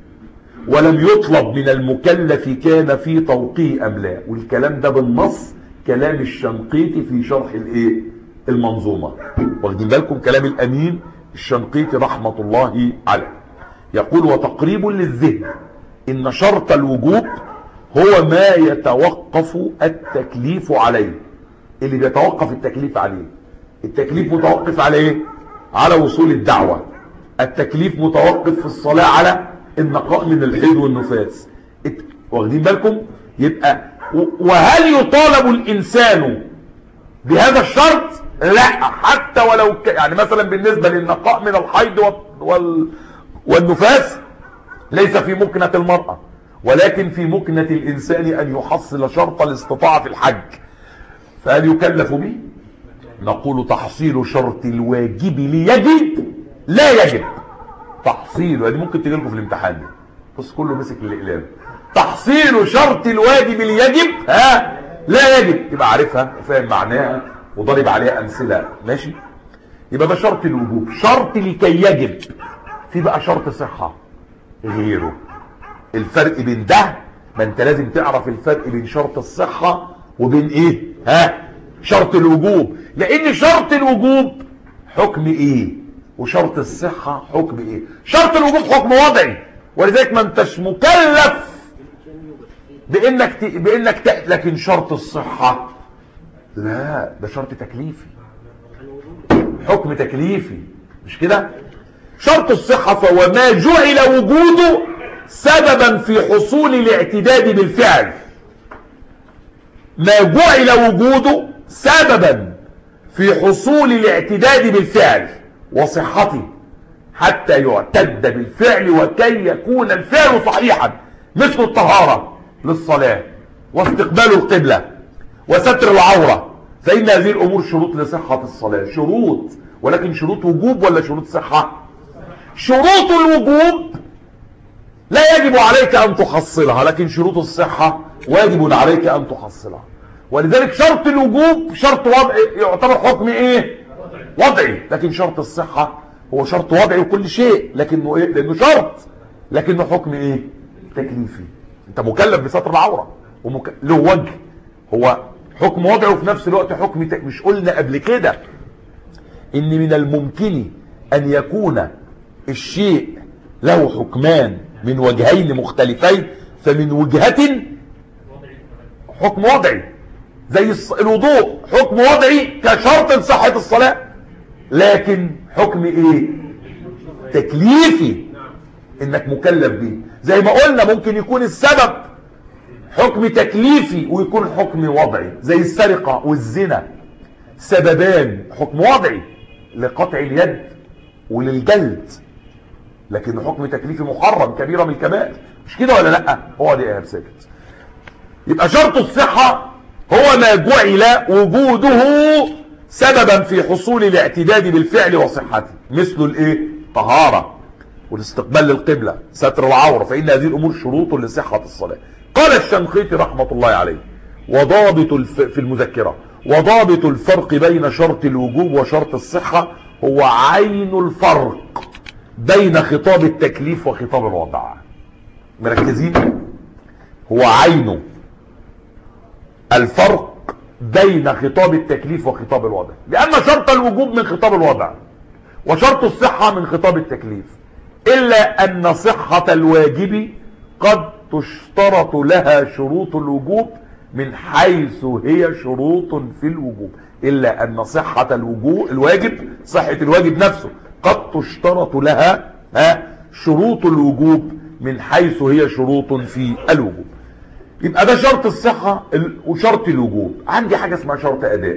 ولم يطلب من المكلف كان في طوقه ام لا، والكلام ده بالنص كلام الشنقيطي في شرح الايه؟ المنظومة. واخدين بالكم كلام الامين الشنقيطي رحمة الله عليه، يقول وتقريب للذهن ان شرط الوجوب هو ما يتوقف التكليف عليه. اللي بيتوقف التكليف عليه، التكليف متوقف على ايه؟ على وصول الدعوة. التكليف متوقف في الصلاة على النقاء من الحيض والنفاس. واخدين بالكم؟ يبقى وهل يطالب الانسان بهذا الشرط؟ لا، حتى ولو ك... يعني مثلا بالنسبة للنقاء من الحيض وال... والنفاس ليس في مكنة المرأة، ولكن في مكنة الإنسان أن يحصل شرط الاستطاعة في الحج، فهل يكلف به؟ نقول تحصيل شرط الواجب ليجب لا يجب. تحصيل، ودي ممكن تجي لكم في الامتحان دي، بص كله مسك الإقلام. تحصيل شرط الواجب ليجب ها لا يجب، يبقى عارفها وفاهم معناها وضرب عليها أمثلة، ماشي؟ يبقى ده شرط الوجوب، شرط لكي يجب. في بقى شرط صحة غيره. الفرق بين ده، ما انت لازم تعرف الفرق بين شرط الصحة وبين ايه؟ ها؟ شرط الوجوب. لان شرط الوجوب حكم ايه؟ وشرط الصحة حكم ايه؟ شرط الوجوب حكم وضعي، ولذلك ما انتش مكلف بانك ت... بانك ت... لكن شرط الصحة لا، ده شرط تكليفي. حكم تكليفي، مش كده؟ شرط الصحة فهو ما جعل وجوده سببا في حصول الاعتداد بالفعل، ما جعل وجوده سببا في حصول الاعتداد بالفعل وصحته حتى يعتد بالفعل وكي يكون الفعل صحيحا، مثل الطهارة للصلاة واستقبال القبلة وستر العورة، فإن هذه الأمور شروط لصحة الصلاة. شروط، ولكن شروط وجوب ولا شروط صحة؟ شروط الوجوب لا يجب عليك أن تحصلها، لكن شروط الصحة واجب عليك أن تحصلها. ولذلك شرط الوجوب شرط وضعي، يعتبر حكم ايه؟ وضعي. لكن شرط الصحة هو شرط وضعي وكل شيء، لكنه ايه؟ لانه شرط، لكنه حكم ايه؟ تكليفي. انت مكلف بستر العورة ومك... له وجه، هو حكم وضعي وفي نفس الوقت حكم تك... مش قلنا قبل كده ان من الممكن ان يكون الشيء له حكمان من وجهين مختلفين، فمن وجهة حكم وضعي زي الوضوء حكم وضعي كشرط لصحة الصلاة، لكن حكم ايه؟ تكليفي، انك مكلف به. زي ما قلنا ممكن يكون السبب حكم تكليفي ويكون حكم وضعي، زي السرقة والزنا، سببان حكم وضعي لقطع اليد وللجلد، لكن حكم تكليفي محرم كبيرة من الكبائر، مش كده ولا لا؟ هو دي ايهاب ساكت. يبقى شرط الصحة هو ما جعل وجوده سببا في حصول الاعتداد بالفعل وصحته، مثل الايه؟ طهارة والاستقبال للقبلة، ستر العورة، فإن هذه الأمور شروط لصحة الصلاة. قال الشنقيطي رحمة الله عليه وضابط الف... في المذكرة وضابط الفرق بين شرط الوجوب وشرط الصحة هو عين الفرق بين خطاب التكليف وخطاب الوضع. مركزين؟ هو عين الفرق بين خطاب التكليف وخطاب الوضع، لأن شرط الوجوب من خطاب الوضع وشرط الصحة من خطاب التكليف، إلا أن صحة الواجب قد تشترط لها شروط الوجوب من حيث هي شروط في الوجوب، إلا أن صحة الوجوب الواجب صحة الواجب نفسه قد تشترط لها ها شروط الوجوب من حيث هي شروط في الوجوب. يبقى ده شرط الصحة وشرط الوجوب. عندي حاجة اسمها شرط أداء.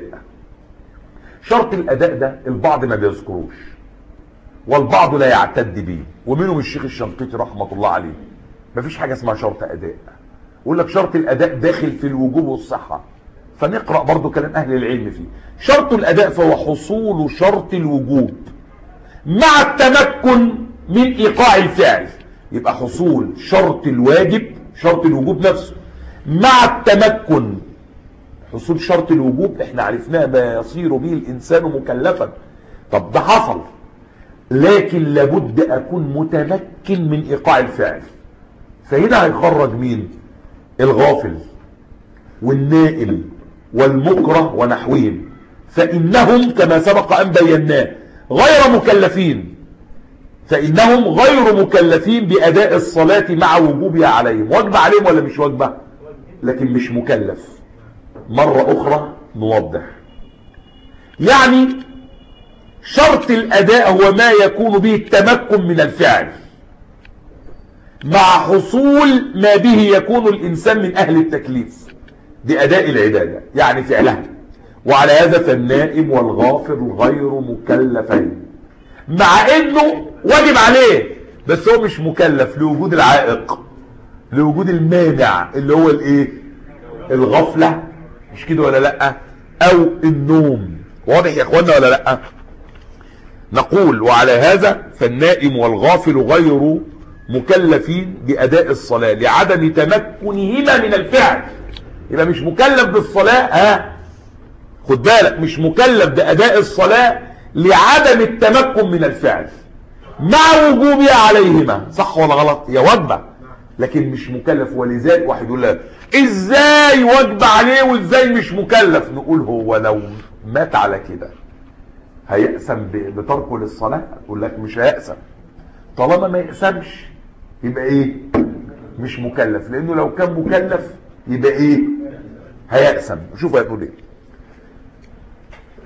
شرط الأداء ده البعض ما بيذكروش والبعض لا يعتد به، ومنهم الشيخ الشنقيطي رحمة الله عليه. مفيش حاجة اسمها شرط أداء، يقول لك شرط الأداء داخل في الوجوب والصحة، فنقرأ برضو كلام أهل العلم فيه. شرط الأداء فهو حصول شرط الوجوب مع التمكن من إيقاع الفعل. يبقى حصول شرط الواجب شرط الوجوب نفسه مع التمكن. حصول شرط الوجوب احنا عرفناه ما يصير به الإنسان مكلفا. طب ده حصل، لكن لابد أكون متمكن من إيقاع الفعل. فهنا هيخرج مين؟ الغافل والنائم والمكره ونحوهم، فإنهم كما سبق أن بيناه غير مكلفين فإنهم غير مكلفين بأداء الصلاة مع وجوبها عليهم. واجب عليهم ولا مش واجبة؟ لكن مش مكلف. مرة أخرى نوضح، يعني شرط الأداء هو ما يكون به التمكن من الفعل مع حصول ما به يكون الإنسان من أهل التكليف بأداء العبادة، يعني فعلها. وعلى هذا فالنائم والغافل غير مكلفين، مع انه واجب عليه بس هو مش مكلف لوجود العائق، لوجود المانع اللي هو الايه؟ الغفلة، مش كده ولا لا؟ او النوم. واضح يا اخوانا ولا لا؟ نقول وعلى هذا فالنائم والغافل غير مكلفين بأداء الصلاة لعدم تمكنهما من الفعل. يبقى مش مكلف بالصلاة، ها خد بالك، مش مكلف بأداء الصلاة لعدم التمكن من الفعل مع وجوبها عليهما. صح ولا غلط؟ يا واجبة لكن مش مكلف. ولذلك واحد يقول لك ازاي واجب عليه وازاي مش مكلف؟ نقول هو لو مات على كده هيأسم بتركه للصلاة؟ اقول لك مش هيأسم. طالما ما يأسمش يبقى ايه؟ مش مكلف، لانه لو كان مكلف يبقى ايه؟ هيأسم. شوف هيقول ايه.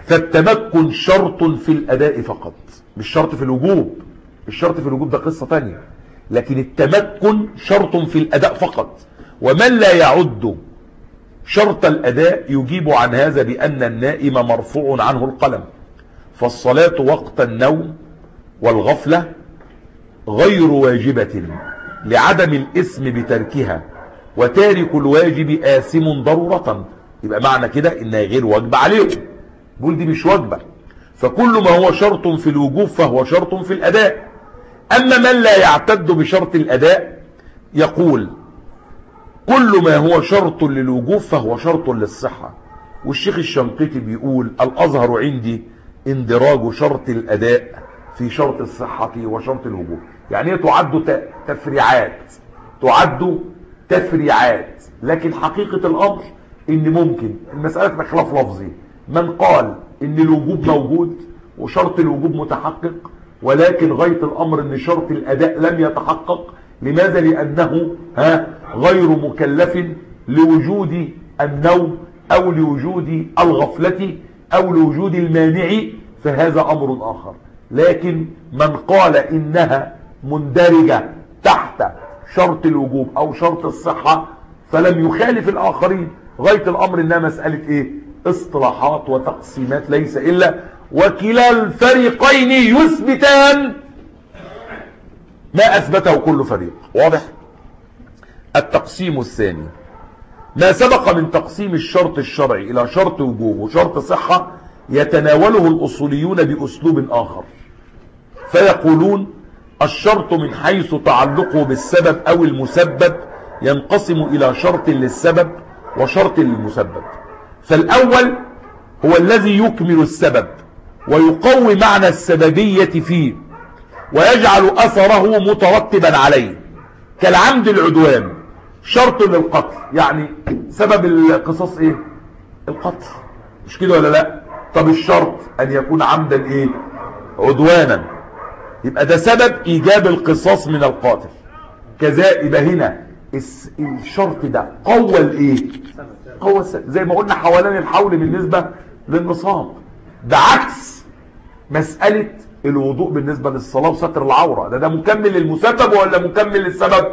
فالتمكن شرط في الأداء فقط، مش شرط في الوجوب. الشرط في الوجوب ده قصة تانية، لكن التمكن شرط في الأداء فقط. ومن لا يعد شرط الأداء يجيب عن هذا بأن النائم مرفوع عنه القلم، فالصلاة وقت النوم والغفلة غير واجبة لعدم الإثم بتركها، وتارك الواجب آثم ضرورة. يبقى معنى كده إنها غير واجبة عليهم، بقول دي مش واجبة. فكل ما هو شرط في الوجوب فهو شرط في الأداء. أما من لا يعتد بشرط الأداء يقول كل ما هو شرط للوجوب فهو شرط للصحة. والشيخ الشنقيطي بيقول الأظهر عندي اندراج شرط الأداء في شرط الصحة وشرط الوجوب. يعني هي تعد تفريعات، تعد تفريعات، لكن حقيقة الأمر إن ممكن المسألة تبقى خلاف لفظي. من قال إن الوجوب موجود وشرط الوجوب متحقق، ولكن غاية الأمر إن شرط الأداء لم يتحقق. لماذا؟ لأنه ها غير مكلف لوجود النوم أو لوجود الغفلة أو لوجود المانع، فهذا أمر آخر. لكن من قال إنها مندرجة تحت شرط الوجوب أو شرط الصحة فلم يخالف الآخرين. غاية الأمر إنها مسألة إيه؟ اصطلاحات وتقسيمات، ليس إلا وكلا الفريقين يثبتان ما أثبته كل فريق. واضح؟ التقسيم الثاني ما سبق من تقسيم الشرط الشرعي إلى شرط وجوب وشرط صحة يتناوله الأصوليون بأسلوب آخر، فيقولون الشرط من حيث تعلقه بالسبب أو المسبب ينقسم إلى شرط للسبب وشرط للمسبب. فالأول هو الذي يكمل السبب ويقوي معنى السببية فيه ويجعل أثره مترتبا عليه، كالعمد العدوان شرط للقتل. يعني سبب القصاص ايه؟ القتل، مش كده ولا لا؟ طب الشرط ان يكون عمدا ايه؟ عدوانا. يبقى ده سبب ايجاب القصاص من القاتل. كذا يبقى هنا الشرط ده قوى الايه؟ قوى زي ما قلنا حوالين الحول بالنسبة للنصاب. ده عكس مسألة الوضوء بالنسبة للصلاة وستر العورة. ده ده مكمل للمسبب ولا مكمل للسبب؟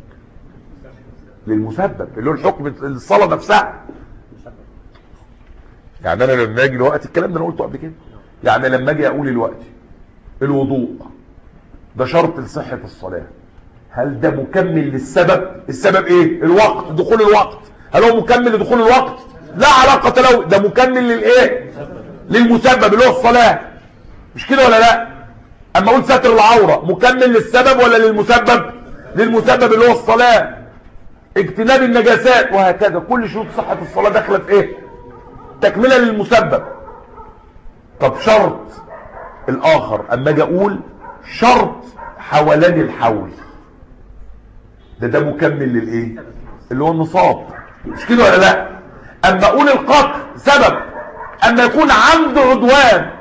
للمسبب اللي هو الحكم الصلاة نفسها. يعني انا لما اجي الوقت الكلام ده انا قلته قبل كده، يعني لما اجي اقول الوقت الوضوء ده شرط لصحة الصلاة، هل ده مكمل للسبب؟ السبب ايه؟ الوقت، دخول الوقت. هل هو مكمل لدخول الوقت؟ لا علاقة له. ده مكمل للايه؟ للمسبب اللي هو الصلاة، مش كده ولا لا؟ اما اقول ستر العورة مكمل للسبب ولا للمسبب؟ للمسبب اللي هو الصلاة. اجتناب النجاسات وهكذا، كل شروط صحة الصلاة داخله في ايه؟ تكملة للمسبب. طب شرط الاخر اما اجي اقول شرط حولان الحول، ده ده مكمل للايه؟ اللي هو النصاب، مش كده ولا لا؟ اما اقول القتل سبب، اما يكون عمد عدوان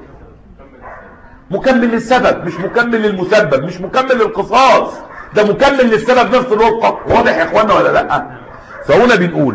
مكمل للسبب مش مكمل للمسبب، مش مكمل للقصاص، ده مكمل للسبب نفس الوقت. واضح يا اخوانا ولا لا؟ فهنا بنقول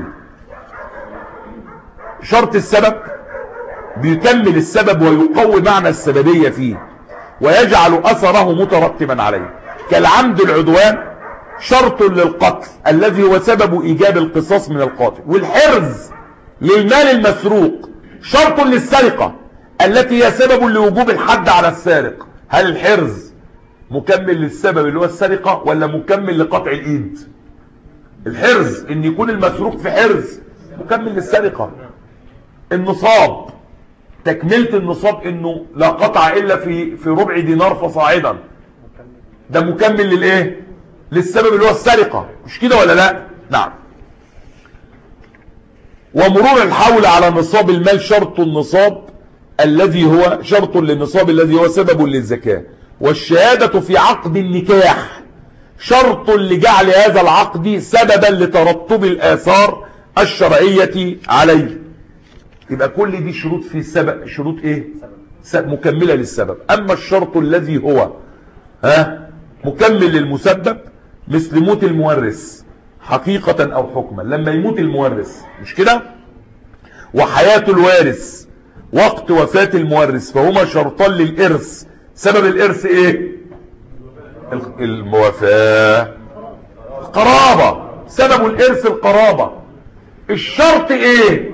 شرط السبب بيكمل السبب ويقوي معنى السببية فيه ويجعل اثره مترتبا عليه، كالعمد العدوان شرط للقتل الذي هو سبب ايجاب القصاص من القاتل، والحرز للمال المسروق شرط للسرقة التي هي سبب لوجوب الحد على السارق. هل الحرز مكمل للسبب اللي هو السرقة ولا مكمل لقطع الايد؟ الحرز ان يكون المسروق في حرز مكمل للسرقة. النصاب تكملة النصاب انه لا قطع الا في في ربع دينار فصاعدا، ده مكمل للايه؟ للسبب اللي هو السرقة، مش كده ولا لا؟ نعم. ومرور الحول على نصاب المال شرط النصاب الذي هو شرط للنصاب الذي هو سبب للزكاة. والشهادة في عقد النكاح شرط لجعل هذا العقد سببا لترتب الآثار الشرعية عليه. يبقى كل دي شروط في السبب، شروط ايه؟ مكملة للسبب. اما الشرط الذي هو ها مكمل للمسبب مثل موت المورث حقيقة او حكما، لما يموت المورث مش كده، وحياة الوارث وقت وفاة المورث، فهما شرطان للإرث. سبب الإرث إيه؟ الموافاة، القرابة. سبب الإرث القرابة. الشرط إيه؟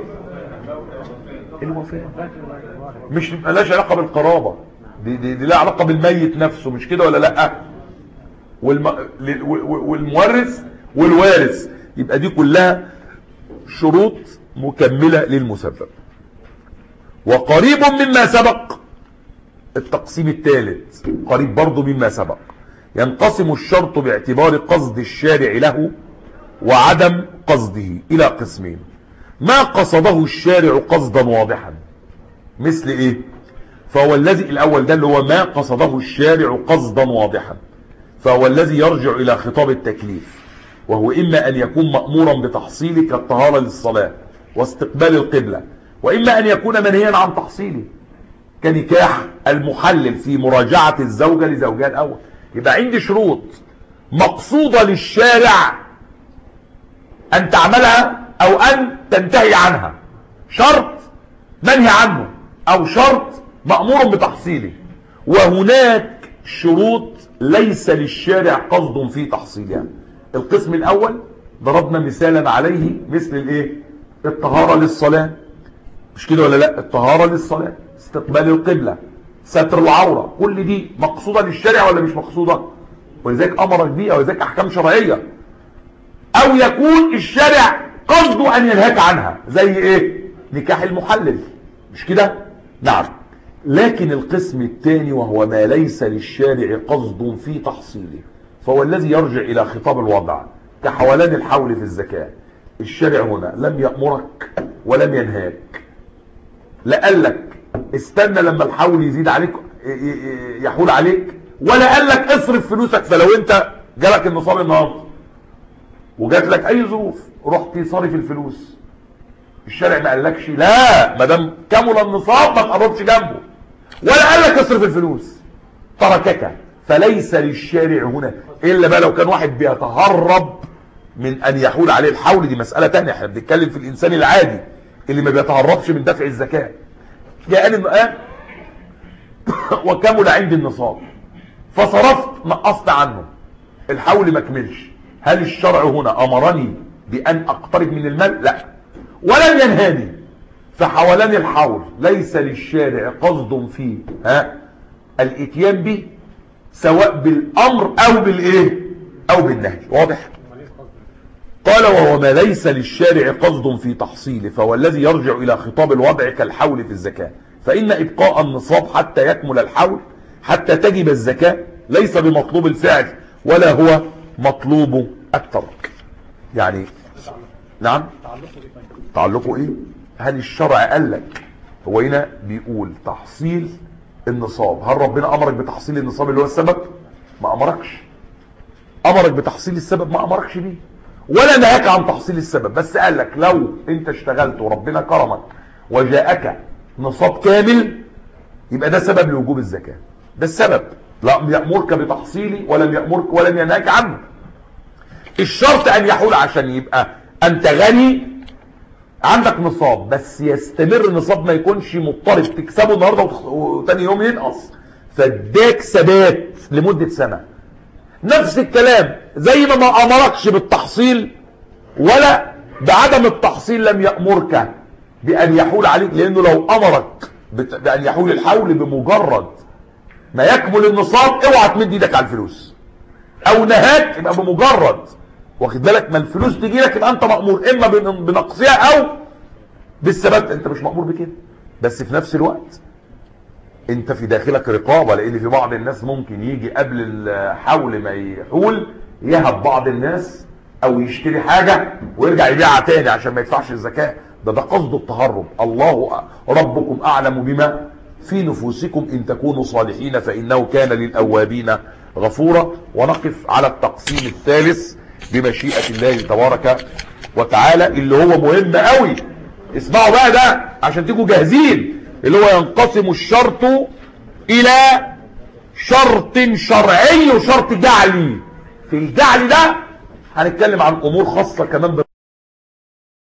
الوفاة. مش ملاش علاقة بالقرابة، دي, دي, دي لا علاقة بالميت نفسه، مش كده ولا لأ؟ والم... والمورث والوارث، يبقى دي كلها شروط مكملة للمسبب. وقريب مما سبق التقسيم الثالث، قريب برضو مما سبق. ينقسم الشرط باعتبار قصد الشارع له وعدم قصده إلى قسمين. ما قصده الشارع قصدا واضحا، مثل ايه؟ فهو الذي الأول ده اللي هو ما قصده الشارع قصدا واضحا، فهو الذي يرجع إلى خطاب التكليف، وهو إما أن يكون مأمورا بتحصيله كالطهارة للصلاة واستقبال القبلة، وإما أن يكون منهيا عن تحصيله كنكاح المحلل في مراجعة الزوجة لزوجها الأول. يبقى عندي شروط مقصودة للشارع أن تعملها أو أن تنتهي عنها، شرط منهي عنه أو شرط مأمور بتحصيله، وهناك شروط ليس للشارع قصد في تحصيلها. القسم الأول ضربنا مثالا عليه، مثل الايه؟ الطهارة للصلاة، مش كده ولا لا؟ الطهارة للصلاة، استقبال القبلة، ستر العورة، كل دي مقصودة للشارع ولا مش مقصودة؟ ولذلك أمرك بيها، ولذلك أحكام شرعية. أو يكون الشارع قصده أن ينهاك عنها، زي ايه؟ نكاح المحلل، مش كده؟ نعم. لكن القسم الثاني وهو ما ليس للشارع قصد في تحصيله، فهو الذي يرجع إلى خطاب الوضع، كحولان الحول في الزكاة. الشارع هنا لم يأمرك ولم ينهاك، لا قال لك استنى لما الحول يزيد عليك يحول عليك، ولا قال لك اصرف فلوسك. فلو انت جالك النصاب النهارده وجات لك اي ظروف رحت صارف الفلوس، الشارع ما قالكش لا ما دام كمل النصاب ما تقربش جنبه، ولا قال لك اصرف الفلوس، تركك. فليس للشارع هنا الا بقى لو كان واحد بيتهرب من ان يحول عليه الحول، دي مسألة تانية. احنا بنتكلم في الانسان العادي اللي ما بيتهربش من دفع الزكاة. جاءني الآن وكمل عندي النصاب فصرفت نقصت عنه، الحول ما كملش، هل الشرع هنا امرني بان اقترب من المال؟ لا، ولم ينهاني. فحولان الحول ليس للشارع قصد فيه ها الاتيان به، سواء بالامر او بالايه او بالنهي. واضح؟ قال وهو ما ليس للشارع قصد في تحصيله، فهو الذي يرجع الى خطاب الوضع كالحول في الزكاة. فان ابقاء النصاب حتى يكمل الحول حتى تجب الزكاة ليس بمطلوب الفعل ولا هو مطلوب الترك. يعني نعم، تعلقه ايه؟ هل الشرع قال لك؟ هو هنا بيقول تحصيل النصاب، هل ربنا امرك بتحصيل النصاب اللي هو السبب؟ ما امركش. امرك بتحصيل السبب؟ ما امركش بيه، ولا نهاك عن تحصيل السبب، بس قال لك لو انت اشتغلت وربنا كرمك وجاءك نصاب كامل يبقى ده سبب لوجوب الزكاة، ده السبب. لم يأمرك بتحصيله ولم يأمرك ولم ينهاك عنه. الشرط ان يحول عشان يبقى انت غني عندك نصاب بس يستمر النصاب، ما يكونش مضطرب تكسبه النهارده وتاني يوم ينقص، فاداك ثبات لمدة سنة. نفس الكلام زي ما ما امركش بالتحصيل ولا بعدم التحصيل لم يأمرك بأن يحول عليك، لأنه لو أمرك بأن يحول الحول بمجرد ما يكمل النصاب اوعى تمد ايدك على الفلوس، او نهاك يبقى بمجرد واخد بالك ما الفلوس تجي لك يبقى انت مأمور اما بنقصها او بالثبات. انت مش مأمور بكده، بس في نفس الوقت انت في داخلك رقابة، لان في بعض الناس ممكن يجي قبل الحول ما يحول يهب بعض الناس او يشتري حاجة ويرجع يبيعها تاني عشان ما يدفعش الزكاة. ده ده قصد التهرب. الله ربكم اعلم بما في نفوسكم ان تكونوا صالحين فانه كان للاوابين غفورا. ونقف على التقسيم الثالث بمشيئة الله تبارك وتعالى اللي هو مهم قوي. اسمعوا بقى ده عشان تيجوا جاهزين، اللي هو ينقسم الشرط الى شرط شرعي وشرط جعلي. في الجعلي ده هنتكلم عن امور خاصة كمان.